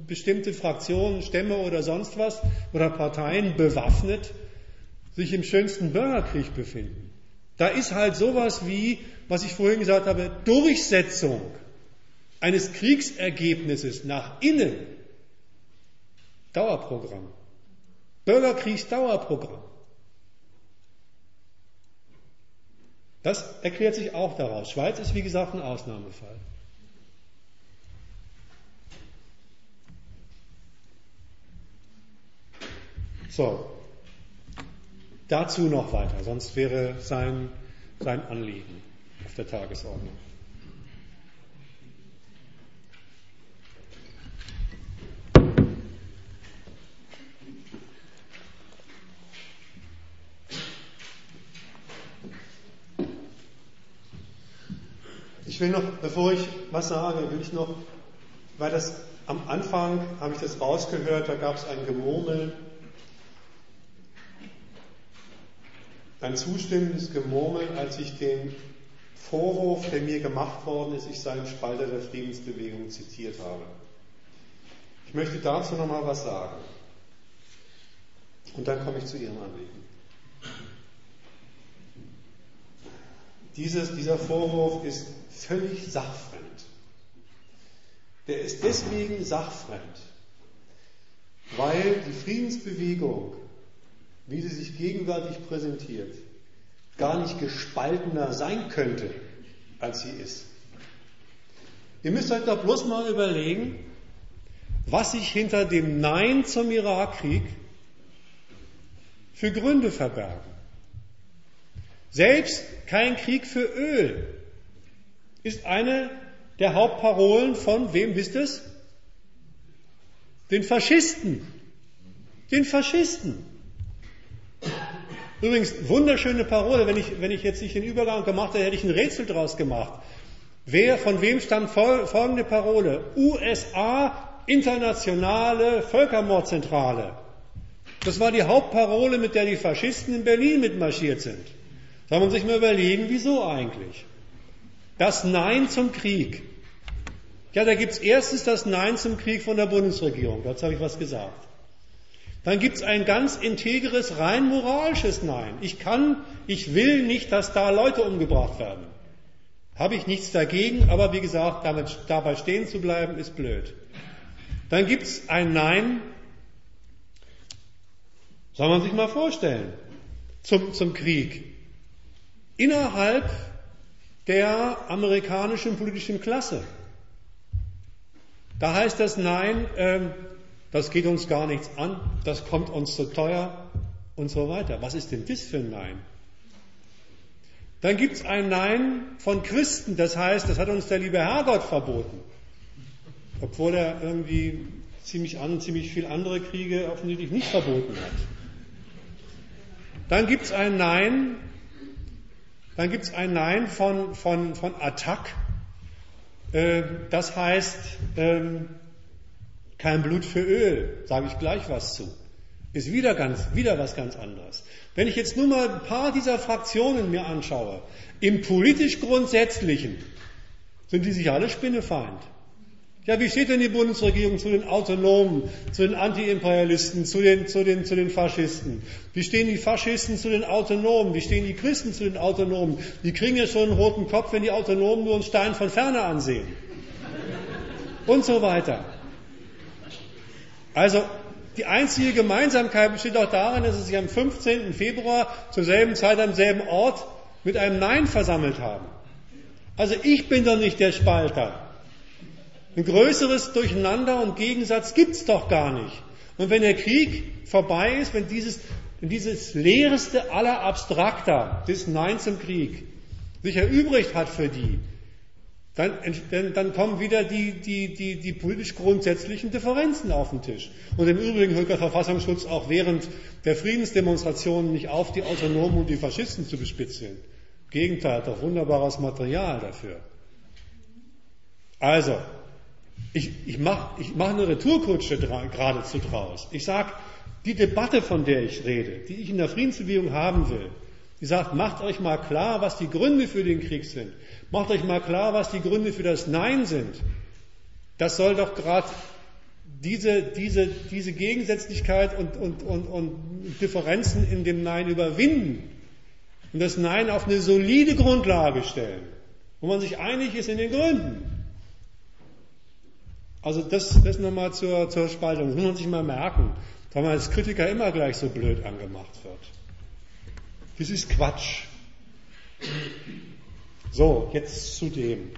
bestimmte Fraktionen, Stämme oder sonst was oder Parteien bewaffnet sich im schönsten Bürgerkrieg befinden. Da ist halt sowas wie, was ich vorhin gesagt habe, Durchsetzung eines Kriegsergebnisses nach innen. Dauerprogramm. Bürgerkriegsdauerprogramm. Das erklärt sich auch daraus. Schweiz ist wie gesagt ein Ausnahmefall. So, dazu noch weiter, sonst wäre sein, sein Anliegen auf der Tagesordnung. Ich will noch, bevor ich was sage, will ich noch, weil das am Anfang, habe ich das rausgehört, da gab es ein Gemurmel, ein zustimmendes Gemurmel, als ich den Vorwurf, der mir gemacht worden ist, ich sei ein Spalter der Friedensbewegung, zitiert habe. Ich möchte dazu noch mal was sagen. Und dann komme ich zu Ihrem Anliegen. Dieses, dieser Vorwurf ist völlig sachfremd. Der ist deswegen sachfremd, weil die Friedensbewegung, wie sie sich gegenwärtig präsentiert, gar nicht gespaltener sein könnte, als sie ist. Ihr müsst euch doch bloß mal überlegen, was sich hinter dem Nein zum Irakkrieg für Gründe verbergen. Selbst kein Krieg für Öl ist eine der Hauptparolen von, wem wisst es? Den Faschisten. Den Faschisten. Übrigens, wunderschöne Parole, wenn ich, wenn ich jetzt nicht den Übergang gemacht hätte, hätte ich ein Rätsel draus gemacht. Wer, von wem stammt folgende Parole? U S A, internationale Völkermordzentrale. Das war die Hauptparole, mit der die Faschisten in Berlin mitmarschiert sind. Soll man sich mal überlegen, wieso eigentlich? Das Nein zum Krieg. Ja, da gibt es erstens das Nein zum Krieg von der Bundesregierung. Dazu habe ich was gesagt. Dann gibt es ein ganz integres, rein moralisches Nein. Ich kann, ich will nicht, dass da Leute umgebracht werden. Habe ich nichts dagegen, aber wie gesagt, damit, dabei stehen zu bleiben, ist blöd. Dann gibt es ein Nein, soll man sich mal vorstellen, zum, zum Krieg. Innerhalb der amerikanischen politischen Klasse. Da heißt das Nein, ähm, das geht uns gar nichts an, das kommt uns zu teuer und so weiter. Was ist denn das für ein Nein? Dann gibt es ein Nein von Christen, das heißt, das hat uns der liebe Herrgott verboten. Obwohl er irgendwie ziemlich, an, ziemlich viel andere Kriege offensichtlich nicht verboten hat. Dann gibt es ein Nein, dann gibt es ein Nein von, von, von Attac, äh, das heißt, ähm, kein Blut für Öl, sage ich gleich was zu. Ist wieder, ganz, wieder was ganz anderes. Wenn ich jetzt nur mal ein paar dieser Fraktionen mir anschaue, im politisch Grundsätzlichen sind die sich alle spinnefeind. Ja, wie steht denn die Bundesregierung zu den Autonomen, zu den Antiimperialisten, zu den, zu den, zu den Faschisten? Wie stehen die Faschisten zu den Autonomen? Wie stehen die Christen zu den Autonomen? Die kriegen ja schon einen roten Kopf, wenn die Autonomen nur einen Stein von Ferne ansehen. Und so weiter. Also, die einzige Gemeinsamkeit besteht auch darin, dass sie sich am fünfzehnten Februar zur selben Zeit am selben Ort mit einem Nein versammelt haben. Also ich bin doch nicht der Spalter. Ein größeres Durcheinander und Gegensatz gibt's doch gar nicht. Und wenn der Krieg vorbei ist, wenn dieses, wenn dieses leerste aller Abstrakter, das Nein zum Krieg, sich erübrigt hat für die, dann, dann, dann kommen wieder die, die, die, die politisch grundsätzlichen Differenzen auf den Tisch. Und im Übrigen hört der Verfassungsschutz auch während der Friedensdemonstrationen nicht auf, die Autonomen und die Faschisten zu bespitzeln. Im Gegenteil, hat doch wunderbares Material dafür. Also, ich, ich mache ich mach eine Retourkutsche geradezu draus. Ich sage, die Debatte, von der ich rede, die ich in der Friedensbewegung haben will, die sagt, macht euch mal klar, was die Gründe für den Krieg sind. Macht euch mal klar, was die Gründe für das Nein sind. Das soll doch gerade diese, diese, diese Gegensätzlichkeit und, und, und, und Differenzen in dem Nein überwinden und das Nein auf eine solide Grundlage stellen, wo man sich einig ist in den Gründen. Also das, das nochmal zur, zur Spaltung. Das muss man sich mal merken, weil man als Kritiker immer gleich so blöd angemacht wird. Das ist Quatsch. So, jetzt zu dem.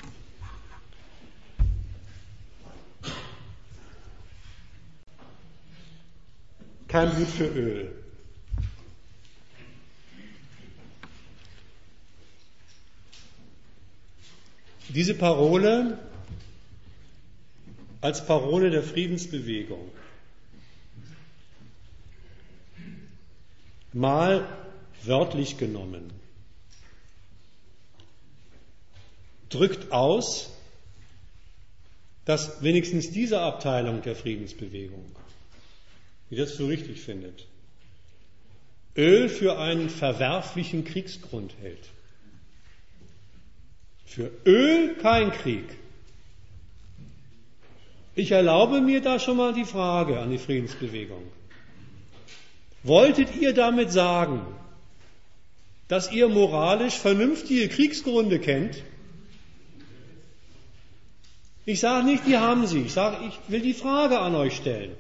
Kein Blut für Öl. Diese Parole als Parole der Friedensbewegung mal wörtlich genommen drückt aus, dass wenigstens diese Abteilung der Friedensbewegung, die das so richtig findet, Öl für einen verwerflichen Kriegsgrund hält. Für Öl kein Krieg. Ich erlaube mir da schon mal die Frage an die Friedensbewegung. Wolltet ihr damit sagen, dass ihr moralisch vernünftige Kriegsgründe kennt? Ich sage nicht, die haben sie. Ich sage, ich will die Frage an euch stellen.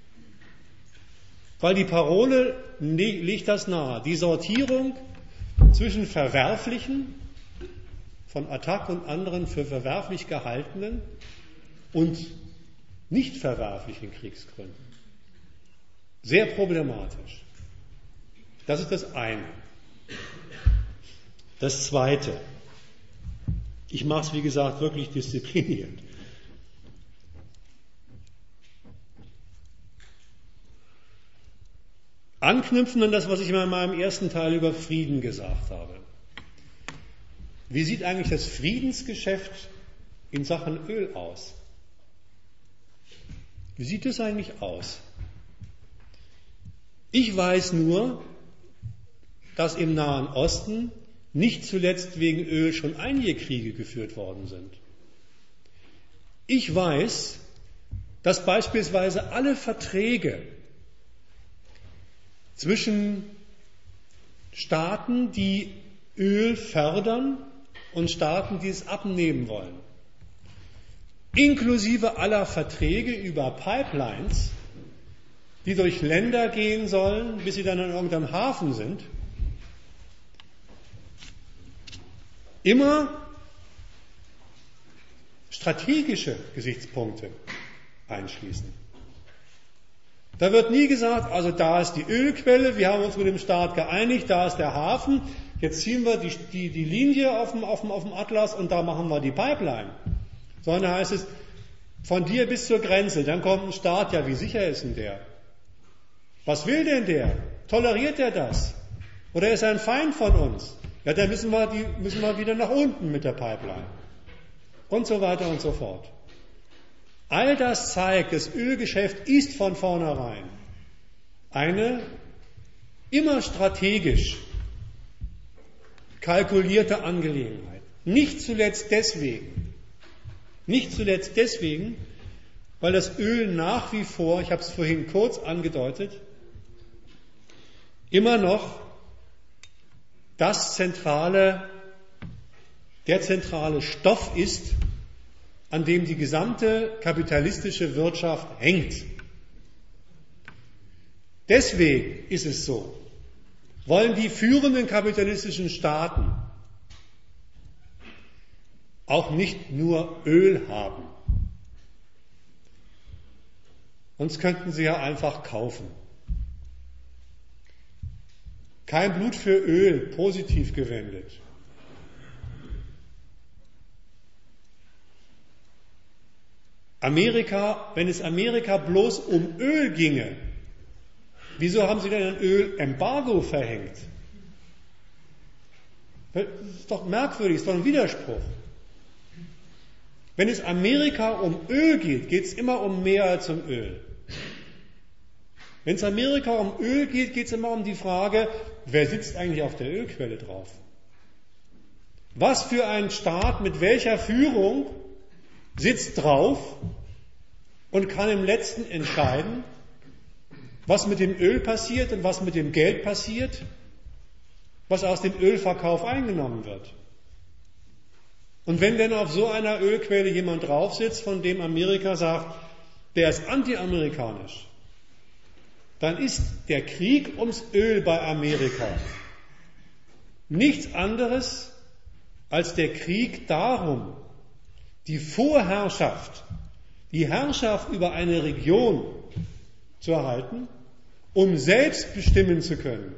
Weil die Parole legt das nahe. Die Sortierung zwischen verwerflichen, von Attac und anderen für verwerflich gehaltenen und nicht verwerflichen Kriegsgründen. Sehr problematisch. Das ist das eine. Das zweite. Ich mache es, wie gesagt, wirklich diszipliniert. Anknüpfen an das, was ich mal in meinem ersten Teil über Frieden gesagt habe. Wie sieht eigentlich das Friedensgeschäft in Sachen Öl aus? Wie sieht es eigentlich aus? Ich weiß nur, dass im Nahen Osten nicht zuletzt wegen Öl schon einige Kriege geführt worden sind. Ich weiß, dass beispielsweise alle Verträge zwischen Staaten, die Öl fördern, und Staaten, die es abnehmen wollen, inklusive aller Verträge über Pipelines, die durch Länder gehen sollen, bis sie dann in irgendeinem Hafen sind, immer strategische Gesichtspunkte einschließen. Da wird nie gesagt, also da ist die Ölquelle, wir haben uns mit dem Staat geeinigt, da ist der Hafen, jetzt ziehen wir die, die, die Linie auf dem, auf, dem, auf dem Atlas und da machen wir die Pipeline. Sondern da heißt es, von dir bis zur Grenze, dann kommt ein Staat, ja, wie sicher ist denn der? Was will denn der? Toleriert er das? Oder ist er ein Feind von uns? Ja, dann müssen wir, die, müssen wir wieder nach unten mit der Pipeline. Und so weiter und so fort. All das zeigt, das Ölgeschäft ist von vornherein eine immer strategisch kalkulierte Angelegenheit. Nicht zuletzt deswegen, nicht zuletzt deswegen, weil das Öl nach wie vor, ich habe es vorhin kurz angedeutet, immer noch das zentrale, der zentrale Stoff ist, an dem die gesamte kapitalistische Wirtschaft hängt. Deswegen ist es so, wollen die führenden kapitalistischen Staaten auch nicht nur Öl haben. Sonst könnten sie ja einfach kaufen. Kein Blut für Öl, positiv gewendet. Amerika, wenn es Amerika bloß um Öl ginge, wieso haben sie denn ein Ölembargo verhängt? Das ist doch merkwürdig, das ist doch ein Widerspruch. Wenn es Amerika um Öl geht, geht es immer um mehr als um Öl. Wenn es Amerika um Öl geht, geht es immer um die Frage, wer sitzt eigentlich auf der Ölquelle drauf? Was für ein Staat mit welcher Führung sitzt drauf und kann im Letzten entscheiden, was mit dem Öl passiert und was mit dem Geld passiert, was aus dem Ölverkauf eingenommen wird. Und wenn denn auf so einer Ölquelle jemand drauf sitzt, von dem Amerika sagt, der ist antiamerikanisch, dann ist der Krieg ums Öl bei Amerika nichts anderes als der Krieg darum, die Vorherrschaft, die Herrschaft über eine Region zu erhalten, um selbst bestimmen zu können,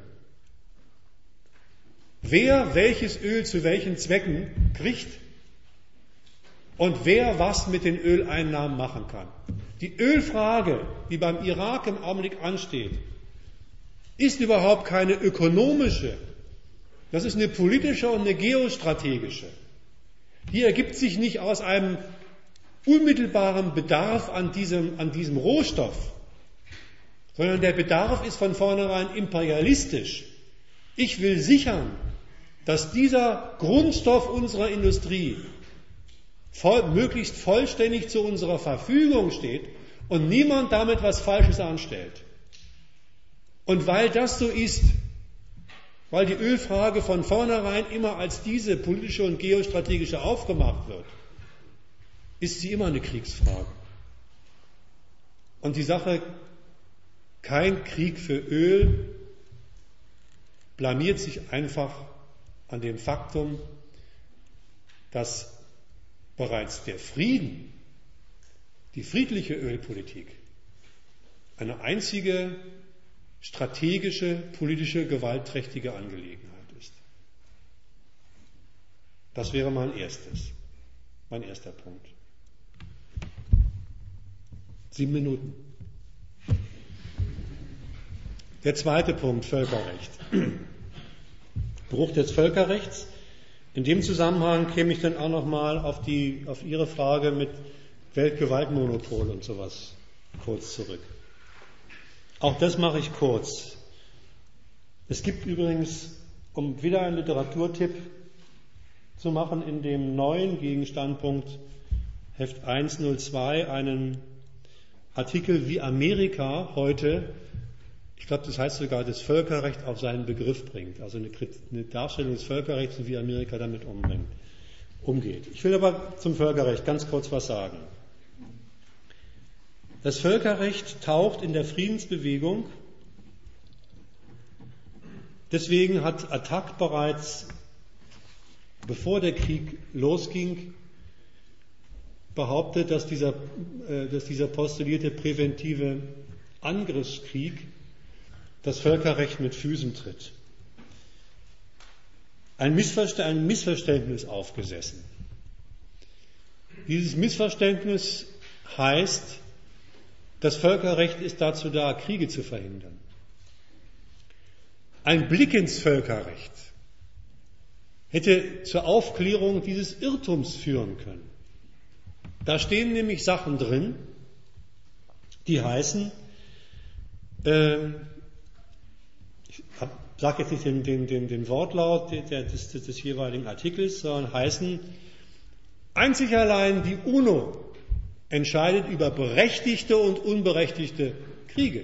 wer welches Öl zu welchen Zwecken kriegt und wer was mit den Öleinnahmen machen kann. Die Ölfrage, die beim Irak im Augenblick ansteht, ist überhaupt keine ökonomische, das ist eine politische und eine geostrategische. Die ergibt sich nicht aus einem unmittelbaren Bedarf an diesem, an diesem Rohstoff, sondern der Bedarf ist von vornherein imperialistisch. Ich will sichern, dass dieser Grundstoff unserer Industrie voll, möglichst vollständig zu unserer Verfügung steht und niemand damit was Falsches anstellt. Und weil das so ist, weil die Ölfrage von vornherein immer als diese politische und geostrategische aufgemacht wird, ist sie immer eine Kriegsfrage. Und die Sache, kein Krieg für Öl, blamiert sich einfach an dem Faktum, dass bereits der Frieden, die friedliche Ölpolitik, eine einzige strategische, politische, gewaltträchtige Angelegenheit ist. Das wäre mein erstes, mein erster Punkt. Sieben Minuten. Der zweite Punkt, Völkerrecht. Bruch des Völkerrechts. In dem Zusammenhang käme ich dann auch nochmal auf die, auf Ihre Frage mit Weltgewaltmonopol und sowas kurz zurück. Auch das mache ich kurz. Es gibt übrigens, um wieder einen Literaturtipp zu machen, in dem neuen Gegenstandpunkt Heft hundertzzwei einen Artikel, wie Amerika heute, ich glaube, das heißt sogar, das Völkerrecht auf seinen Begriff bringt. Also eine, eine Darstellung des Völkerrechts und wie Amerika damit umbringt, umgeht. Ich will aber zum Völkerrecht ganz kurz was sagen. Das Völkerrecht taucht in der Friedensbewegung. Deswegen hat Attac bereits, bevor der Krieg losging, behauptet, dass dieser, äh, dass dieser postulierte präventive Angriffskrieg das Völkerrecht mit Füßen tritt. Ein Missverständnis, ein Missverständnis aufgesessen. Dieses Missverständnis heißt, das Völkerrecht ist dazu da, Kriege zu verhindern. Ein Blick ins Völkerrecht hätte zur Aufklärung dieses Irrtums führen können. Da stehen nämlich Sachen drin, die heißen, äh, ich sage jetzt nicht den, den, den, den Wortlaut der, des, des jeweiligen Artikels, sondern heißen, einzig allein die UNO entscheidet über berechtigte und unberechtigte Kriege.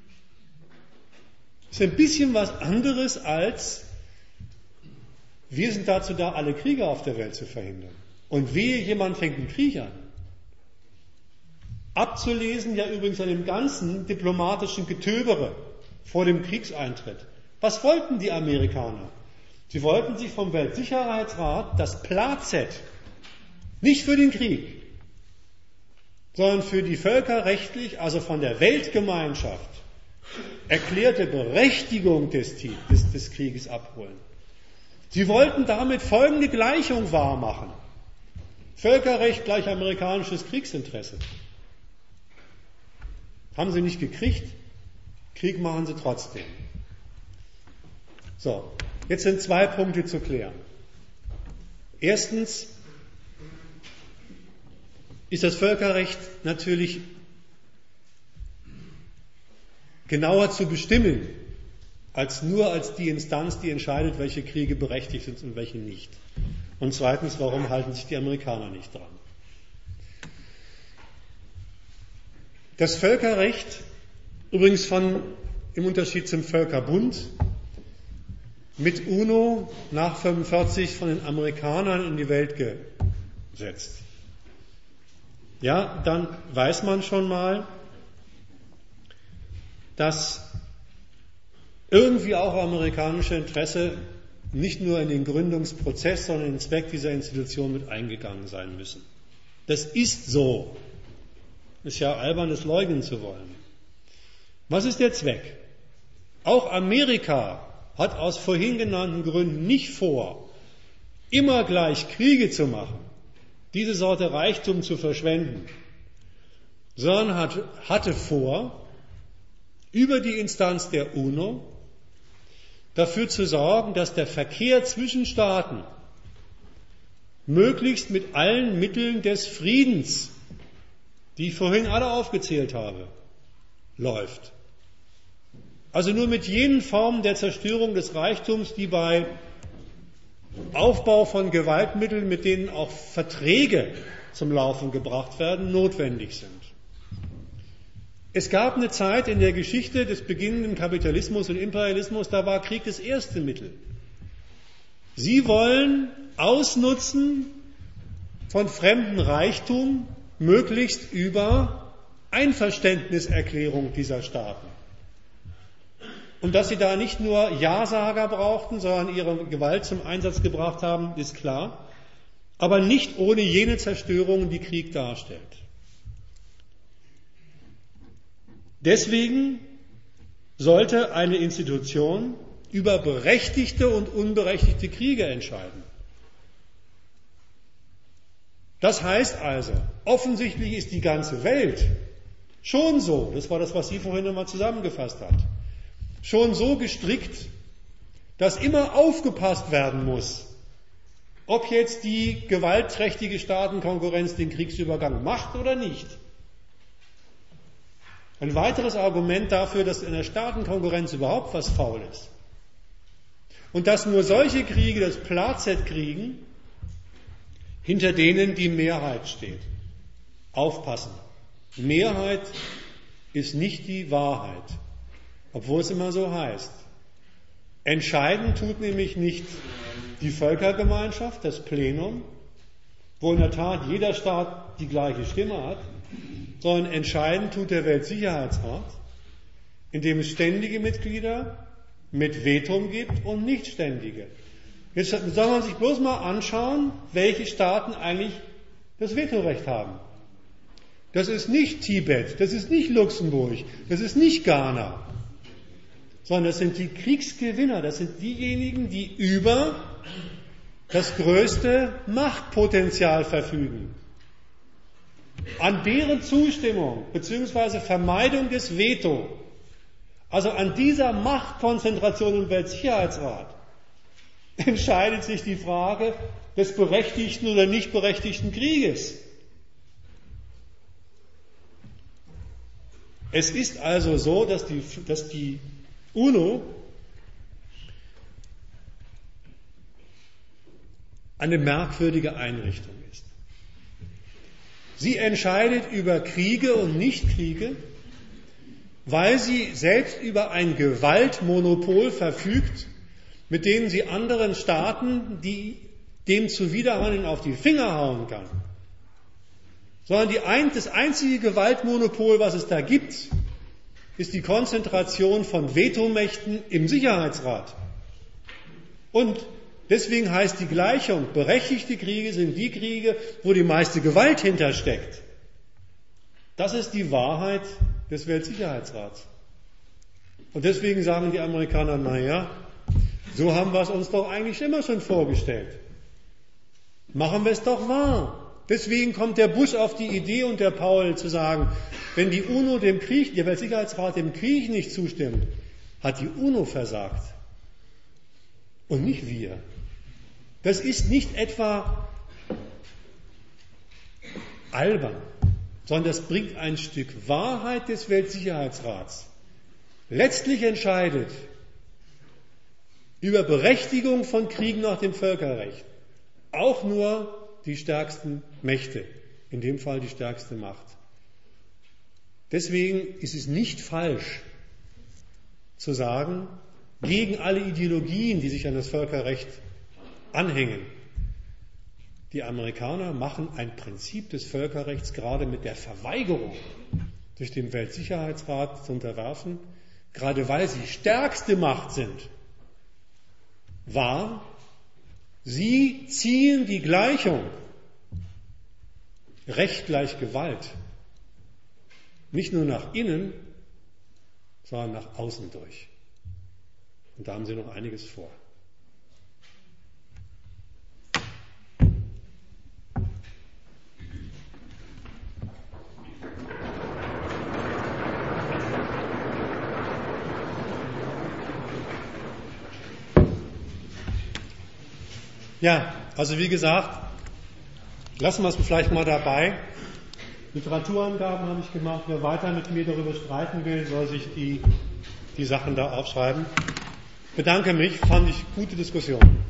Das ist ein bisschen was anderes als, wir sind dazu da, alle Kriege auf der Welt zu verhindern. Und wehe, jemand fängt einen Krieg an. Abzulesen ja übrigens an dem ganzen diplomatischen Getöbere vor dem Kriegseintritt. Was wollten die Amerikaner? Sie wollten sich vom Weltsicherheitsrat das Plazet, nicht für den Krieg, sondern für die völkerrechtlich, also von der Weltgemeinschaft, erklärte Berechtigung des, des, des Krieges abholen. Sie wollten damit folgende Gleichung wahrmachen. Völkerrecht gleich amerikanisches Kriegsinteresse. Haben sie nicht gekriegt, Krieg machen sie trotzdem. So, jetzt sind zwei Punkte zu klären. Erstens ist das Völkerrecht natürlich genauer zu bestimmen, als nur als die Instanz, die entscheidet, welche Kriege berechtigt sind und welche nicht. Und zweitens, warum halten sich die Amerikaner nicht dran? Das Völkerrecht, übrigens von, im Unterschied zum Völkerbund, mit UNO nach fünfundvierzig von den Amerikanern in die Welt gesetzt. Ja, dann weiß man schon mal, dass irgendwie auch amerikanische Interesse nicht nur in den Gründungsprozess, sondern in den Zweck dieser Institution mit eingegangen sein müssen. Das ist so. Ist ja albern, das leugnen zu wollen. Was ist der Zweck? Auch Amerika hat aus vorhin genannten Gründen nicht vor, immer gleich Kriege zu machen, diese Sorte Reichtum zu verschwenden, sondern hat, hatte vor, über die Instanz der UNO dafür zu sorgen, dass der Verkehr zwischen Staaten möglichst mit allen Mitteln des Friedens, die ich vorhin alle aufgezählt habe, läuft. Also nur mit jenen Formen der Zerstörung des Reichtums, die bei Aufbau von Gewaltmitteln, mit denen auch Verträge zum Laufen gebracht werden, notwendig sind. Es gab eine Zeit in der Geschichte des beginnenden Kapitalismus und Imperialismus, da war Krieg das erste Mittel. Sie wollen Ausnutzen von fremdem Reichtum möglichst über Einverständniserklärung dieser Staaten. Und dass sie da nicht nur Ja-Sager brauchten, sondern ihre Gewalt zum Einsatz gebracht haben, ist klar, aber nicht ohne jene Zerstörungen, die Krieg darstellt. Deswegen sollte eine Institution über berechtigte und unberechtigte Kriege entscheiden. Das heißt also, offensichtlich ist die ganze Welt schon so, das war das, was Sie vorhin nochmal zusammengefasst hat, schon so gestrickt, dass immer aufgepasst werden muss, ob jetzt die gewaltträchtige Staatenkonkurrenz den Kriegsübergang macht oder nicht. Ein weiteres Argument dafür, dass in der Staatenkonkurrenz überhaupt was faul ist. Und dass nur solche Kriege das Plazet kriegen, hinter denen die Mehrheit steht. Aufpassen. Mehrheit ist nicht die Wahrheit, obwohl es immer so heißt. Entscheiden tut nämlich nicht die Völkergemeinschaft, das Plenum, wo in der Tat jeder Staat die gleiche Stimme hat, sondern entscheiden tut der Weltsicherheitsrat, in dem es ständige Mitglieder mit Vetum gibt und nichtständige. Jetzt soll man sich bloß mal anschauen, welche Staaten eigentlich das Vetorecht haben. Das ist nicht Tibet, das ist nicht Luxemburg, das ist nicht Ghana, sondern das sind die Kriegsgewinner, das sind diejenigen, die über das größte Machtpotenzial verfügen. An deren Zustimmung bzw. Vermeidung des Veto, also an dieser Machtkonzentration im Weltsicherheitsrat, entscheidet sich die Frage des berechtigten oder nicht berechtigten Krieges. Es ist also so, dass die, dass die UNO eine merkwürdige Einrichtung ist. Sie entscheidet über Kriege und Nichtkriege, weil sie selbst über ein Gewaltmonopol verfügt, mit denen sie anderen Staaten, die dem zuwiderhandeln, auf die Finger hauen kann. Sondern die ein, das einzige Gewaltmonopol, was es da gibt, ist die Konzentration von Vetomächten im Sicherheitsrat. Und deswegen heißt die Gleichung, berechtigte Kriege sind die Kriege, wo die meiste Gewalt hintersteckt. Das ist die Wahrheit des Weltsicherheitsrats. Und deswegen sagen die Amerikaner, naja, so haben wir es uns doch eigentlich immer schon vorgestellt. Machen wir es doch wahr. Deswegen kommt der Bush auf die Idee und der Powell zu sagen, wenn die UNO dem Krieg, der Weltsicherheitsrat dem Krieg nicht zustimmt, hat die UNO versagt. Und nicht wir. Das ist nicht etwa albern, sondern das bringt ein Stück Wahrheit des Weltsicherheitsrats. Letztlich entscheidet über Berechtigung von Kriegen nach dem Völkerrecht auch nur die stärksten Mächte, in dem Fall die stärkste Macht. Deswegen ist es nicht falsch zu sagen, gegen alle Ideologien, die sich an das Völkerrecht anhängen, die Amerikaner machen ein Prinzip des Völkerrechts gerade mit der Verweigerung, durch den Weltsicherheitsrat zu unterwerfen, gerade weil sie stärkste Macht sind, wahr. Sie ziehen die Gleichung Recht gleich Gewalt nicht nur nach innen, sondern nach außen durch. Und da haben sie noch einiges vor. Ja, also wie gesagt, lassen wir es vielleicht mal dabei. Literaturangaben habe ich gemacht. Wer weiter mit mir darüber streiten will, soll sich die, die Sachen da aufschreiben. Ich bedanke mich, fand ich gute Diskussion.